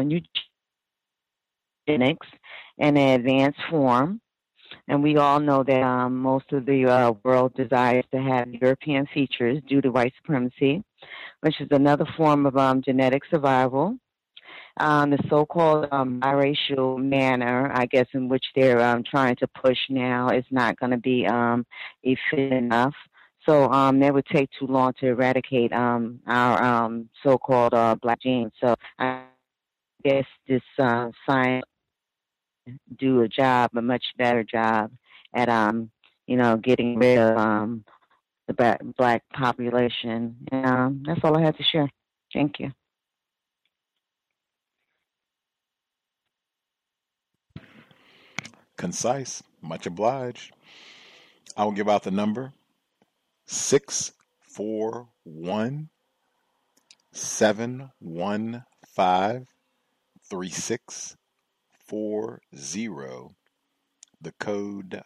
eugenics in an advanced form. And we all know that most of the world desires to have European features due to white supremacy, which is another form of genetic survival. The so-called biracial manner, I guess, in which they're trying to push now is not going to be efficient enough. So that would take too long to eradicate our so-called black genes. So I guess this science do a much better job at getting rid of the black population. And that's all I have to share. Thank you. Concise. Much obliged. I will give out the number 641-715-3640. The code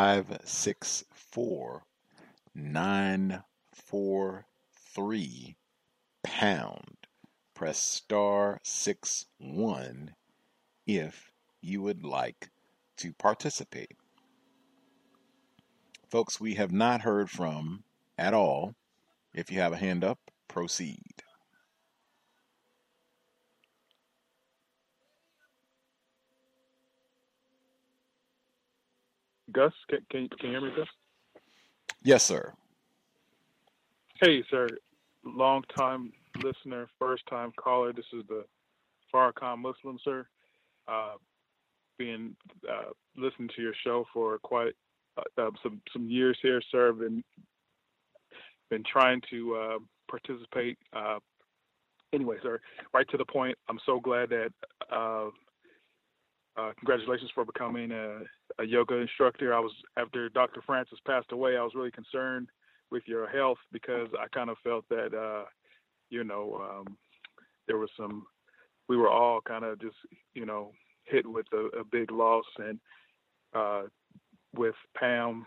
564943 pound. Press star 61 if you would like to participate. Folks, we have not heard from at all. If you have a hand up, proceed. Gus, can you hear me, Gus? Yes, sir. Hey, sir. Long-time listener, first-time caller. This is the Farrakhan Muslim, sir. Listening to your show for quite some years here, sir. Been trying to participate. Anyway, sir, right to the point. I'm so glad that. Congratulations for becoming a yoga instructor. After Dr. Francis passed away, I was really concerned with your health because I kind of felt that, there was we were all kind of just, hit with a big loss. And with Pam,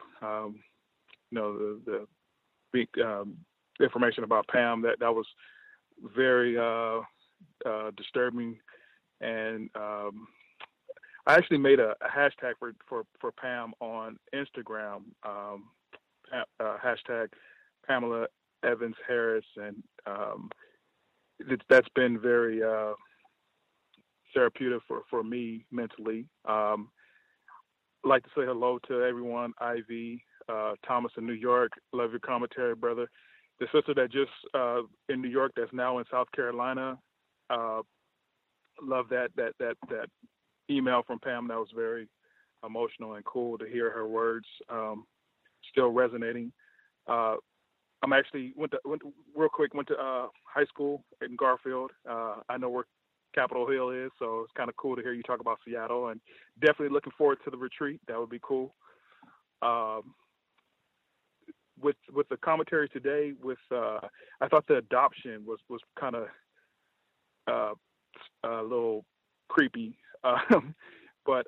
the big information about Pam, that was very disturbing. And I actually made a hashtag for Pam on Instagram, hashtag Pamela Evans Harris, and that's been very therapeutic for me mentally. I'd like to say hello to everyone. Ivy, Thomas in New York, love your commentary, brother. The sister that just in New York that's now in South Carolina, love that email from Pam. That was very emotional and cool to hear her words still resonating. I'm actually went to high school in Garfield. I know where Capitol Hill is, so it's kind of cool to hear you talk about Seattle, and definitely looking forward to the retreat. That would be cool. With the commentary today, I thought the adoption was kind of a little creepy, but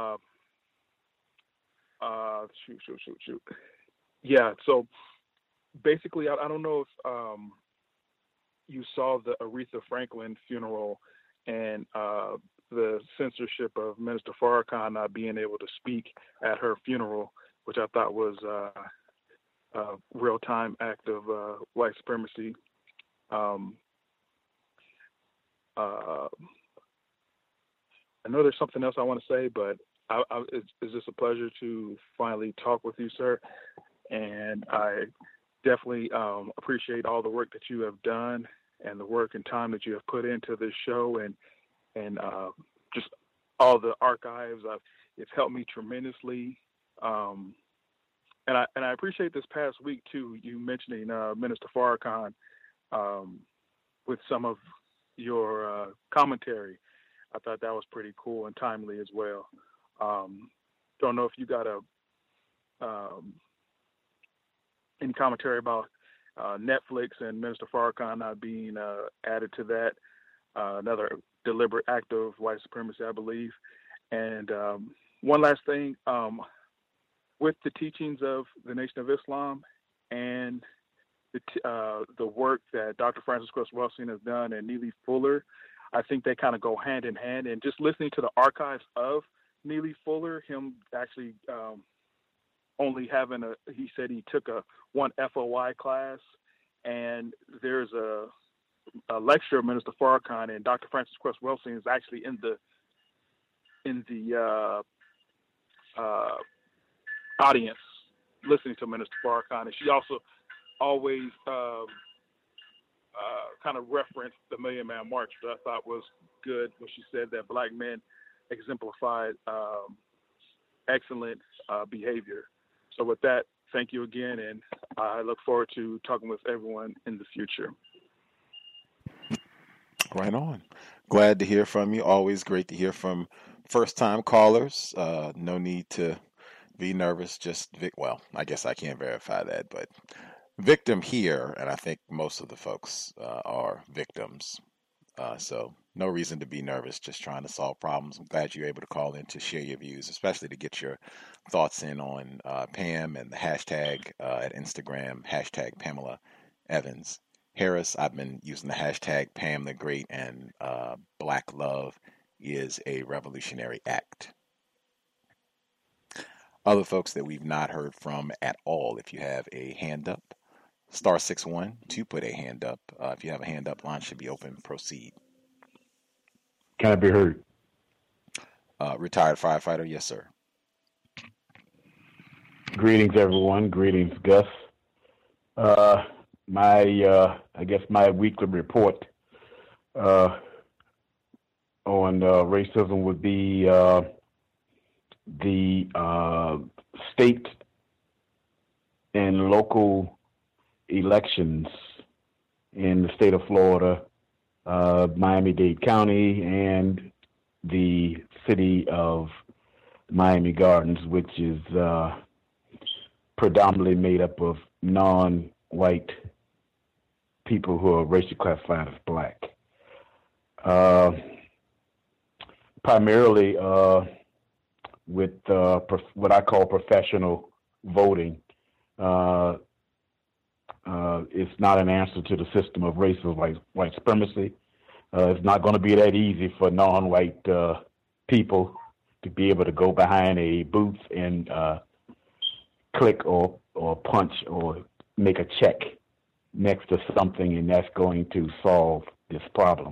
shoot. Yeah. So basically, I don't know if you saw the Aretha Franklin funeral and the censorship of Minister Farrakhan not being able to speak at her funeral, which I thought was a real-time act of white supremacy. I know there's something else I want to say, but it's just a pleasure to finally talk with you, sir. And I definitely appreciate all the work that you have done and the work and time that you have put into this show, and just all the archives. It's helped me tremendously. And I appreciate this past week too, you mentioning Minister Farrakhan with some of your commentary. I thought that was pretty cool and timely as well. Don't know if you got a any commentary about Netflix and Minister Farrakhan not being added to that. Another deliberate act of white supremacy, I believe. And one last thing, with the teachings of the Nation of Islam and the work that Dr. Frances Cress Welsing has done and Neely Fuller, I think they kind of go hand in hand. And just listening to the archives of Neely Fuller, him actually only having he said he took one FOI class, and there's a lecture of Minister Farrakhan, and Dr. Frances Cress Welsing is actually in the audience listening to Minister Farrakhan, and she also always kind of referenced the Million Man March, which I thought was good when she said that Black men exemplified excellent behavior. So with that, thank you again, and I look forward to talking with everyone in the future. Right on. Glad to hear from you. Always great to hear from first-time callers. No need to be nervous. Well, I guess I can't verify that, but victim here, and I think most of the folks are victims. So no reason to be nervous, just trying to solve problems. I'm glad you're able to call in to share your views, especially to get your thoughts in on Pam and the hashtag at Instagram, hashtag Pamela Evans Harris. I've been using the hashtag Pam the Great, and Black Love is a revolutionary act. Other folks that we've not heard from at all, if you have a hand up, *61 to put a hand up. If you have a hand up, line should be open. Proceed. Can I be heard? Retired firefighter, yes, sir. Greetings, everyone. Greetings, Gus. I guess my weekly report on racism would be the state and local elections in the state of Florida, Miami-Dade County, and the city of Miami Gardens, which is predominantly made up of non-white people who are racially classified as black. Primarily with what I call professional voting. It's not an answer to the system of racism, white supremacy. It's not going to be that easy for non-white people to be able to go behind a booth and click or punch or make a check next to something, and that's going to solve this problem.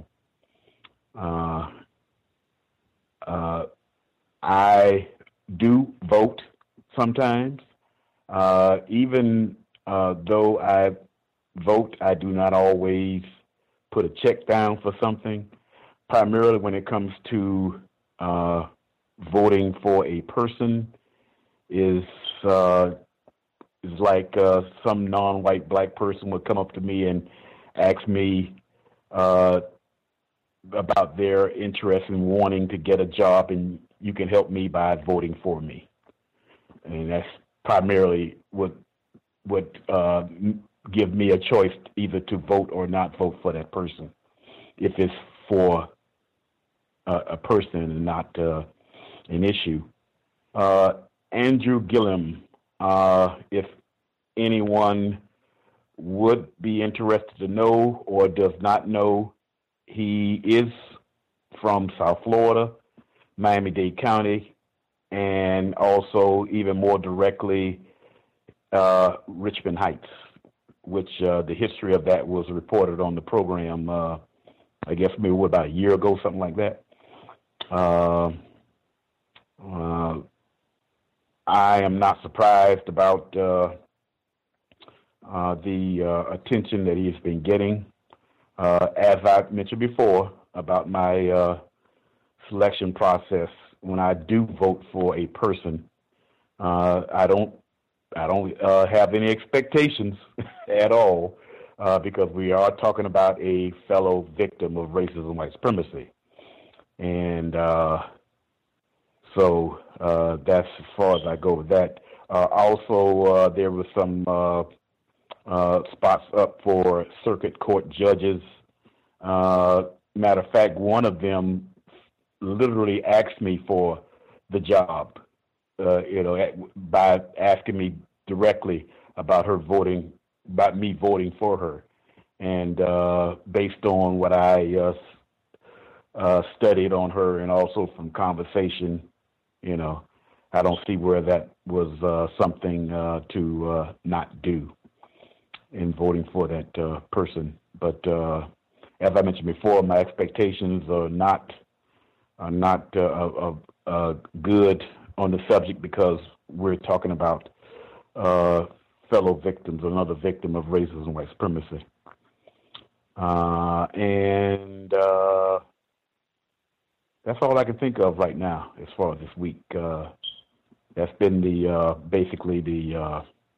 I do vote sometimes. Even though I vote, I do not always put a check down for something, primarily when it comes to voting for a person is like some non-white black person would come up to me and ask me about their interest in wanting to get a job, and you can help me by voting for me. And that's primarily what would give me a choice either to vote or not vote for that person, if it's for a person and not an issue. Andrew Gillum, if anyone would be interested to know or does not know, he is from South Florida, Miami-Dade County, and also even more directly, Richmond Heights, which the history of that was reported on the program, I guess maybe about a year ago, something like that. I am not surprised about the attention that he has been getting. As I mentioned before about my selection process, when I do vote for a person, I don't have any expectations at all, because we are talking about a fellow victim of racism and white supremacy. And so that's as far as I go with that. Also, there was some spots up for circuit court judges. Matter of fact, one of them literally asked me for the job, by asking me directly about me voting for her. And based on what I studied on her and also from conversation, I don't see where that was something to not do in voting for that person. But as I mentioned before, my expectations are not good on the subject because we're talking about fellow victims, another victim of racism and white supremacy. And that's all I can think of right now as far as this week. That's been basically the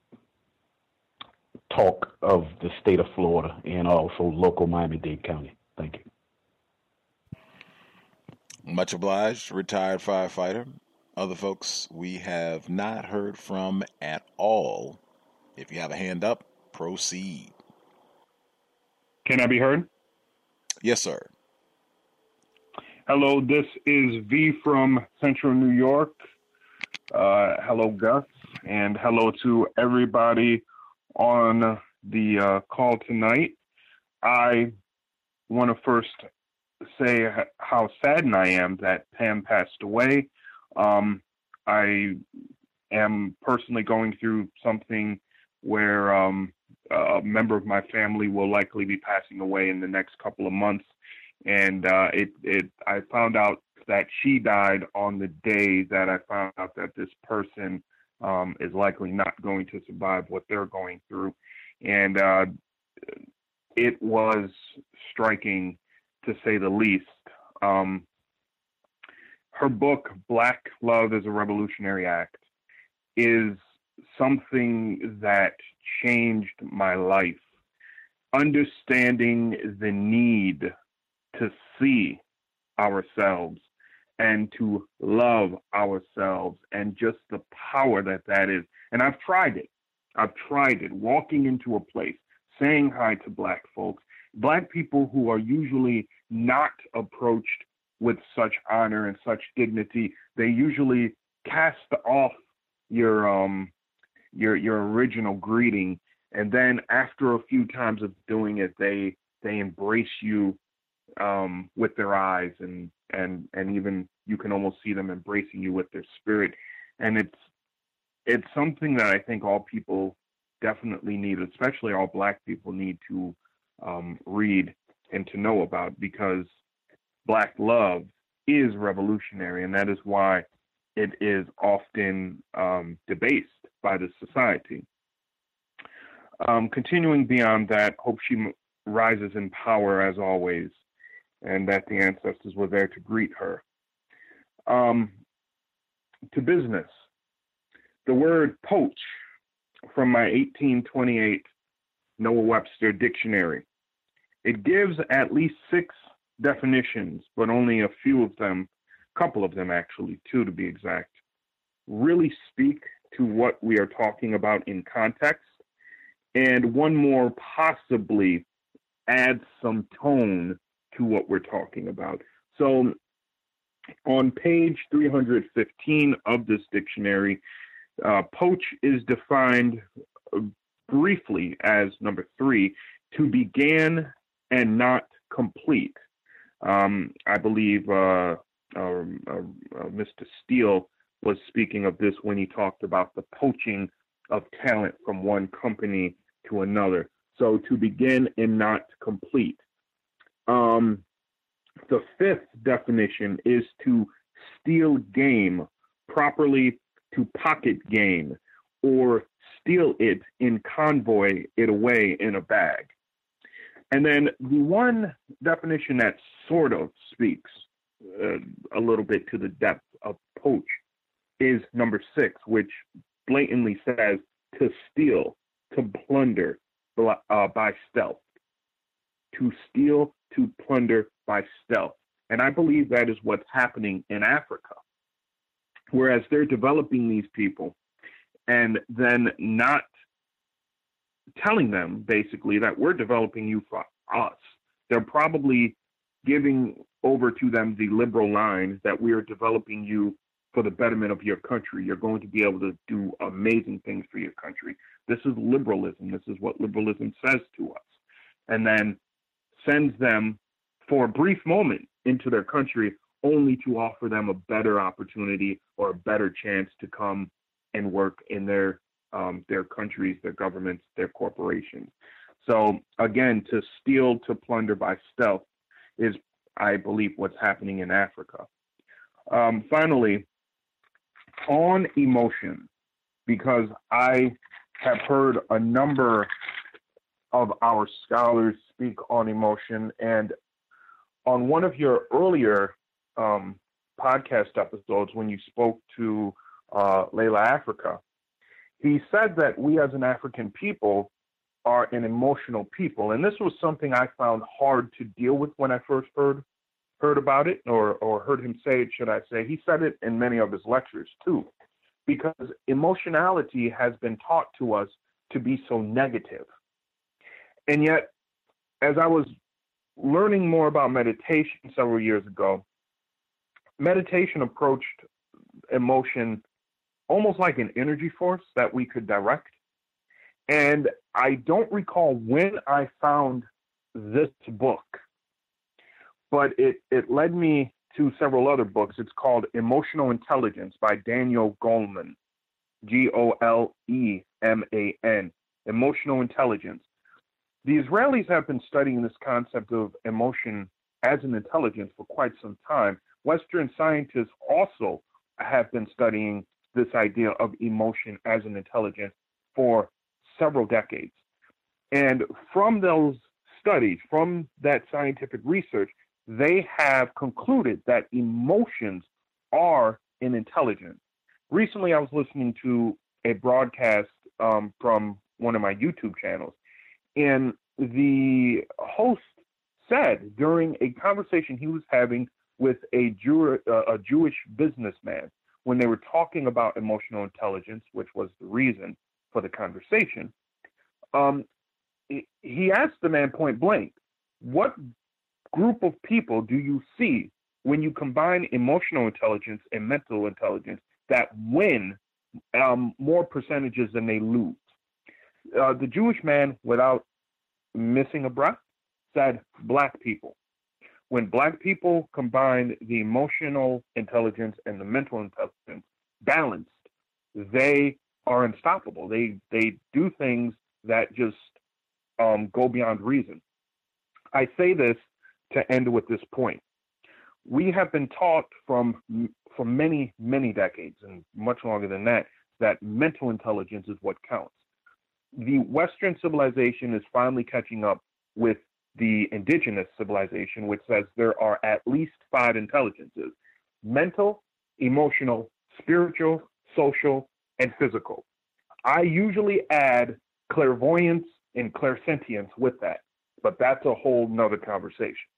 talk of the state of Florida and also local Miami-Dade County. Thank you. Much obliged, retired firefighter. Other folks we have not heard from at all. If you have a hand up, proceed. Can I be heard? Yes, sir. Hello, this is V from Central New York. Hello, Gus, and hello to everybody on the call tonight. I want to first say how saddened I am that Pam passed away. I am personally going through something where a member of my family will likely be passing away in the next couple of months. And I found out that she died on the day that I found out that this person is likely not going to survive what they're going through. And it was striking, to say the least. Her book, Black Love is a Revolutionary Act, is something that changed my life. Understanding the need to see ourselves and to love ourselves and just the power that is. And I've tried it, walking into a place, saying hi to Black folks, Black people who are usually not approached with such honor and such dignity. They usually cast off your original greeting, and then after a few times of doing it, they embrace you with their eyes, and even you can almost see them embracing you with their spirit. And it's something that I think all people definitely need, especially all Black people need to read and to know about, because Black love is revolutionary, and that is why it is often debased by the society. Continuing beyond that, hope she rises in power as always, and that the ancestors were there to greet her. To business. The word poach from my 1828 Noah Webster dictionary. It gives at least 6 definitions, but only a couple of them actually, 2 to be exact, really speak to what we are talking about in context. And one more possibly adds some tone to what we're talking about. So on page 315 of this dictionary, poach is defined briefly as number 3, to begin and not complete. I believe Mr. Steele was speaking of this when he talked about the poaching of talent from one company to another. So to begin and not complete. The 5th definition is to steal game, properly to pocket game, or steal it in convoy it away in a bag. And then the one definition that sort of speaks a little bit to the depth of poach is number 6, which blatantly says to steal, to plunder by stealth. To steal, to plunder by stealth. And I believe that is what's happening in Africa. Whereas they're developing these people and then not telling them basically that we're developing you for us. They're probably giving over to them the liberal line that we are developing you for the betterment of your country. You're going to be able to do amazing things for your country. This is liberalism. This is what liberalism says to us. And then sends them for a brief moment into their country only to offer them a better opportunity or a better chance to come and work in their countries, their governments, their corporations. So again, to steal, to plunder by stealth is, I believe, what's happening in Africa. Finally, on emotion, because I have heard a number of our scholars speak on emotion, and on one of your earlier podcast episodes when you spoke to Layla Africa, he said that we as an African people are an emotional people. And this was something I found hard to deal with when I first heard about it, or heard him say it, should I say. He said it in many of his lectures too, because emotionality has been taught to us to be so negative. And yet, as I was learning more about meditation several years ago, meditation approached emotion almost like an energy force that we could direct. And I don't recall when I found this book, but it led me to several other books. It's called Emotional Intelligence by Daniel Goleman, Goleman, Emotional Intelligence. The Israelis have been studying this concept of emotion as an intelligence for quite some time. Western scientists also have been studying this idea of emotion as an intelligence for several decades. And from those studies, from that scientific research, they have concluded that emotions are an intelligence. Recently, I was listening to a broadcast from one of my YouTube channels, and the host said during a conversation he was having with a Jewish businessman, when they were talking about emotional intelligence, which was the reason for the conversation, he asked the man point blank, what group of people do you see when you combine emotional intelligence and mental intelligence that win more percentages than they lose? The Jewish man, without missing a breath, said black people. When black people combine the emotional intelligence and the mental intelligence balanced, they are unstoppable. They do things that just go beyond reason. I say this to end with this point. We have been taught for many, many decades, and much longer than that mental intelligence is what counts. The Western civilization is finally catching up with the indigenous civilization, which says there are at least 5 intelligences: mental, emotional, spiritual, social, and physical. I usually add clairvoyance and clairsentience with that, but that's a whole nother conversation.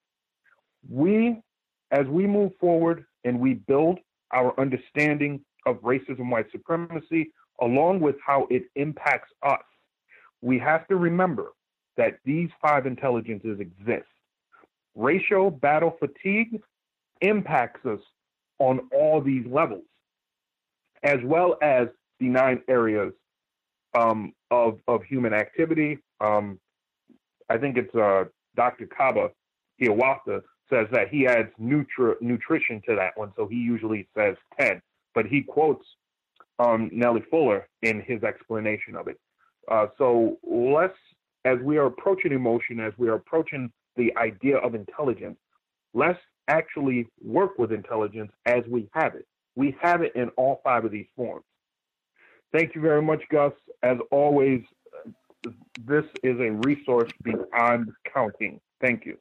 As we move forward and we build our understanding of racism, white supremacy, along with how it impacts us, we have to remember that these 5 intelligences exist. Racial battle fatigue impacts us on all these levels, as well as the 9 areas of human activity. I think it's Dr. Kaba Hiawatha says that he adds nutrition to that one, so he usually says 10, but he quotes Nellie Fuller in his explanation of it. So as we are approaching emotion, as we are approaching the idea of intelligence, let's actually work with intelligence as we have it. We have it in all 5 of these forms. Thank you very much, Gus. As always, this is a resource beyond counting. Thank you.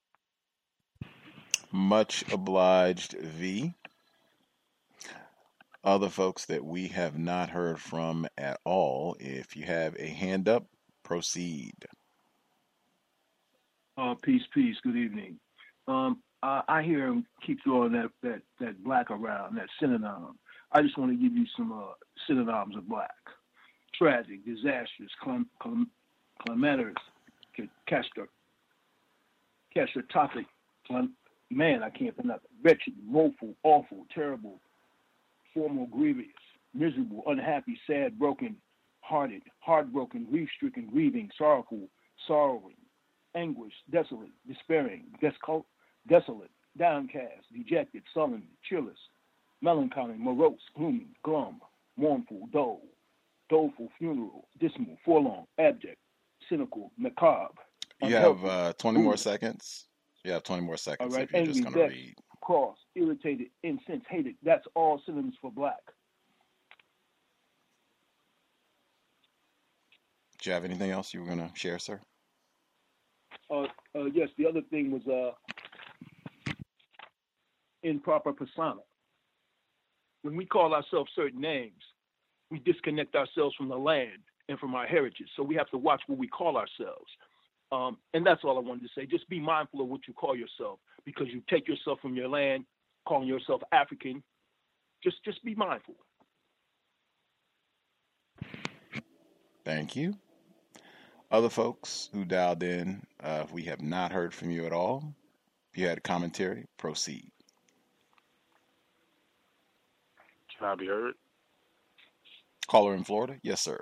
Much obliged, V. Other folks that we have not heard from at all, if you have a hand up, proceed. Peace. Good evening. I hear him keep throwing that black around, that synonym. I just want to give you some synonyms of black. tragic, disastrous, calamitous, catastrophic, man, I can't pronounce it, wretched, woeful, awful, terrible, formal, grievous, miserable, unhappy, sad, broken, hearted, heartbroken, grief-stricken, grieving, sorrowful, sorrowing, anguish, desolate, despairing, desolate, downcast, dejected, sullen, cheerless, melancholy, morose, gloomy, glum, mournful, dull, doleful, funeral, dismal, forlorn, abject, cynical, macabre. You have 20 more seconds. You have 20 more seconds. All right, if you're angry, just going to vexed, read. cross, irritated, incensed, hated. That's all synonyms for black. Do you have anything else you were going to share, sir? Yes, the other thing was improper persona. When we call ourselves certain names, we disconnect ourselves from the land and from our heritage. So we have to watch what we call ourselves. And that's all I wanted to say. Just be mindful of what you call yourself, because you take yourself from your land, calling yourself African. Just be mindful. Thank you. Other folks who dialed in, if we have not heard from you at all, if you had a commentary, proceed. Can I be heard? Caller in Florida? Yes, sir.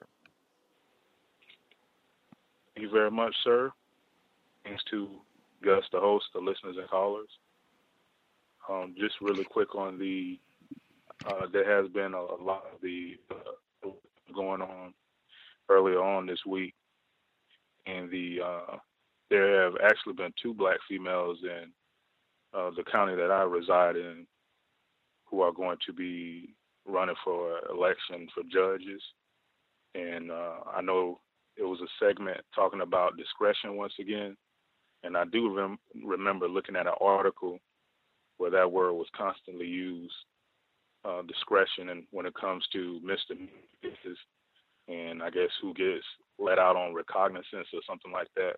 Thank you very much, sir. Thanks to Gus, the host, the listeners and callers. Just really quick on the, there has been a lot of the going on earlier on this week. And there have actually been 2 black females in the county that I reside in who are going to be running for election for judges. And I know it was a segment talking about discretion once again. And I do remember looking at an article where that word was constantly used, discretion, and when it comes to misdemeanors and I guess who gets let out on recognizance or something like that.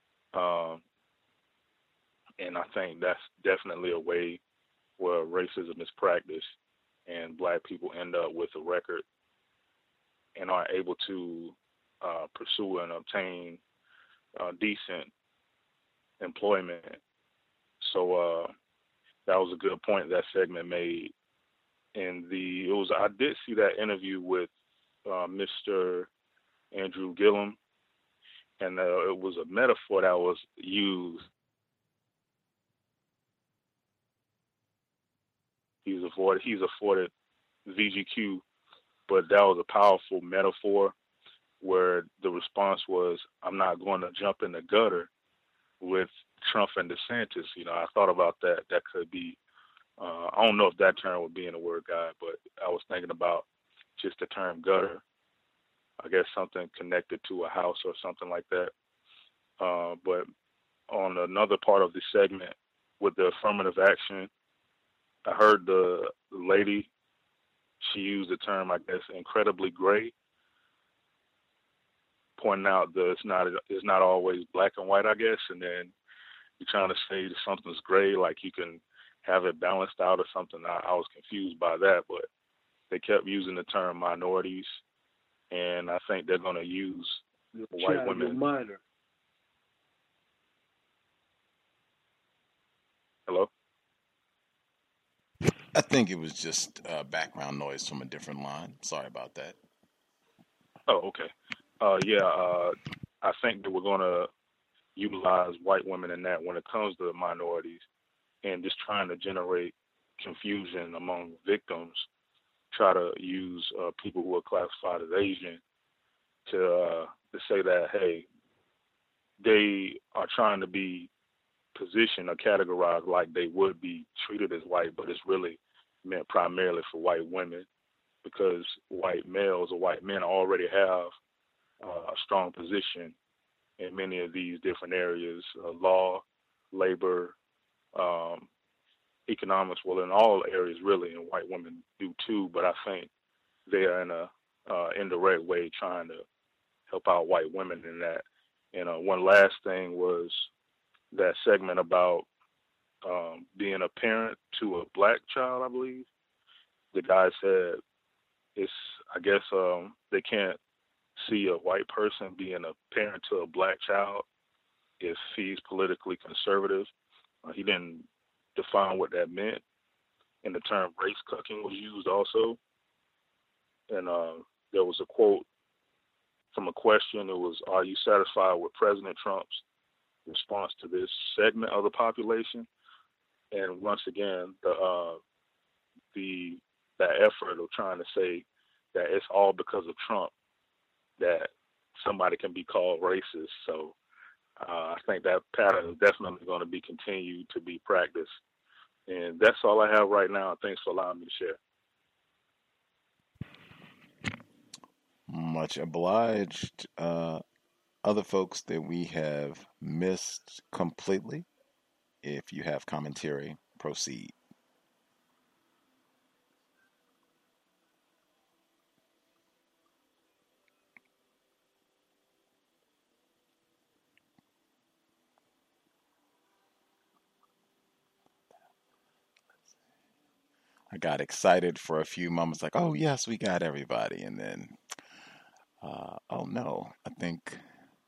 And I think that's definitely a way where racism is practiced and black people end up with a record and are able to pursue and obtain decent employment. So that was a good point that segment made. And I did see that interview with Mr. Andrew Gillum, and it was a metaphor that was used. He's afforded VGQ, but that was a powerful metaphor where the response was, I'm not going to jump in the gutter with Trump and DeSantis. I thought about that. That could be, I don't know if that term would be in the word guide, but I was thinking about just the term gutter. I guess something connected to a house or something like that. But on another part of the segment with the affirmative action, I heard the lady, she used the term, I guess, incredibly gray, pointing out that it's not always black and white, I guess, and then you're trying to say that something's gray, like you can have it balanced out or something. I was confused by that, but they kept using the term minorities, and I think they're going to use white women. Minor. Hello? I think it was just background noise from a different line. Sorry about that. Oh, okay. I think that we're going to utilize white women in that when it comes to minorities and just trying to generate confusion among victims, try to use people who are classified as Asian to say that, hey, they are trying to be positioned or categorized like they would be treated as white, but it's really meant primarily for white women because white males or white men already have a strong position in many of these different areas, law, labor, economics, well, in all areas really, and white women do too, but I think they are in a indirect way trying to help out white women in that. And one last thing was that segment about being a parent to a black child, I believe. The guy said I guess they can't see a white person being a parent to a black child if he's politically conservative. He didn't define what that meant, and the term race cooking was used also. And there was a quote from a question. It was, "Are you satisfied with President Trump's response to this segment of the population?" And once again, that effort of trying to say that it's all because of Trump that somebody can be called racist. So I think that pattern is definitely going to be continued to be practiced. And that's all I have right now. Thanks for allowing me to share. Much obliged. Other folks that we have missed completely, if you have commentary, proceed. I got excited for a few moments, like, oh, yes, we got everybody. And then, oh, no, I think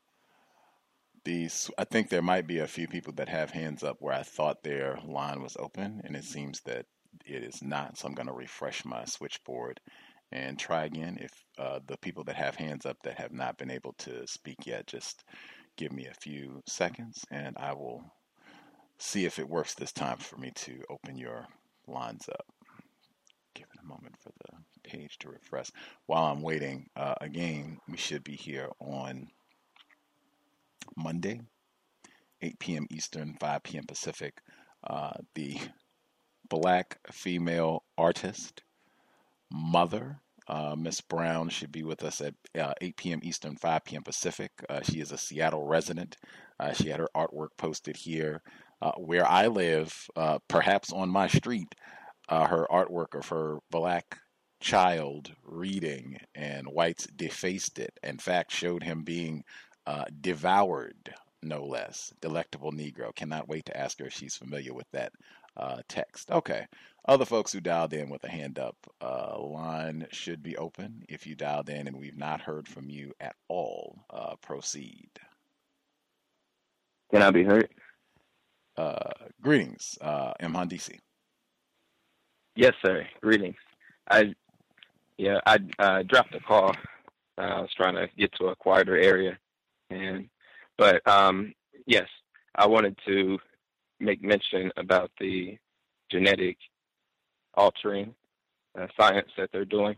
there might be a few people that have hands up where I thought their line was open, and it seems that it is not. So I'm going to refresh my switchboard and try again. If the people that have hands up that have not been able to speak yet, just give me a few seconds, and I will see if it works this time for me to open your lines up. Give it a moment for the page to refresh. While I'm waiting, again, we should be here on Monday, 8 p.m. Eastern, 5 p.m. Pacific. The black female artist, Mother, Miss Brown, should be with us at 8 p.m. Eastern, 5 p.m. Pacific. She is a Seattle resident. She had her artwork posted here where I live, perhaps on my street. Her artwork of her black child reading, and whites defaced it. In fact, showed him being devoured, no less. Delectable Negro. Cannot wait to ask her if she's familiar with that text. Okay. Other folks who dialed in with a hand up, line should be open. If you dialed in and we've not heard from you at all, proceed. Can I be heard? Greetings, Imhan DC. Yes, sir. Greetings. I dropped a call. I was trying to get to a quieter area, but yes, I wanted to make mention about the genetic altering science that they're doing.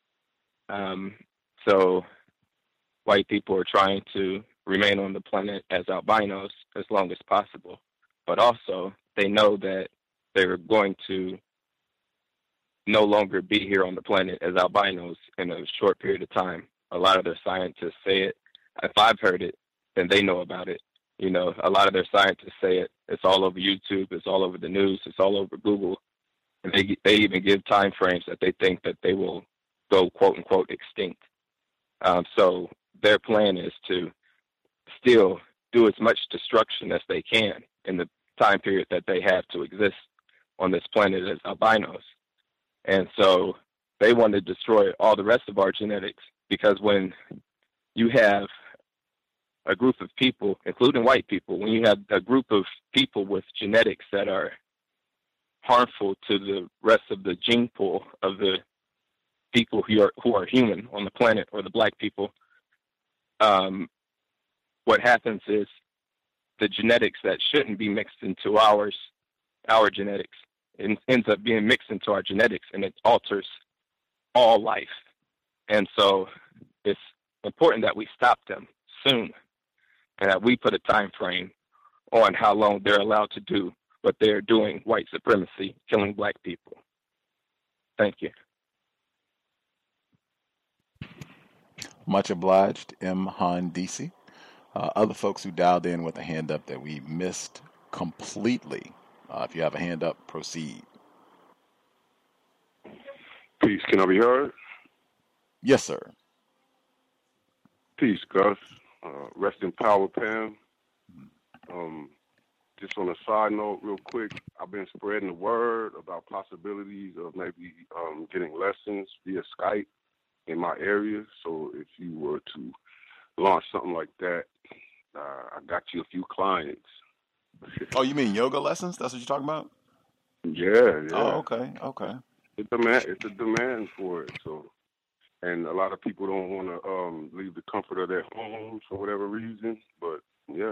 So white people are trying to remain on the planet as albinos as long as possible, but also they know that they're going to no longer be here on the planet as albinos in a short period of time. A lot of their scientists say it. If I've heard it, then they know about it. You know, a lot of their scientists say it. It's all over YouTube. It's all over the news. It's all over Google. And they even give time frames that they think that they will go, quote unquote, extinct. So their plan is to still do as much destruction as they can in the time period that they have to exist on this planet as albinos. And so they want to destroy all the rest of our genetics, because when you have a group of people, including white people, when you have a group of people with genetics that are harmful to the rest of the gene pool of the people who are human on the planet, or the black people, what happens is the genetics that shouldn't be mixed into our genetics, it ends up being mixed into our genetics, and it alters all life. And so it's important that we stop them soon, and that we put a time frame on how long they're allowed to do what they're doing, white supremacy, killing black people. Thank you. Much obliged, Imhan DC. Other folks who dialed in with a hand up that we missed completely. If you have a hand up, proceed. Peace. Can I be heard? Yes, sir. Peace, Gus. Rest in power, Pam. Just on a side note, real quick, I've been spreading the word about possibilities of maybe getting lessons via Skype in my area. So if you were to launch something like that, I got you a few clients. Oh, you mean yoga lessons? That's what you're talking about? Yeah. Oh, okay. It's a demand for it. So, and a lot of people don't want to leave the comfort of their homes for whatever reason. But yeah,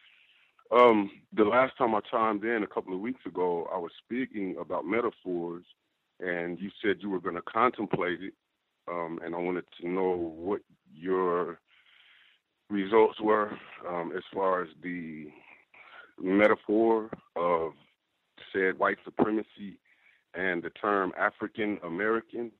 the last time I chimed in a couple of weeks ago, I was speaking about metaphors, and you said you were going to contemplate it, and I wanted to know what your results were as far as the metaphor of said white supremacy and the term African American.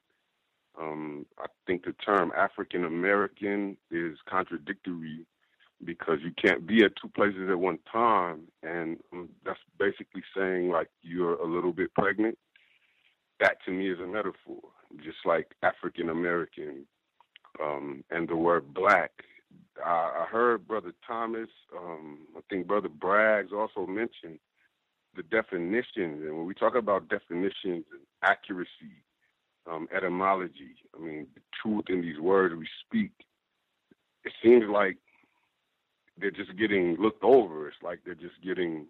I think the term African American is contradictory because you can't be at two places at one time, and that's basically saying like you're a little bit pregnant. That to me is a metaphor, just like African American and the word black. I heard Brother Thomas, I think Brother Braggs also mentioned the definitions. And when we talk about definitions and accuracy, etymology, I mean, the truth in these words we speak, it seems like they're just getting looked over. It's like they're just getting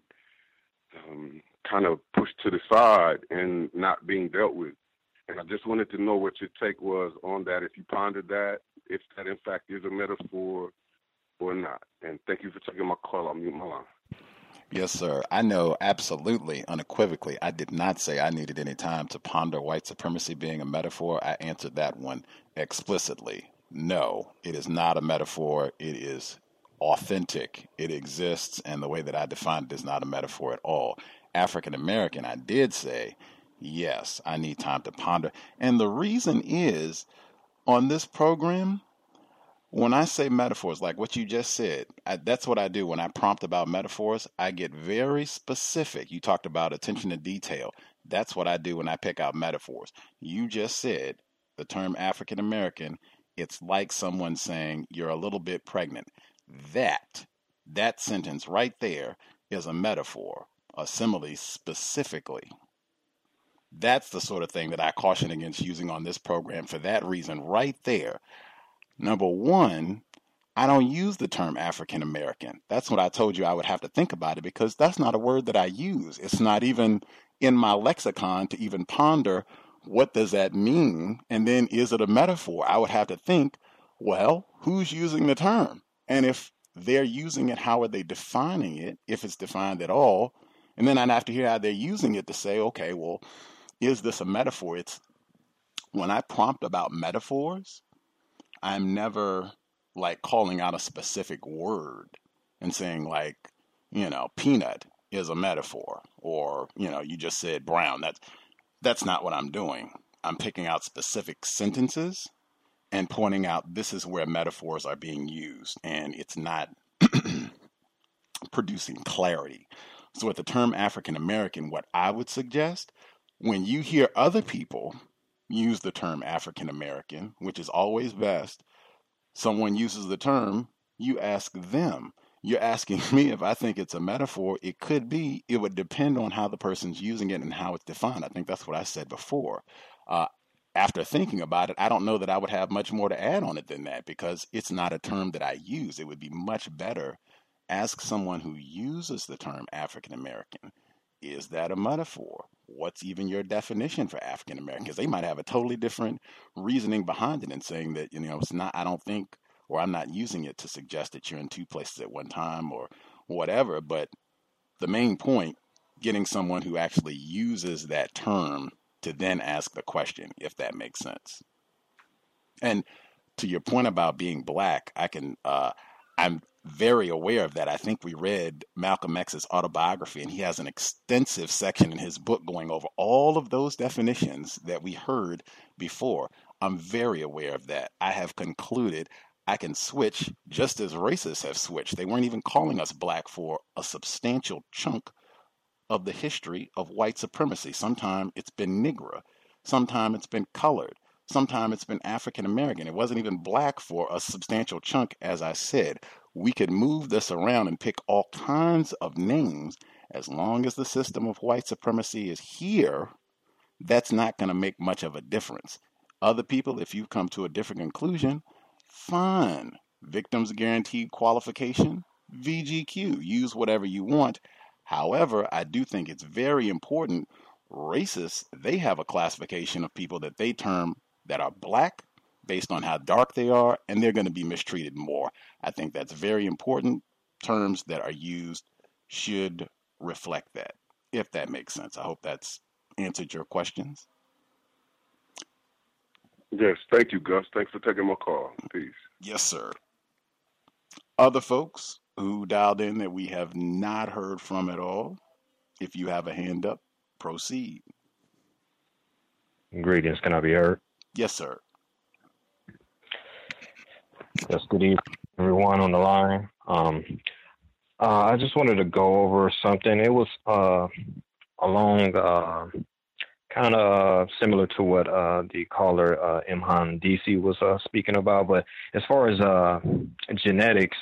kind of pushed to the side and not being dealt with. And I just wanted to know what your take was on that, if you pondered that, if that in fact is a metaphor or not. And thank you for taking my call. I'll mute my line. Yes, sir. I know absolutely, unequivocally, I did not say I needed any time to ponder white supremacy being a metaphor. I answered that one explicitly. No, it is not a metaphor. It is authentic. It exists, and the way that I defined it is not a metaphor at all. African American, I did say, yes, I need time to ponder. And the reason is, on this program, when I say metaphors, like what you just said, that's what I do. When I prompt about metaphors, I get very specific. You talked about attention to detail. That's what I do when I pick out metaphors. You just said the term African American, it's like someone saying you're a little bit pregnant. That sentence right there is a metaphor, a simile specifically. That's the sort of thing that I caution against using on this program for that reason right there. Number one, I don't use the term African American. That's what I told you I would have to think about it, because that's not a word that I use. It's not even in my lexicon to even ponder what does that mean, and then is it a metaphor? I would have to think, well, who's using the term? And if they're using it, how are they defining it, if it's defined at all? And then I'd have to hear how they're using it to say, okay, well, is this a metaphor? It's when I prompt about metaphors, I'm never like calling out a specific word and saying like, peanut is a metaphor, or, you just said brown. That's not what I'm doing. I'm picking out specific sentences and pointing out this is where metaphors are being used, and it's not producing clarity. So with the term African American, what I would suggest, when you hear other people use the term African American, which is always best, someone uses the term, you ask them. You're asking me if I think it's a metaphor. It could be. It would depend on how the person's using it and how it's defined. I think that's what I said before. After thinking about it, I don't know that I would have much more to add on it than that, because it's not a term that I use. It would be much better ask someone who uses the term African American, is that a metaphor? What's even your definition for African American? Because they might have a totally different reasoning behind it and saying that, it's not, I don't think, or I'm not using it to suggest that you're in two places at one time or whatever. But the main point, getting someone who actually uses that term to then ask the question, if that makes sense. And to your point about being black, I'm very aware of that. I think we read Malcolm X's autobiography, and he has an extensive section in his book going over all of those definitions that we heard before. I'm very aware of that. I have concluded I can switch just as racists have switched. They weren't even calling us black for a substantial chunk of the history of white supremacy. Sometimes it's been Negro. Sometimes it's been colored. Sometimes it's been African American. It wasn't even black for a substantial chunk, as I said. We could move this around and pick all kinds of names. As long as the system of white supremacy is here, that's not going to make much of a difference. Other people, if you come to a different conclusion, Fine. Victims Guaranteed Qualification, VGQ. Use whatever you want. However, I do think it's very important. Racists, they have a classification of people that they term that are black based on how dark they are, and they're going to be mistreated more. I think that's very important. Terms that are used should reflect that, if that makes sense. I hope that's answered your questions. Yes, thank you, Gus. Thanks for taking my call. Peace. Yes, sir. Other folks who dialed in that we have not heard from at all, if you have a hand up, proceed. Greetings. Can I be heard? Yes, sir. Yes, good evening, everyone on the line. I just wanted to go over something. It was along kind of similar to what the caller Imhan DC was speaking about, but as far as genetics,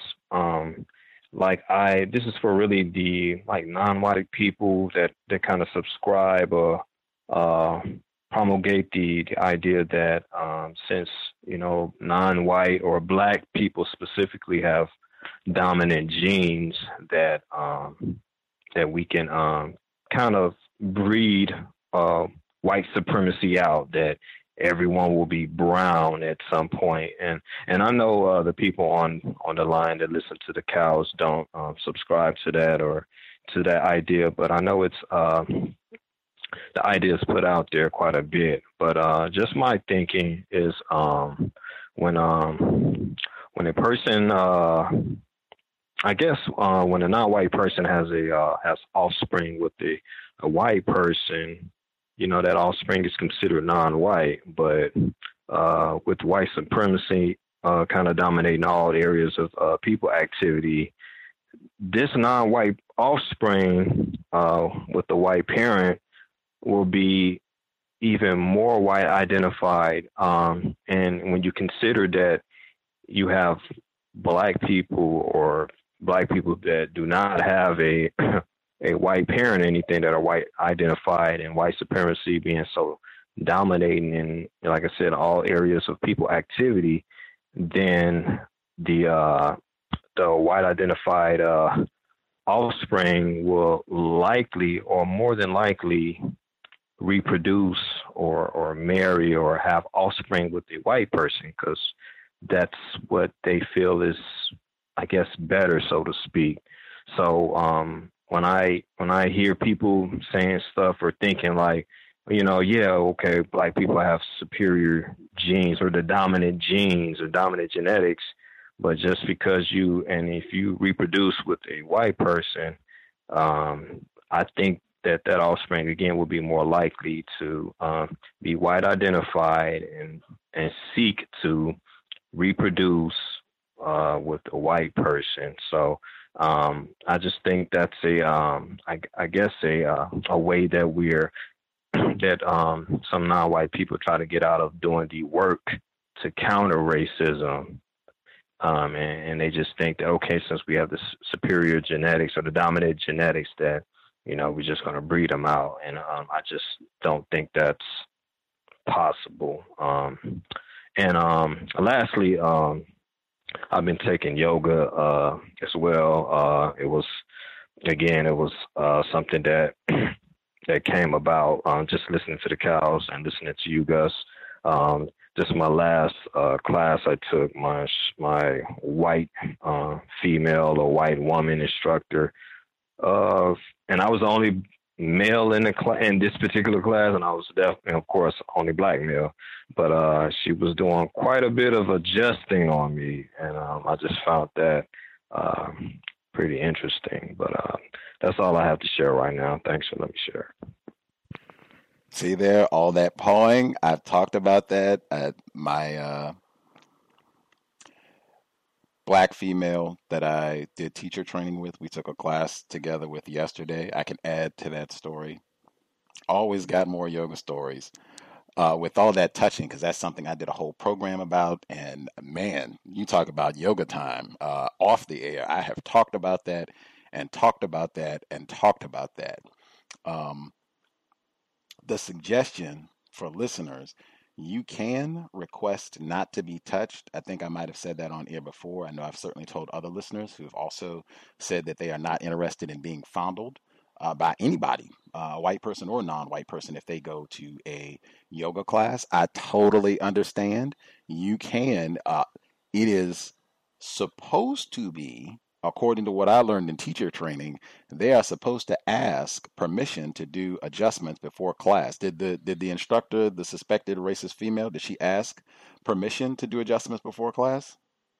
this is for really the non-white people that kind of subscribe or promulgate the idea that since non-white or black people specifically have dominant genes that we can kind of breed white supremacy out, that everyone will be brown at some point. And I know the people on the line that listen to the cows don't subscribe to that or to that idea, but I know it's the idea is put out there quite a bit. But just my thinking is when a person, I guess when a non-white person has offspring with a white person, that offspring is considered non-white. But with white supremacy kind of dominating all areas of people activity, this non-white offspring with the white parent will be even more white identified. And when you consider that you have black people or black people that do not have a white parent or anything, that are white identified, and white supremacy being so dominating in, like I said, all areas of people activity, then the white identified offspring will likely, or more than likely, reproduce or marry or have offspring with a white person, because that's what they feel is, I guess, better, so to speak. So when I hear people saying stuff or thinking like, okay, black people have superior genes or the dominant genes or dominant genetics, but just because if you reproduce with a white person, I think that offspring again will be more likely to be white identified and seek to reproduce with a white person. So I just think that's I guess a way that some non-white people try to get out of doing the work to counter racism. And they just think that, okay, since we have the superior genetics or the dominant genetics, that, we're just going to breed them out. And I just don't think that's possible. Lastly, I've been taking yoga as well. It was something that came about just listening to the cows and listening to you, Gus. This is my last class I took. My white female or white woman instructor, and I was the only male in this particular class, and I was definitely, of course, only black male. But she was doing quite a bit of adjusting on me, and I just found that pretty interesting. But that's all I have to share right now. Thanks for letting me share. See there, all that pawing. I've talked about that at my black female that I did teacher training with. We took a class together with yesterday. I can add to that story. Always got more yoga stories. With all that touching, because that's something I did a whole program about. And man, you talk about yoga time off the air. I have talked about that and talked about that and talked about that. The suggestion for listeners, You can request not to be touched. I think I might have said that on air before. I know I've certainly told other listeners who have also said that they are not interested in being fondled by anybody, white person or non-white person, if they go to a yoga class. I totally understand. You can. It is supposed to be, according to what I learned in teacher training, they are supposed to ask permission to do adjustments before class. Did the instructor, the suspected racist female, did she ask permission to do adjustments before class?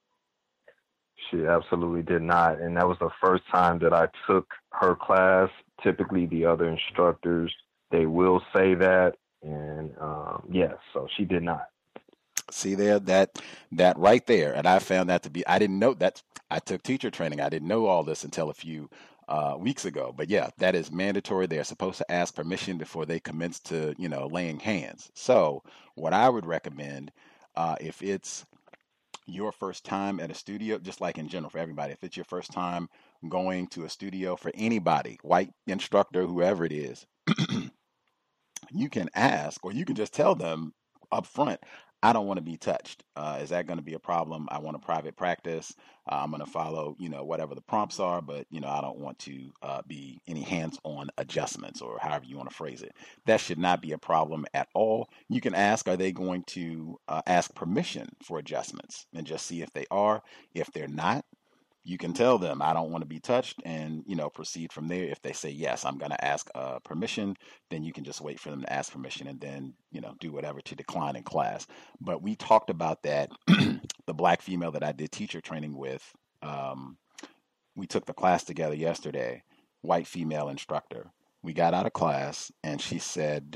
She absolutely did not. And that was the first time that I took her class. Typically, the other instructors, they will say that. And yes, so she did not. See there, that right there. And I found that to be, I didn't know that. I took teacher training. I didn't know all this until a few weeks ago. But yeah, that is mandatory. They're supposed to ask permission before they commence to, laying hands. So what I would recommend, if it's your first time at a studio, just like in general for everybody, if it's your first time going to a studio for anybody, white instructor, whoever it is, you can ask, or you can just tell them up front, I don't want to be touched. Is that going to be a problem? I want a private practice. I'm going to follow, whatever the prompts are, but, I don't want to be any hands-on adjustments, or however you want to phrase it. That should not be a problem at all. You can ask, are they going to ask permission for adjustments, and just see if they are. If they're not, you can tell them, I don't want to be touched, and, proceed from there. If they say, yes, I'm going to ask permission, then you can just wait for them to ask permission, and then, do whatever to decline in class. But we talked about that, the black female that I did teacher training with, we took the class together yesterday, white female instructor. We got out of class, and she said,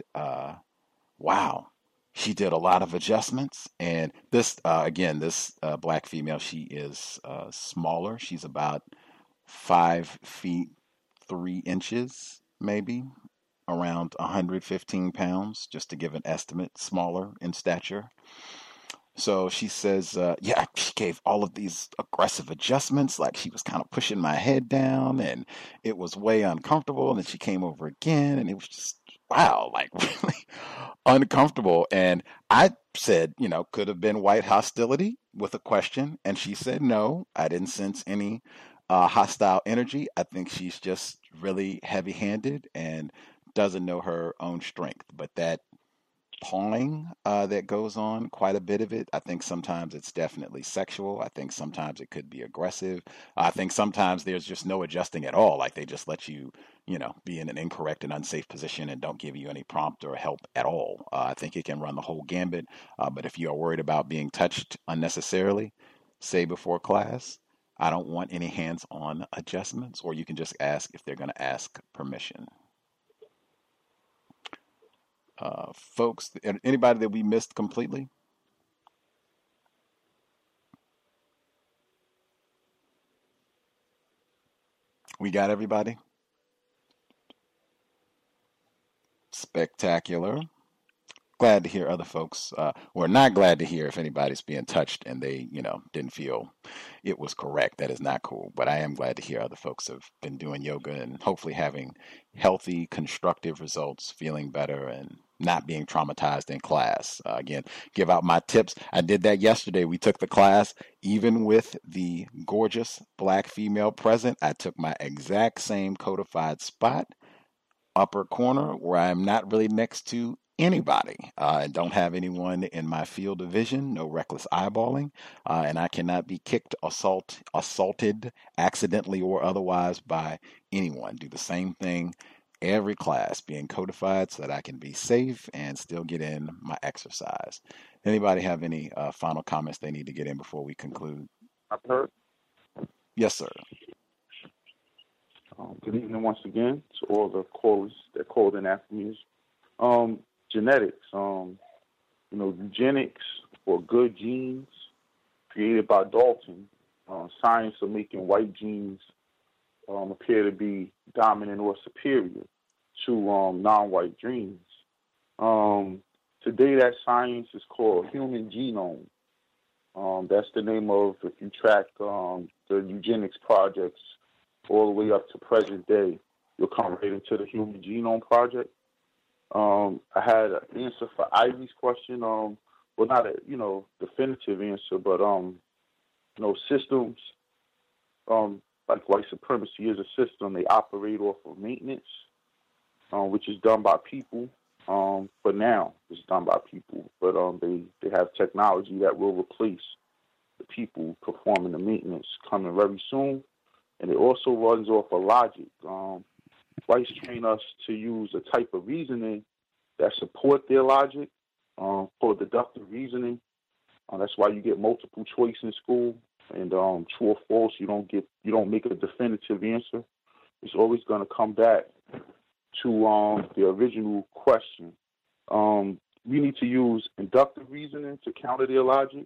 wow, she did a lot of adjustments. And this, this black female, she is smaller. She's about 5 feet 3 inches, maybe, around 115 pounds, just to give an estimate, smaller in stature. So she says, she gave all of these aggressive adjustments, like she was kind of pushing my head down, and it was way uncomfortable. And then she came over again, and it was just, wow, like really uncomfortable. And I said, could have been white hostility with a question. And she said, no, I didn't sense any hostile energy. I think she's just really heavy-handed and doesn't know her own strength. But that pawing that goes on, quite a bit of it, I think sometimes it's definitely sexual. I think sometimes it could be aggressive. I think sometimes there's just no adjusting at all. Like they just let you, be in an incorrect and unsafe position and don't give you any prompt or help at all. I think it can run the whole gambit. But if you are worried about being touched unnecessarily, say before class, I don't want any hands-on adjustments, or you can just ask if they're going to ask permission. Folks, anybody that we missed completely? We got everybody? Spectacular. Glad to hear other folks, or not glad to hear if anybody's being touched and they, didn't feel it was correct. That is not cool. But I am glad to hear other folks have been doing yoga and hopefully having healthy, constructive results, feeling better, and not being traumatized in class. Again, give out my tips. I did that yesterday. We took the class, even with the gorgeous black female present. I took my exact same codified spot, upper corner, where I'm not really next to anybody. I don't have anyone in my field of vision, no reckless eyeballing, and I cannot be kicked, assaulted, accidentally or otherwise by anyone. Do the same thing every class, being codified so that I can be safe and still get in my exercise. Anybody have any final comments they need to get in before we conclude? I've heard. Yes, sir. Good evening once again to all the callers that called in after me. Genetics, eugenics or good genes created by Dalton, science of making white genes appear to be dominant or superior to non-white genes. Today that science is called human genome. That's the name of, if you track the eugenics projects all the way up to present day, you'll come right into the Human Genome Project. I had an answer for Ivy's question. Well, not a definitive answer, but systems like white supremacy is a system. They operate off of maintenance, which is done by people. But now it's done by people. But they have technology that will replace the people performing the maintenance coming very soon. And it also runs off of logic. Whites train us to use a type of reasoning that support their logic, called deductive reasoning. That's why you get multiple choice in school. And true or false, you don't make a definitive answer. It's always going to come back to the original question. We need to use inductive reasoning to counter their logic.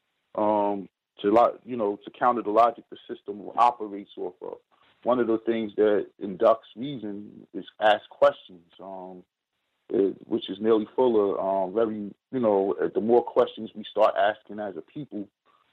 To counter the logic the system operates off of. One of the things that inducts reason is ask questions, which is nearly full of the more questions we start asking as a people,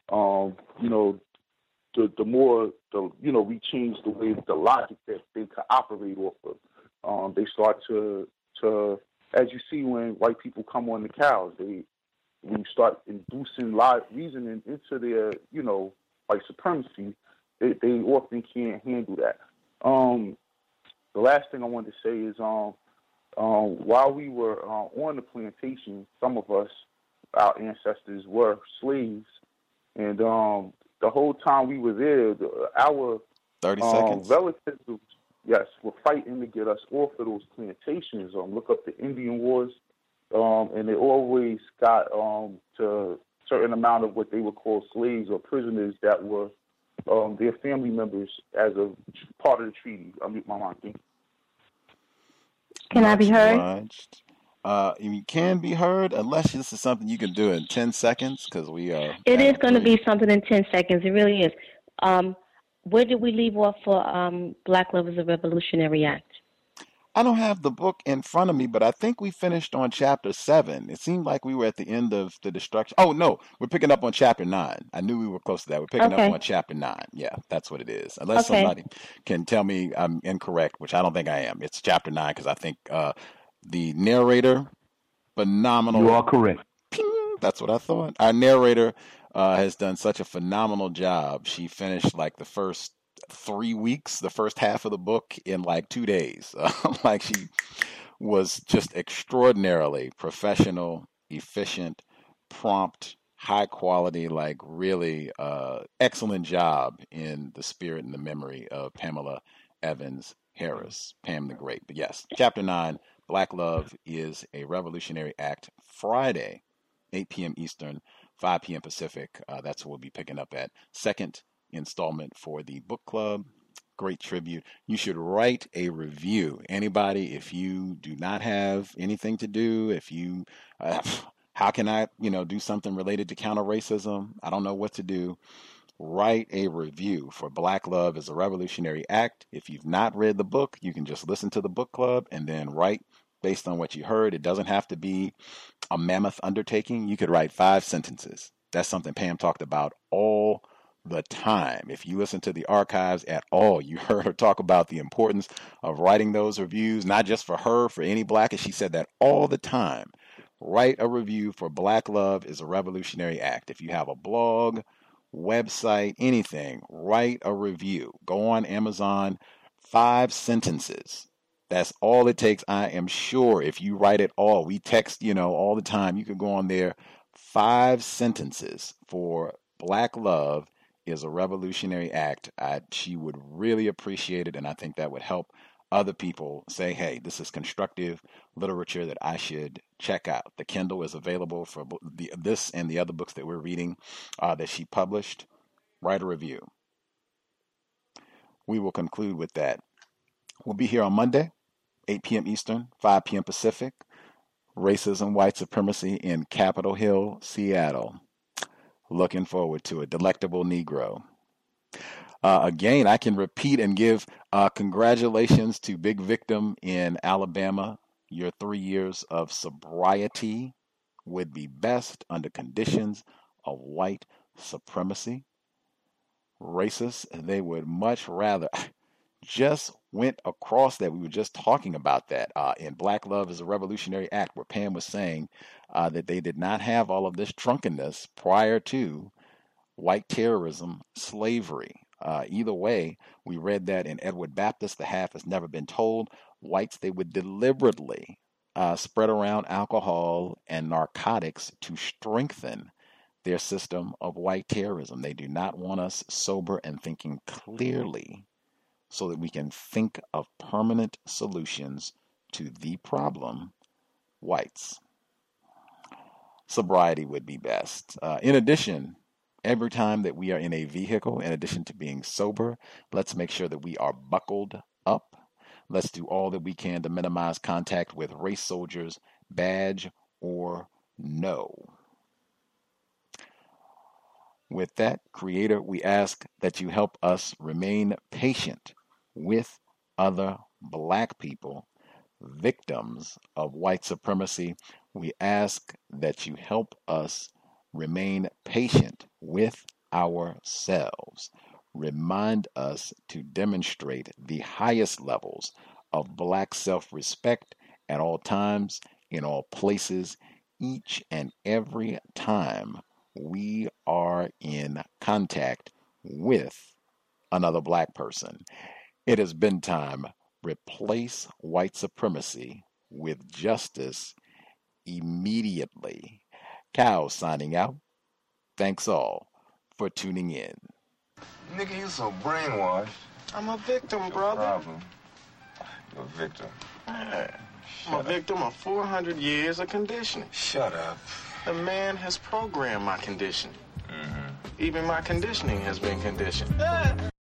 the more we change the way the logic that they can operate off of. They start to as you see when white people come on the cows, when you start inducing live reasoning into their white supremacy, they often can't handle that. The last thing I wanted to say is while we were on the plantation, some of us, our ancestors, were slaves, and the whole time we were there, our 30 seconds. relatives, yes, were fighting to get us off of those plantations. Look up the Indian Wars, and they always got to a certain amount of what they would call slaves or prisoners that were their family members as a part of the treaty. I'll mute my mic. Can I be heard? You can be heard unless this is something you can do in 10 seconds because we are. It is going to be something in 10 seconds. It really is. Where did we leave off for Black Love is a Revolutionary Act? I don't have the book in front of me, but I think we finished on chapter 7. It seemed like we were at the end of the destruction. Oh, no, we're picking up on chapter 9. I knew we were close to that. We're picking up on chapter 9. Yeah, that's what it is. Unless somebody can tell me I'm incorrect, which I don't think I am. It's chapter 9 because I think the narrator, phenomenal. You are correct. Ping, that's what I thought. Our narrator has done such a phenomenal job. She finished like the first 3 weeks, the first half of the book in like 2 days. Like she was just extraordinarily professional, efficient, prompt, high quality, like really excellent job in the spirit and the memory of Pamela Evans Harris, Pam the Great. But yes, chapter 9, Black Love is a Revolutionary Act, Friday, 8 p.m. Eastern, 5 p.m. Pacific. That's what we'll be picking up at. Second installment for the book club. Great tribute. You should write a review. Anybody, if you do not have anything to do, if you, how can I, do something related to counter racism? I don't know what to do. Write a review for Black Love is a Revolutionary Act. If you've not read the book, you can just listen to the book club and then write based on what you heard. It doesn't have to be a mammoth undertaking. You could write 5 sentences. That's something Pam talked about all the time. If you listen to the archives at all, you heard her talk about the importance of writing those reviews, not just for her, for any Black. And she said that all the time. Write a review for Black Love is a Revolutionary Act. If you have a blog, website, anything, write a review. Go on Amazon, 5 sentences. That's all it takes. I am sure if you write it all, we text, all the time. You can go on there, 5 sentences for Black Love is a Revolutionary Act. She would really appreciate it, and I think that would help other people say, hey, this is constructive literature that I should check out. The Kindle is available for this and the other books that we're reading that she published. Write a review. We will conclude with that. We'll be here on Monday, 8 p.m. Eastern, 5 p.m. Pacific. Racism, White Supremacy in Capitol Hill, Seattle. Looking forward to a delectable Negro. Again, I can repeat and give congratulations to Big Victim in Alabama. Your 3 years of sobriety would be best under conditions of white supremacy. Racists, they would much rather just went across that. We were just talking about that in Black Love is a Revolutionary Act, where Pam was saying that they did not have all of this drunkenness prior to white terrorism, slavery. Either way, we read that in Edward Baptist, The Half Has Never Been Told. Whites, they would deliberately spread around alcohol and narcotics to strengthen their system of white terrorism. They do not want us sober and thinking clearly so that we can think of permanent solutions to the problem, whites. Sobriety would be best. In addition, every time that we are in a vehicle, in addition to being sober, let's make sure that we are buckled up. Let's do all that we can to minimize contact with race soldiers, badge or no. With that, Creator, we ask that you help us remain patient with other Black people, victims of white supremacy. We ask that you help us remain patient with ourselves. Remind us to demonstrate the highest levels of Black self-respect at all times, in all places, each and every time we are in contact with another Black person. It has been time. Replace white supremacy with justice immediately. Cal signing out. Thanks all for tuning in. Nigga, you so brainwashed. I'm a victim, brother. Problem. You're a victim. I'm a victim of 400 years of conditioning. Shut up. The man has programmed my conditioning. Even my conditioning has been conditioned.